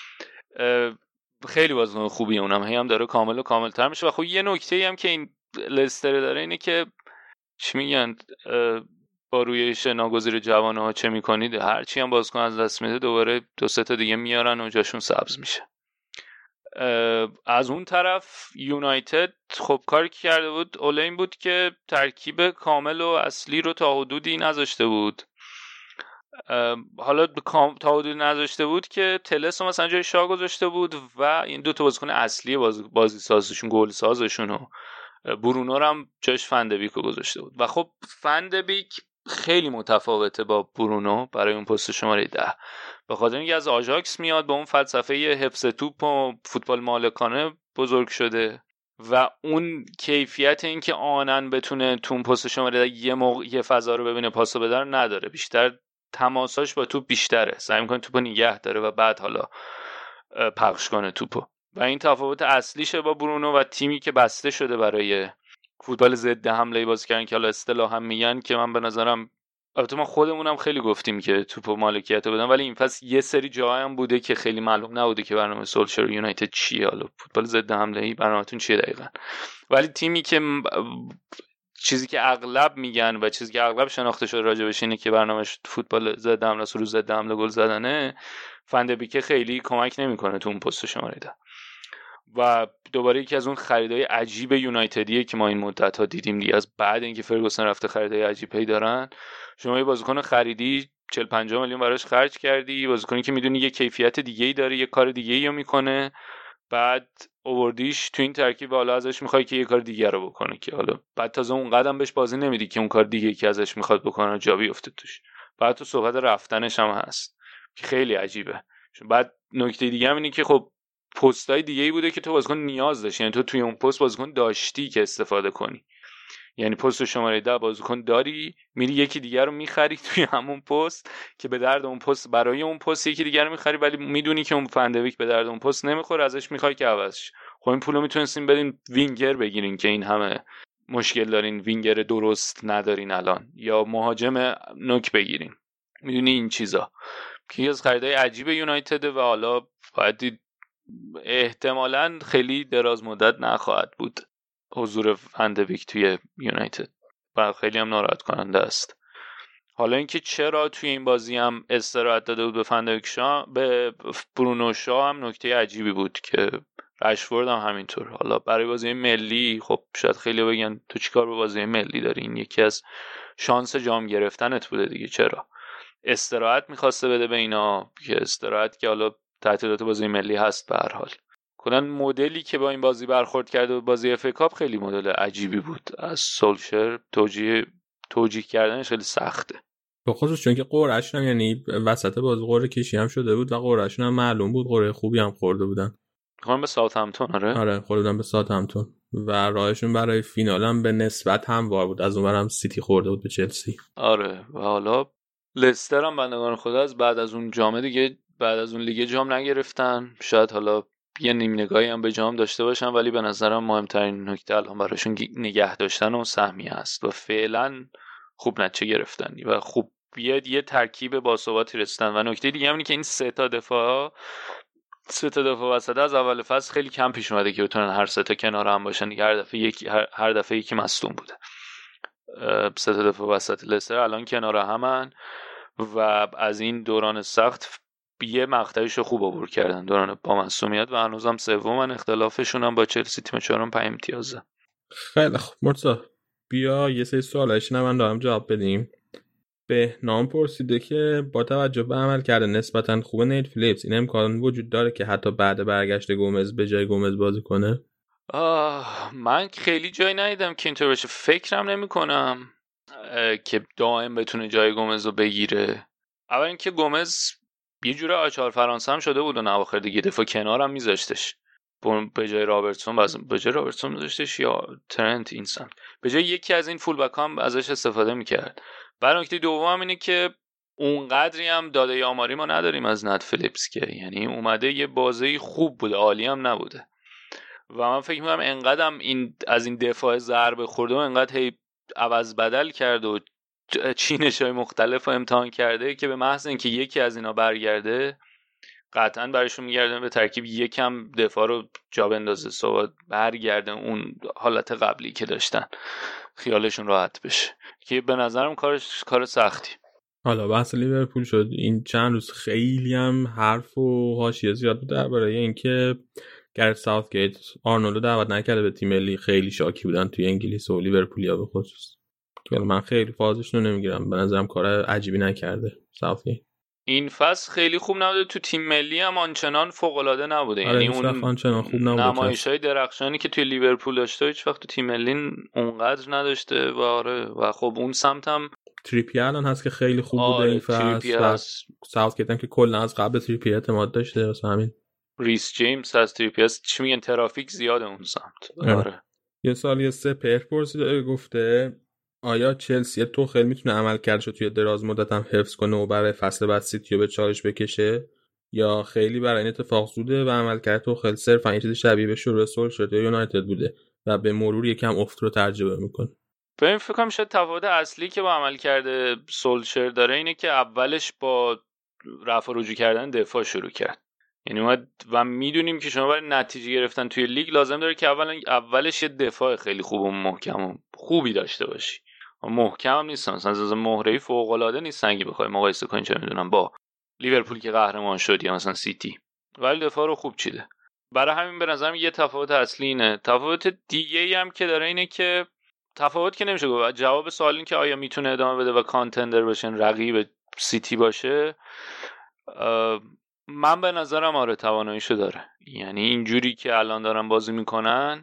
S4: خیلی بازیکن خوبیه، اونم هی هم داره کامل و کاملتر میشه. و خب یه نکته هم که این لستر داره اینه که چی میگن با رویش ناگزیر جوانه ها چه میکنید، هرچی هم بازیکن از دست میده دوباره 2-3 تا دیگه میارن و جاشون سبز میشه. از اون طرف یونایتد خب کاری که کرده بود اولین بود که ترکیب کامل و اصلی رو تا حدودی نذاشته بود. حالا تا حدودی نذاشته بود که تلس رو مثلا جای شاه گذاشته بود و این 2 تا بازیکن اصلی بازی سازشون، گل سازشون و برونو رو هم جاش فندبیک رو گذاشته بود. و خب فندبیک خیلی متفاوته با برونو برای اون پست شماره 10 به خاطر اینکه از آژاکس میاد با اون فلسفه حفظ توپ و فوتبال مالکانه بزرگ شده و اون کیفیت این که آنن بتونه تو اون پست شماره یه فضا رو ببینه پاسو بده رو نداره. بیشتر تماساش با توپ بیشتره، سعی میکنه توپو نگه داره و بعد حالا پخش کنه توپو. و این تفاوت اصلیشه با برونو و تیمی که بسته شده برای فوتبال ضد حمله بازی کردن که حالا اصطلاحا میگن که من به نظرم، البته ما خودمونم خیلی گفتیم که توپو مالکیت بدن، ولی این فصل یه سری جاها هم بوده که خیلی معلوم نبوده که برنامه سولشر یونایتد چیه، حالا فوتبال ضد حمله ای برنامه‌تون چیه دقیقاً. ولی تیمی که چیزی که اغلب میگن و چیزی که اغلب شناخته شده راجبش اینه که برنامه‌اش فوتبال ضد حمله است، رو ضد حمله گل زدنه، فندبیک خیلی کمک نمیکنه تو اون پست شماره 10. و دوباره یکی از اون خریدای عجیب یونایتدیه که ما این مدت‌ها دیدیم دیگه، از بعد اینکه فرگوسن رفته خریدای عجیب پی دارن. شما یه بازیکن خریدی 40-50 میلیون براش خرج کردی، بازیکنی که میدونی یه کیفیت دیگه‌ای داره، یه کار دیگه‌ای رو میکنه، بعد آوردیش تو این ترکیب، حالا ازش میخوای که یه کار دیگه رو بکنه که حالا بعد تازه اون قدم بهش بازی نمیدی که اون کار دیگه‌ای که ازش میخواد بکنه جا بیفته توش. بعد تو صحبت رفتنش هم هست که خیلی عجیبه. بعد نکته دیگه هم اینه که خب پستای دیگه‌ای بوده که تو بازیکن نیاز داشتی، یعنی تو توی اون پست بازیکن داشتی که استفاده کنی، یعنی پست شماره 10 بازیکن داری، میری یکی دیگر رو میخری توی همون پست که به درد اون پست، برای اون پست یکی دیگر رو میخری ولی میدونی که اون فندویک به درد اون پست نمیخوره، ازش میخوای که عوضش. خب این پولو میتونستین بدین وینگر بگیرین که این همه مشکل دارین، وینگر درست ندارین الان، یا مهاجم نوک بگیرین. میدونی این چیزا که از خریدای عجیب یونایتد و حالا باید احتمالاً خیلی دراز مدت نخواهد بود حضور فندویک توی یونایتد و خیلی هم ناراحت کننده است. حالا اینکه چرا توی این بازی هم استراحت داده بود به فندویک به برونو شا هم نکته عجیبی بود که رشفورد هم همینطور. حالا برای بازی ملی خب شاید خیلی بگن تو چیکار به بازی ملی داری، این یکی از شانس جام گرفتنت بوده دیگه، چرا استراحت می‌خواسته بده به اینا، که استراحت که حالا تعطیلات بازی ملی هست به هر حال. کلا مدلی که با این بازی برخورد کرده و بازی اف ای کاپ خیلی مدل عجیبی بود از سولشر، توجیه کردنش خیلی سخته،
S2: به خصوص چون که قرعه‌شون هم یعنی وسط بازی قرعه کشی هم شده بود و قرعه‌شون هم معلوم بود، قرعه خوبی هم خورده بودن.
S4: به ساوثهمپتون.
S2: آره خوردن به ساوثهمپتون و راهشون برای فینال هم به نسبت هموار بود، از اونورم سیتی خورده بود به چلسی.
S4: آره و حالا لستر هم بندگان خدا از بعد از اون جام دیگه، بعد از اون لیگ جام نگرفتن، شاید حالا یه نیم نگاهی هم به جام داشته باشن، ولی به نظرم مهمترین نکته الان براشون نگه داشتن اون سهمیه است و فعلا خوب نتیجه گرفتن و خوب یه ترکیب باثباتی رسیدن. و نکته دیگه هم اینه که این سه تا دفاع وسط از اول فصل خیلی کم پیش اومده که بتونن هر سه تا کنار هم باشن دیگه، هر دفعه یکی مصدوم بوده. سه تا دفاع وسط لستر الان کنار همن و از این دوران سخت یه مقطعیشو خوب عبور کردن، دوران با معصومیت، و هنوزم سومن، اختلافشون هم با چلسی تیم 4 5 امتیازه.
S2: خیلی خوب مرتضی، بیا یه سری سوالایش من دارم جواب بدیم. به نام پرسیده که با توجه به عمل کرده نسبتاً خوب نیت فلیپس این امکان وجود داره که حتی بعد برگشت گومز به جای گومز بازی کنه؟
S4: من خیلی جایی ندیدم که اینطور بشه، فکرم نمی کنم که دائم بتونه جای گومز رو بگیره. اول اینکه گومز یه جوره آچار فرانسه هم شده بود و اواخر دیگه دفاع کنار هم میذاشتش به جای رابرتسون میذاشتش یا ترنت اینسان، به جای یکی از این فول بک هم ازش استفاده میکرد. بعد نکته دوم اینه که اونقدری هم داده آماری ما نداریم از نت فلیپس که یعنی اومده یه بازی خوب بوده، عالی هم نبوده و من فکر میکنم انقدرم از این دفاع ضربه خورده و انقدر هی عوض بدل کرد و چینش‌های مختلف رو امتحان کرده که به محض اینکه یکی از اینا برگرده قطعاً برایشون میگردن به ترکیب یکم دفاع رو جا بندازه، صحبت برگرده اون حالت قبلی که داشتن، خیالشون راحت بشه، که به نظرم کار سختی.
S2: حالا بحث لیورپول شد این چند روز، خیلی هم حرف و حاشیه زیاد بود درباره اینکه گرت ساوثگیت آرنولدو دعوت نکرده به تیم ملی. خیلی شاکی بودن توی انگلیس و لیورپولیا به خصوص، که من خیلی فازش رو نمیگیرم، به نظرم کار عجیبی نکرده ساوثگیت.
S4: این فصل خیلی خوب نبوده، تو تیم ملی هم آنچنان فوق‌العاده نبوده.
S2: یعنی
S4: اون
S2: آنچنان خوب نبوده،
S4: نمایش‌های درخشانی که توی لیورپول داشته هیچ وقت تو تیم ملی اونقدر نداشته. و آره و خب اون سمت هم
S2: تریپیر الان هست که خیلی خوب بوده این فصل، ساوثگیت هم که کلا از قبل تریپیر اعتماد داشته، واسه همین
S4: ریس جیمز هست، تریپیاس، چی میگن ترافیک زیاده اون سمت. آره
S2: یه سالی سپر پرسیده گفته آیا چلسی توخل میتونه عملکردش رو توی دراز مدت هم حفظ کنه و برای فصل بعد سیتی رو به چالش بکشه یا خیلی برای این اتفاق زوده و عملکرد توخل صرفا یه چیز شبیه به شروع سولشر یا یونایتد بوده و به مرور یکم افت رو تجربه میکنه؟
S4: ببین فکر کنم شاید تفاوت اصلی که با عملکرد سولشر داره اینه که اولش با رفع و رجوع کردن دفاع شروع کرد. یعنی ما و میدونیم که شما برای نتیجه گرفتن توی لیگ لازم داره که اولش یه دفاع خیلی خوب و محکم و خوبی داشته باشی. محکم هم نیستن، مثلا از مهره‌ای فوق‌العاده نیستن اگه بخوای مقایسه کنی چه میدونم با لیورپول که قهرمان شد یا مثلا سیتی، ولی دفاع رو خوب چیده. برای همین به نظرم یه تفاوت اصلی اینه. تفاوت دیگه‌ای هم که داره اینه که تفاوت که نمیشه گفت، جواب سوال این که آیا میتونه ادامه بده و کانتندر بشن رقیب سیتی باشه، من به نظرم آره تواناییشو داره. یعنی اینجوری که الان دارن بازی میکنن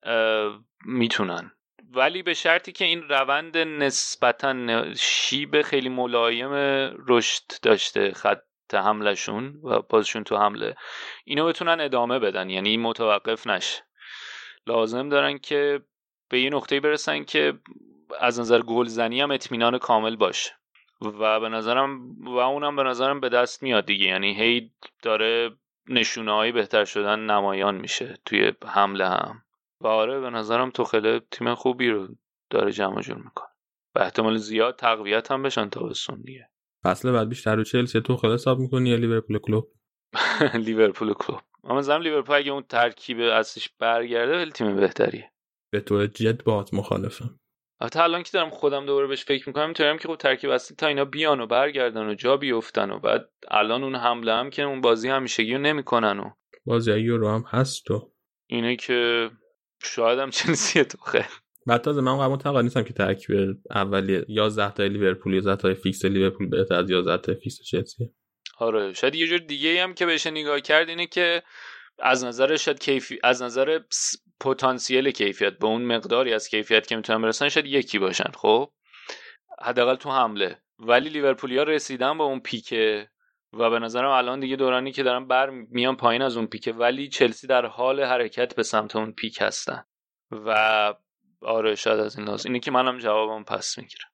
S4: میتونن، ولی به شرطی که این روند نسبتا شیب خیلی ملایم رشد داشته خط حملشون و بازشون تو حمله اینو بتونن ادامه بدن، یعنی متوقف نشه. لازم دارن که به یه نقطه‌ای برسن که از نظر گلزنی هم اطمینان کامل باشه و به نظرم و اونم به نظرم به دست میاد دیگه. یعنی هی داره نشونه‌های بهتر شدن نمایان میشه توی حمله هم و آره به نظرم توخل تیم خوبی رو داره جمع جور میکنه و احتمال زیاد تقویت هم بشن تابستون دیگه.
S2: فصل بعد بیشتر رو چلسی توخل حساب میکنی یا لیورپول کلوب؟
S4: لیورپول کلوب. اما زدم لیورپول اگه اون ترکیب اصلیش برگرده خیلی تیم بهتریه.
S2: به طور جد باهات مخالفم.
S4: البته الان که دارم خودم دوباره بهش فکر میکنم میتونم که خب ترکیب اصلی تا اینا بیان و برگردن و جا بیفتن و بعد الان اون حمله هم که اون بازی همیشگیو نمیکنن و
S2: بازی یورو هم هست و
S4: اینه که شاید هم چلسی تو خیلی
S2: بعد تازه من قبول متقاعد نیستم که ترکیب اولیه 11 تا لیورپول 11 تا فیکس لیورپول بهتر از 11 تا فیکس چلسی.
S4: آره شاید یه جور دیگه هم که بهش نگاه کرد اینه که از نظر شاید از نظر پتانسیل کیفیت به اون مقداری از کیفیت که میتونن برسن شاید یکی باشن، خب حداقل تو حمله، ولی لیورپولیا رسیدن به اون پیکه و به نظرم الان دیگه دورانی که دارن میان پایین از اون پیکه، ولی چلسی در حال حرکت به سمت اون پیک هستن و آره شاید از این لحاظ اینه که منم جوابم پس میگیرم.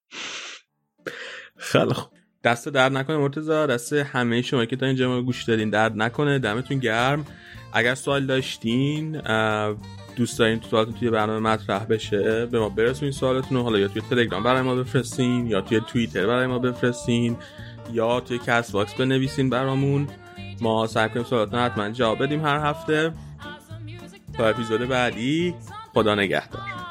S2: خیلی خوب، دست درد نکنه مرتضی، دست همه شما که تا اینجا ما گوش دادین درد نکنه، دمتون گرم. اگر سوال داشتین دوست دارین سوالتون توی برنامه مطرح بشه به ما برسونین سوالتون رو، حالا یا توی تلگرام برای ما بفرستین یا توی توییتر برای ما بفرستین یا توی کست باکس بنویسین برامون، ما سعی کنیم سوالاتون حتما جواب بدیم هر هفته. تا اپیزود بعدی، خدا نگهدار.